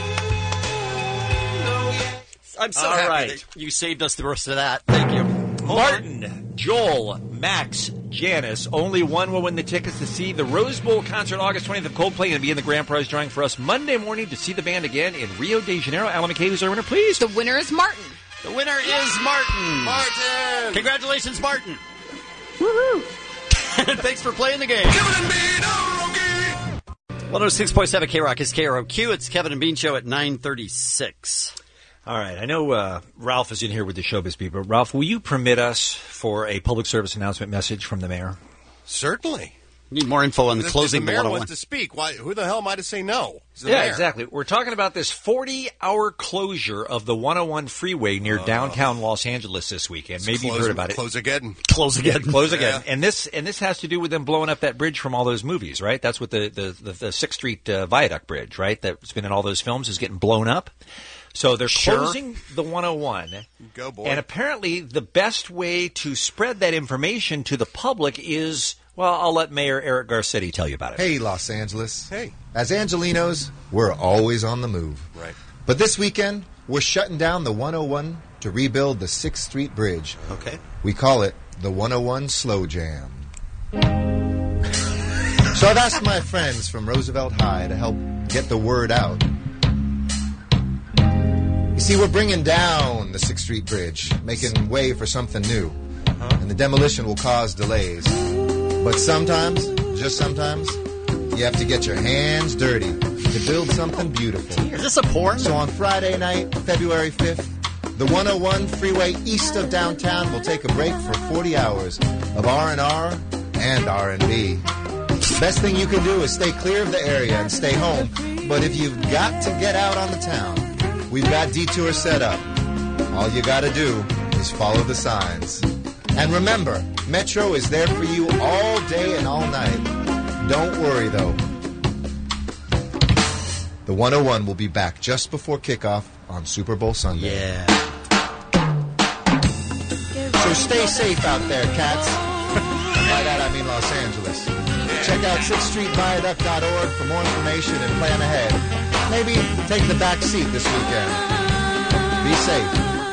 I'm so All happy right. that you saved us the rest of that. Thank you. Martin, Joel, Max, Janice. Only one will win the tickets to see the Rose Bowl concert August 20th of Coldplay and be in the grand prize drawing for us Monday morning to see the band again in Rio de Janeiro. Alan McKay, who's our winner, please? The winner is Martin. The winner is Martin. Martin! Congratulations, Martin. Woohoo! Thanks for playing the game. 106.7 K-Rock is KROQ. It's Kevin and Bean Show at 9:36. All right. I know Ralph is in here with the Showbiz Beat, but Ralph, will you permit us for a public service announcement message from the mayor? Certainly. Need more info on the If closing the mayor 101. wants to speak. Why? Who the hell am I to say no? He's the Yeah, mayor. exactly. We're talking about this 40-hour closure of the 101 freeway near downtown Los Angeles this weekend. Maybe you've heard about it. Close again. Close again. Close again. Yeah. And this has to do with them blowing up that bridge from all those movies, right? That's what the 6th Street Viaduct Bridge, right? That's been in all those films is getting blown up. So they're closing the 101. Go, boy. And apparently the best way to spread that information to the public is, well, I'll let Mayor Eric Garcetti tell you about it. Hey, Los Angeles. Hey. As Angelinos, we're always on the move. Right. But this weekend, we're shutting down the 101 to rebuild the 6th Street Bridge. Okay. We call it the 101 Slow Jam. So I've asked my friends from Roosevelt High to help get the word out. You see, we're bringing down the 6th Street Bridge, making way for something new. And the demolition will cause delays. But sometimes, just sometimes, you have to get your hands dirty to build something beautiful. Is this a porn? So on Friday night, February 5th, the 101 freeway east of downtown will take a break for 40 hours of R&R and R&B. Best thing you can do is stay clear of the area and stay home. But if you've got to get out on the town, we've got detours set up. All you got to do is follow the signs. And remember, Metro is there for you all day and all night. Don't worry, though. The 101 will be back just before kickoff on Super Bowl Sunday. Yeah. So stay safe out there, cats. By that, I mean Los Angeles. Check out 6thstreetviaduct.org for more information and plan ahead. Maybe take the back seat this weekend. Be safe.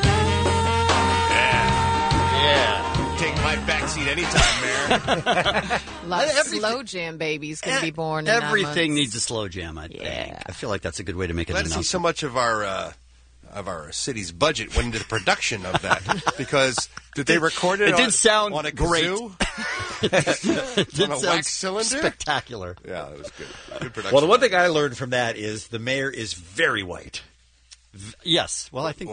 Yeah. Take my backseat anytime, Mayor. A lot of slow jam babies going to be born in 9 Everything months. needs a slow jam, I think. I feel like that's a good way to make it Glad to see so much of our city's budget went into the production of that because did they record it? It did sound on a great. kazoo? It did On a sound wax cylinder? spectacular. Yeah, it was good. Good production. Well, the one thing I learned from that is the mayor is very white. Yes. Well, I think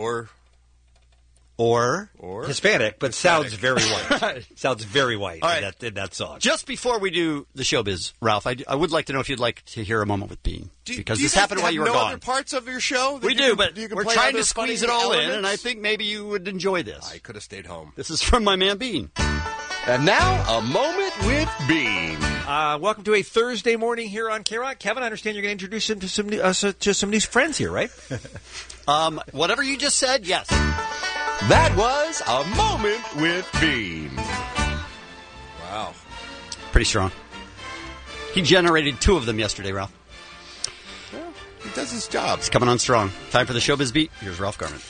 or Hispanic, but sounds very Right. white. Sounds very white All in right. that song. Just before we do the showbiz, Ralph, I would like to know if you'd like to hear a moment with Bean. Because Do you this guys happened while have you were no gone. other parts of your show? that We you do, can- but you can we're play trying other to squeeze funny it all in, elements? and I think maybe you would enjoy this. I could have stayed home. This is from my man Bean. And now, a moment with Bean. Welcome to a Thursday morning here on K-Rock. Kevin, I understand you're going to introduce him to some of these friends here, right? Whatever you just said, yes. That was a moment with Bean. Wow. Pretty strong. He generated 2 of them yesterday, Ralph. He does his job. He's coming on strong. Time for the showbiz beat. Here's Ralph Garman.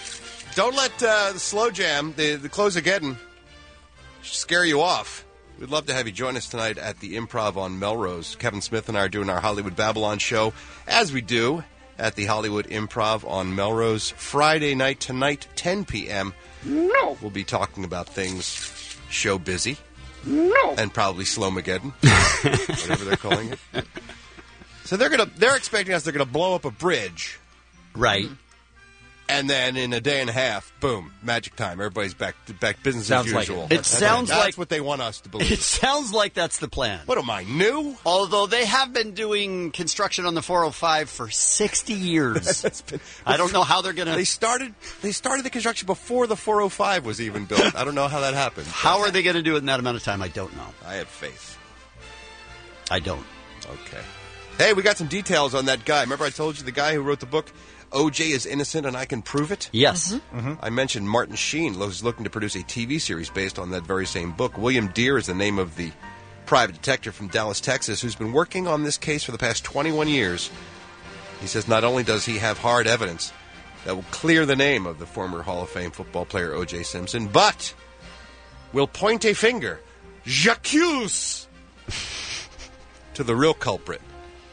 Don't let the slow jam, the Close-Ageddon, scare you off. We'd love to have you join us tonight at the Improv on Melrose. Kevin Smith and I are doing our Hollywood Babylon show, as we do at the Hollywood Improv on Melrose Friday night tonight, 10 p.m. No. We'll be talking about things show busy. No. And probably Slow-Mageddon, whatever they're calling it. So they're expecting us. They're gonna blow up a bridge, right? And then in a day and a half, boom, magic time. Everybody's back business Sounds as like usual. it. It sounds like that's what they want us to believe. It sounds like that's the plan. What am I, new? Although they have been doing construction on the 405 for 60 years. I don't know how they're going to... They started the construction before the 405 was even built. I don't know how that happened. How are they going to do it in that amount of time? I don't know. I have faith. I don't. Okay. Hey, we got some details on that guy. Remember I told you the guy who wrote the book, O.J. is innocent and I can prove it? Yes. I mentioned Martin Sheen was looking to produce a TV series based on that very same book. William Deere is the name of the private detective from Dallas, Texas, who's been working on this case for the past 21 years. He says not only does he have hard evidence that will clear the name of the former Hall of Fame football player O.J. Simpson, but will point a finger, j'accuse, to the real culprit.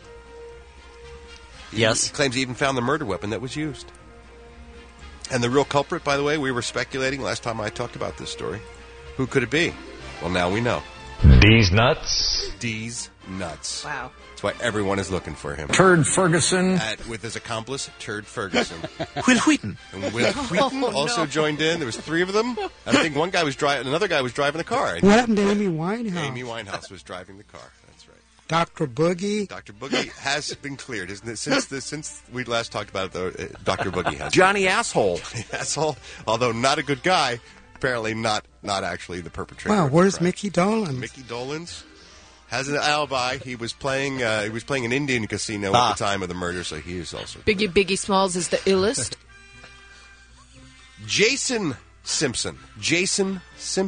Yes. He claims he even found the murder weapon that was used. And the real culprit, by the way, we were speculating last time I talked about this story. Who could it be? Well, now we know. D's nuts. D's nuts. Wow. That's why everyone is looking for him. Turd Ferguson. With his accomplice, Turd Ferguson. Will Wheaton. And Will Wheaton also joined in. There was three of them. And I think another guy was driving the car. What happened to Amy Winehouse? Amy Winehouse was driving the car. That's right. Dr. Boogie. Dr. Boogie has been cleared, isn't it? Since we last talked about it, though, Dr. Boogie has. Johnny Asshole. Asshole, although not a good guy, apparently not actually the perpetrator. Wow, of the where's crime. Mickey Dolenz? Mickey Dolenz has an alibi. He was playing an Indian casino at the time of the murder, so he is also Biggie Smalls is the illest. Jason Simpson. Jesus.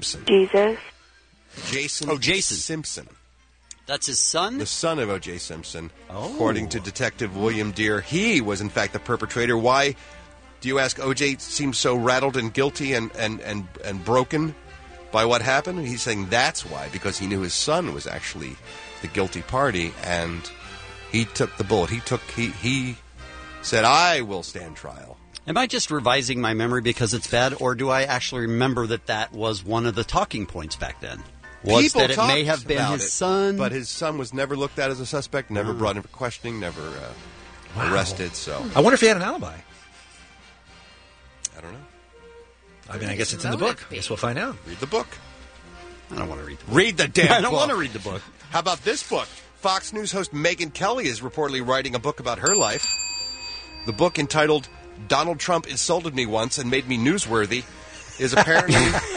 Jason Simpson. That's his son? The son of O.J. Simpson. Oh. According to Detective William Deere, he was, in fact, the perpetrator. Why, do you ask? O.J. seems so rattled and guilty and broken by what happened. He's saying that's why, because he knew his son was actually the guilty party, and he took the bullet. He said, I will stand trial. Am I just revising my memory because it's bad, or do I actually remember that was one of the talking points back then? Was People that it may have been about his it, son? but his son was never looked at as a suspect, never brought in for questioning, never arrested. So I wonder if he had an alibi. I don't know. I mean, I guess it's in the book. I guess we'll find out. Read the book. I don't want to read the book. Read the damn book. I don't want to read the book. How about this book? Fox News host Megyn Kelly is reportedly writing a book about her life. The book, entitled Donald Trump Insulted Me Once and Made Me Newsworthy, is apparently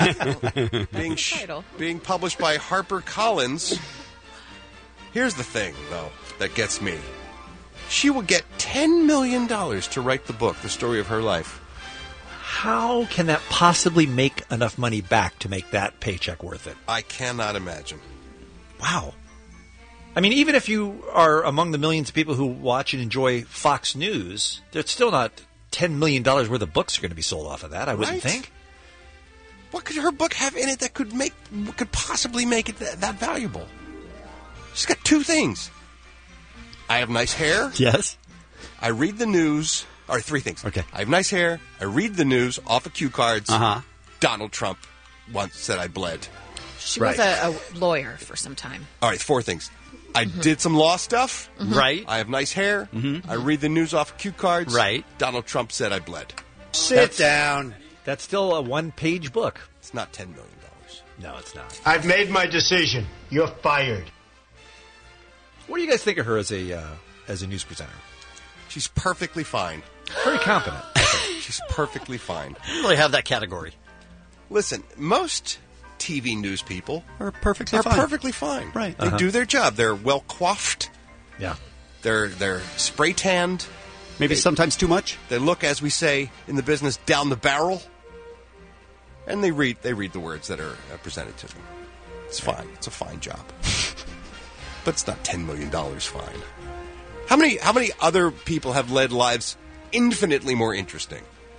being published by HarperCollins. Here's the thing, though, that gets me. She will get $10 million to write the book, the story of her life. How can that possibly make enough money back to make that paycheck worth it? I cannot imagine. Wow. I mean, even if you are among the millions of people who watch and enjoy Fox News, there's still not $10 million worth of books are going to be sold off of that, I wouldn't think. What could her book have in it that could possibly make it that valuable? She's got two things. I have nice hair. Yes. I read the news. Or three things. Okay. I have nice hair. I read the news off of cue cards. Uh-huh. Donald Trump once said I bled. She was a lawyer for some time. All right, four things. I did some law stuff. Mm-hmm. Right. I have nice hair. Mm-hmm. I read the news off of cue cards. Right. Donald Trump said I bled. Sit down. That's still a one-page book. It's not $10 million. No, it's not. I've made my decision. You're fired. What do you guys think of her as a news presenter? She's perfectly fine. Very competent. She's perfectly fine. I don't really have that category. Listen, most TV news people are perfectly fine. Right. They do their job. They're well coiffed. Yeah. They're spray tanned. Maybe sometimes too much. They look, as we say in the business, down the barrel. And they read the words that are presented to them. It's fine. It's a fine job. But it's not $10 million fine. How many other people have led lives infinitely more interesting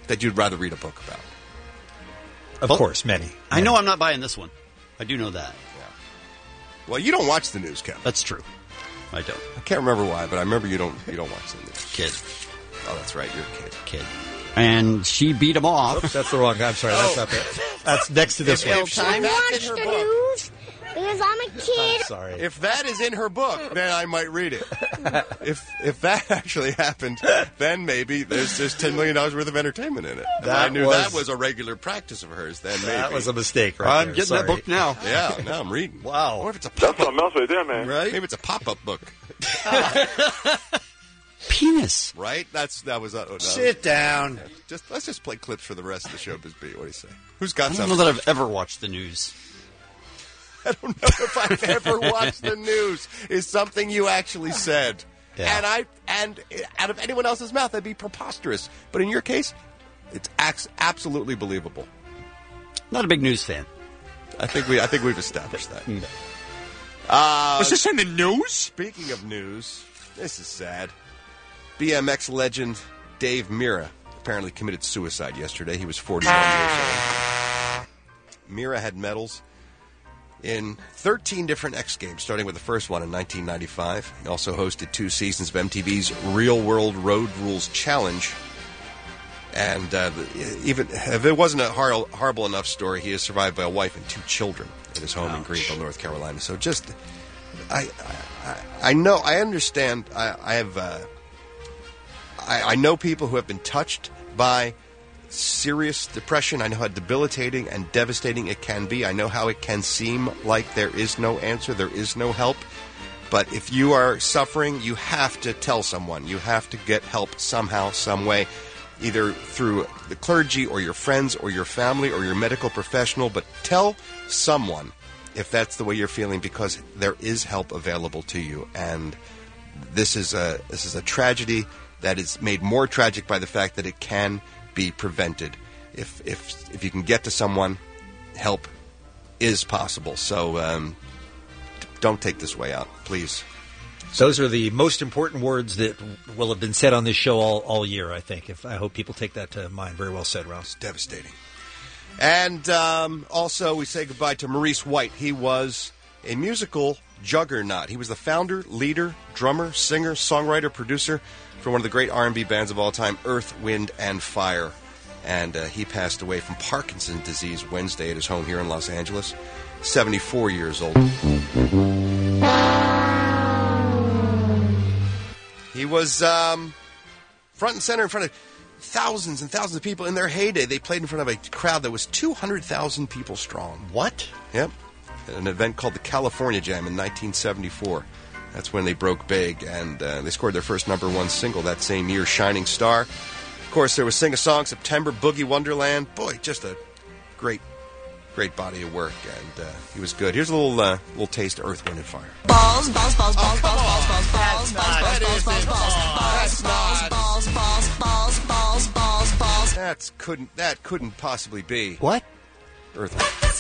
that you'd rather read a book about? Of course, many. I know I'm not buying this one. I do know that. Well, you don't watch the news, Kevin. That's true. I don't. I can't remember why, but I remember you don't watch the news. Kid. Oh, that's right. You're a kid. And she beat him off. Oops, that's the wrong guy. I'm sorry. That's not it. That's next to this one. I watch the news because I'm a kid. I'm sorry. If that is in her book, then I might read it. if that actually happened, then maybe there's $10 million worth of entertainment in it. If I knew that was a regular practice of hers, then maybe. That was a mistake right I'm there. getting that book now. Yeah, now I'm reading. Wow. Or if it's a That's pop-up, something else right there, man. right? Maybe it's a pop-up book. Penis. Right? That was. Sit down. Let's just play clips for the rest of the showbiz beat. What do you say? Who's got I don't something? know that I've ever watched the news. I don't know if I've ever watched the news. Is something you actually said, Yeah. and out of anyone else's mouth, that'd be preposterous. But in your case, it's absolutely believable. Not a big news fan. I think we've established that. Was this in the news? Speaking of news, this is sad. BMX legend Dave Mirra apparently committed suicide yesterday. He was 41 years old. Mirra had medals in 13 different X Games, starting with the first one in 1995. He also hosted 2 seasons of MTV's Real World Road Rules Challenge. And even if it wasn't a horrible enough story, he is survived by a wife and 2 children at his home in Greenville, North Carolina. So just, I know, I understand. I know people who have been touched by serious depression. I know how debilitating and devastating it can be. I know how it can seem like there is no answer, there is no help. But if you are suffering, you have to tell someone. You have to get help somehow, some way, either through the clergy or your friends or your family or your medical professional. But tell someone if that's the way you're feeling, because there is help available to you. And this is a tragedy that is made more tragic by the fact that it can be prevented. If you can get to someone, help is possible. So don't take this way out, please. Those are the most important words that will have been said on this show all year, I think. I hope people take that to mind. Very well said, Ross. It's devastating. And also, we say goodbye to Maurice White. He was a musical juggernaut. He was the founder, leader, drummer, singer, songwriter, producer for one of the great R&B bands of all time, Earth, Wind, and Fire. And he passed away from Parkinson's disease Wednesday at his home here in Los Angeles, 74 years old. He was front and center in front of thousands and thousands of people in their heyday. They played in front of a crowd that was 200,000 people strong. What? Yep. At an event called the California Jam in 1974. That's when they broke big, and they scored their first #1 single that same year, Shining Star. Of course, there was Sing a Song, September, Boogie Wonderland. Boy, just a great body of work, and he was good. Here's a little taste of Earth, Wind, and Fire. Balls, balls, balls, balls, balls, balls, balls, balls, balls, balls, balls, balls, balls, balls, balls. That couldn't possibly be. What? Earth.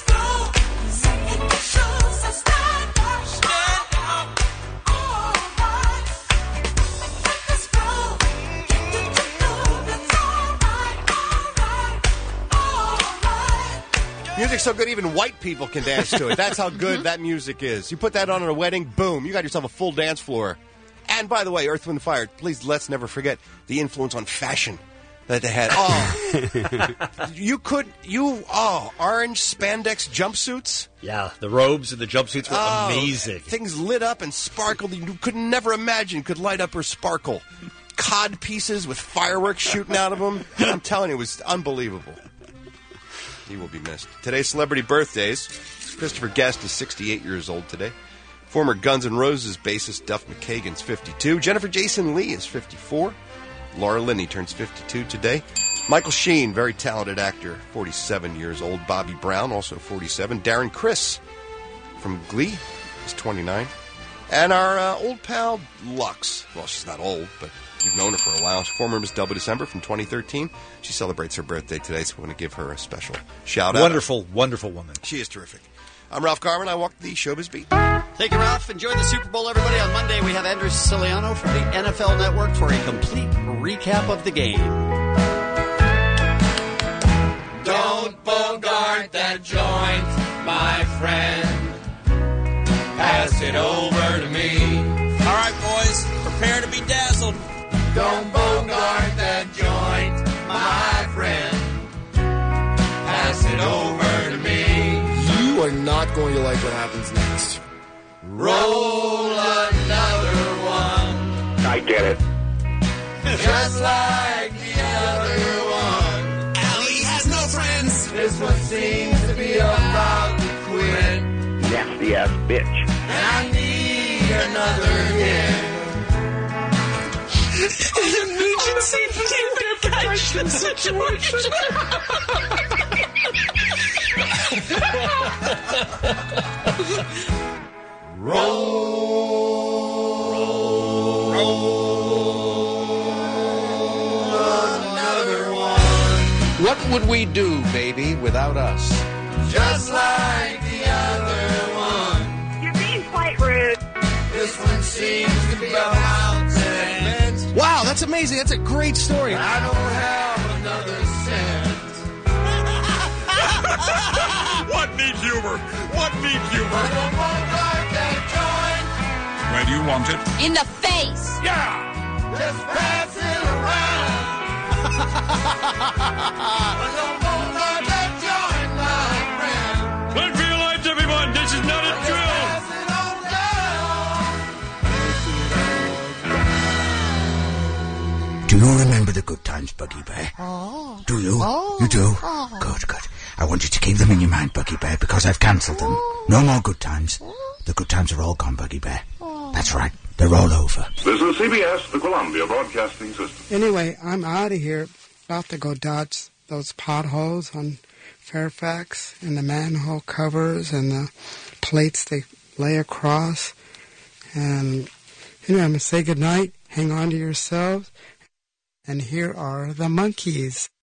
Music's so good, even white people can dance to it. That's how good that music is. You put that on at a wedding, boom, you got yourself a full dance floor. And by the way, Earth, Wind, Fire, please let's never forget the influence on fashion that they had. Orange spandex jumpsuits. Yeah, the robes and the jumpsuits were amazing. Things lit up and sparkled that you could never imagine could light up or sparkle. Cod pieces with fireworks shooting out of them. I'm telling you, it was unbelievable. He will be missed. Today's celebrity birthdays. Christopher Guest is 68 years old today. Former Guns N' Roses bassist Duff McKagan's 52. Jennifer Jason Leigh is 54. Laura Linney turns 52 today. Michael Sheen, very talented actor, 47 years old. Bobby Brown, also 47. Darren Criss from Glee is 29. And our old pal Lux. Well, she's not old, but we've known her for a while. She's former Miss Double December from 2013. She celebrates her birthday today, so we want to give her a special shout-out. Wonderful, wonderful woman. She is terrific. I'm Ralph Garman. I walk the Showbiz Beat. Thank you, Ralph. Enjoy the Super Bowl, everybody. On Monday, we have Andrew Siciliano from the NFL Network for a complete recap of the game. Don't bogart that joint, my friend. Pass it over to me. All right, boys, prepare to be dazzled. Don't bogart that joint, my friend. Pass it over to me. You are not going to like what happens next. Roll another one. I get it. Just like the other one. Allie has no friends. This one seems to be about to quit. Nasty ass bitch. And I need another hit. Emergency deprivation situation. Another one. What would we do, baby, without us? Just like the other one. You're being quite rude. This one seems to be about to end. Wow, that's amazing. That's a great story. I don't have another cent. What needs humor? What needs humor? I don't want that joint. Where do you want it? In the face. Yeah. Just pass it around. I don't want that joint, my friend. Let's feel lights, everyone. This is not a drill. Pass it on down. Do you remember the good times, Buggy Bear? Do you? You do? Good, good. I want you to keep them in your mind, Buggy Bear, because I've cancelled them. No more good times. The good times are all gone, Buggy Bear. That's right. They're all over. This is CBS, the Columbia Broadcasting System. Anyway, I'm out of here. About to go dodge those potholes on Fairfax and the manhole covers and the plates they lay across. And anyway, I'm going to say goodnight. Hang on to yourselves. And here are the Monkees.